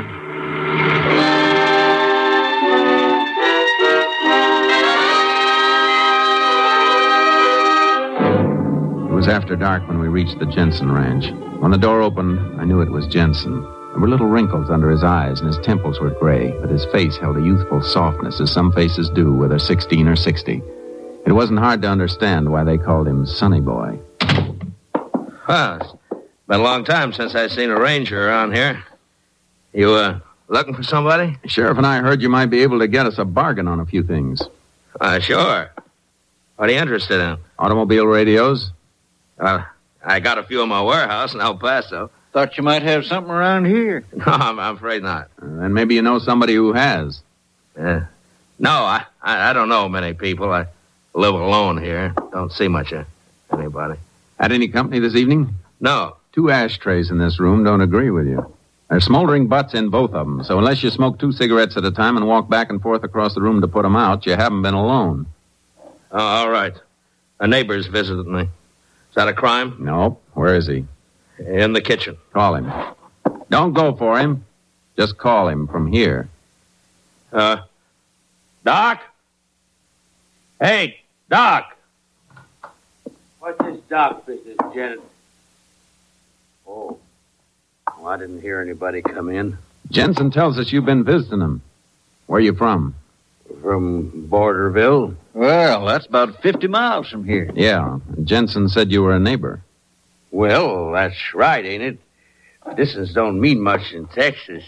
It was after dark when we reached the Jensen Ranch. When the door opened, I knew it was Jensen. There were little wrinkles under his eyes, and his temples were gray, but his face held a youthful softness, as some faces do, whether sixteen or sixty. It wasn't hard to understand why they called him Sonny Boy. Well, it's been a long time since I've seen a ranger around here. You, uh, looking for somebody? Sheriff and I heard you might be able to get us a bargain on a few things. Uh, sure. What are you interested in? Automobile radios? Uh, I got a few in my warehouse in El Paso. Thought you might have something around here. No, I'm, I'm afraid not. Uh, then maybe you know somebody who has. Uh, no, I, I I don't know many people. I live alone here. Don't see much of anybody. Had any company this evening? No. Two ashtrays in this room don't agree with you. There's smoldering butts in both of them, so unless you smoke two cigarettes at a time and walk back and forth across the room to put them out, you haven't been alone. Oh, all right. A neighbor's visited me. Is that a crime? Nope. Where is he? In the kitchen. Call him. Don't go for him. Just call him from here. Uh, Doc? Hey, Doc! What's this Doc business, Janet? Oh. Well, I didn't hear anybody come in. Jensen tells us you've been visiting him. Where you from? From Borderville. Well, that's about fifty miles from here. Yeah. Jensen said you were a neighbor. Well, that's right, ain't it? Distance don't mean much in Texas.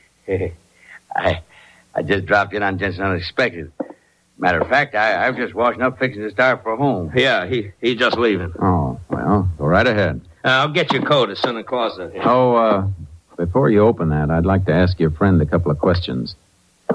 I I just dropped in on Jensen unexpected. Matter of fact, I, I was just washing up fixing to start for home. Yeah, he he's just leaving. Oh, well, go right ahead. Uh, I'll get your coat. It's in the closet here. Oh, uh, before you open that, I'd like to ask your friend a couple of questions.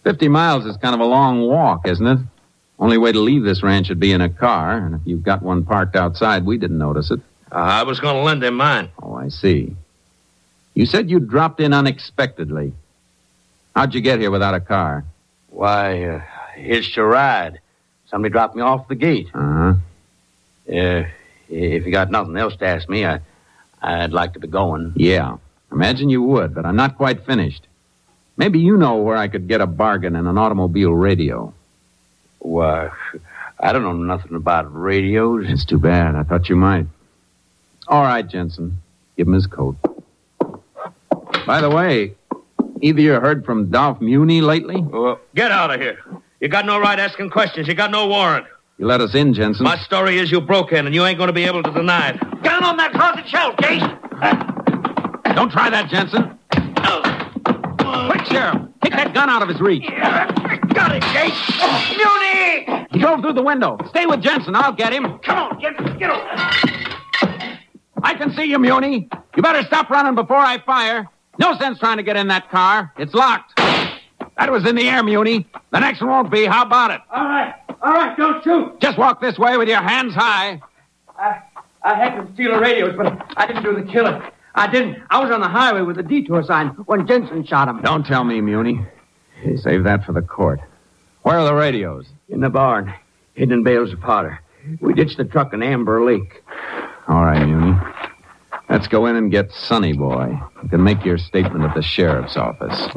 Fifty miles is kind of a long walk, isn't it? Only way to leave this ranch would be in a car, and if you've got one parked outside, we didn't notice it. Uh, I was going to lend him mine. Oh, I see. You said you dropped in unexpectedly. How'd you get here without a car? Why, uh, hitched a ride. Somebody dropped me off the gate. Uh-huh. Uh, if you got nothing else to ask me, I, I'd like to be going. Yeah. Imagine you would, but I'm not quite finished. Maybe you know where I could get a bargain in an automobile radio. Why, I don't know nothing about radios. It's too bad. I thought you might. All right, Jensen. Give him his coat. By the way, either you heard from Dolph Muni lately? Well, get out of here. You got no right asking questions. You got no warrant. You let us in, Jensen. My story is you broke in, and you ain't going to be able to deny it. Down on that closet shelf, Case. Don't try that, Jensen. Quick, Sheriff. Take that gun out of his reach. Got it, Case. Muni! He drove through the window. Stay with Jensen. I'll get him. Come on, get, get over. I can see you, Muni. You better stop running before I fire. No sense trying to get in that car. It's locked. That was in the air, Muni. The next one won't be. How about it? All right. All right, don't shoot. Just walk this way with your hands high. I, I had to steal the radios, but I didn't do the killing. I didn't. I was on the highway with a detour sign when Jensen shot him. Don't tell me, Muni. Save that for the court. Where are the radios? In the barn, hidden in bales of powder. We ditched the truck in Amber Lake. All right, Muni. Let's go in and get Sonny Boy. You can make your statement at the sheriff's office.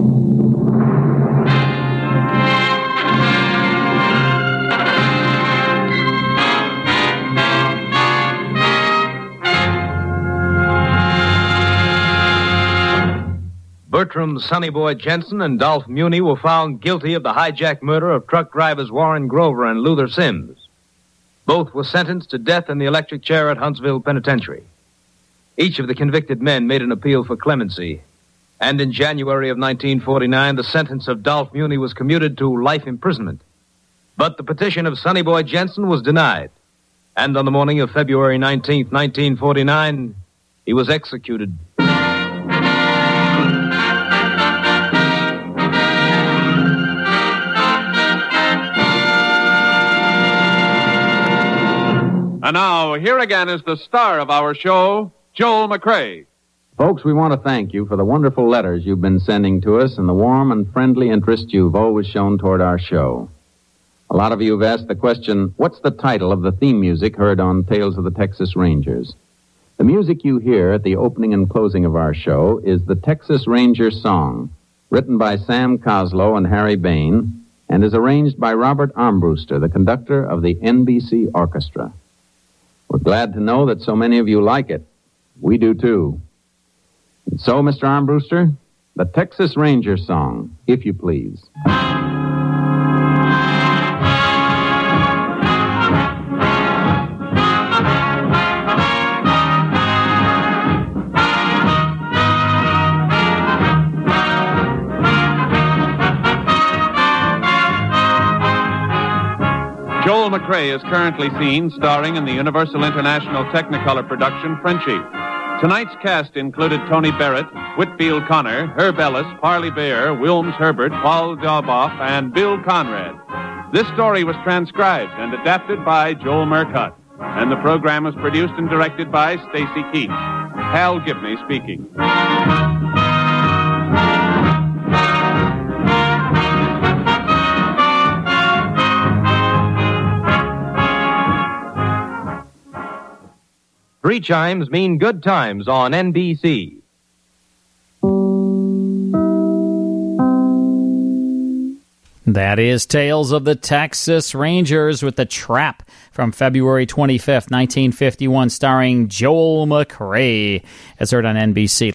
Bertram Sonny Boy Jensen and Dolph Muni were found guilty of the hijack murder of truck drivers Warren Grover and Luther Sims. Both were sentenced to death in the electric chair at Huntsville Penitentiary. Each of the convicted men made an appeal for clemency, and in January of nineteen forty-nine, the sentence of Dolph Muni was commuted to life imprisonment. But the petition of Sonny Boy Jensen was denied, and on the morning of February nineteenth, nineteen forty-nine, he was executed. And now, here again is the star of our show, Joel McCrea. Folks, we want to thank you for the wonderful letters you've been sending to us and the warm and friendly interest you've always shown toward our show. A lot of you have asked the question, what's the title of the theme music heard on Tales of the Texas Rangers? The music you hear at the opening and closing of our show is the Texas Ranger Song, written by Sam Coslow and Harry Bain, and is arranged by Robert Armbruster, the conductor of the N B C Orchestra. We're glad to know that so many of you like it. We do, too. And so, Mister Armbruster, the Texas Ranger Song, if you please. Joel McCrea is currently seen starring in the Universal International Technicolor production Frenchie. Tonight's cast included Tony Barrett, Whitfield Connor, Herb Ellis, Parley Bear, Wilms Herbert, Paul Dauboff, and Bill Conrad. This story was transcribed and adapted by Joel Murcutt, and the program was produced and directed by Stacy Keach. Hal Gibney speaking. Three chimes mean good times on N B C. That is Tales of the Texas Rangers with The Trap from February twenty-fifth, nineteen fifty-one, starring Joel McCrea, as heard on N B C.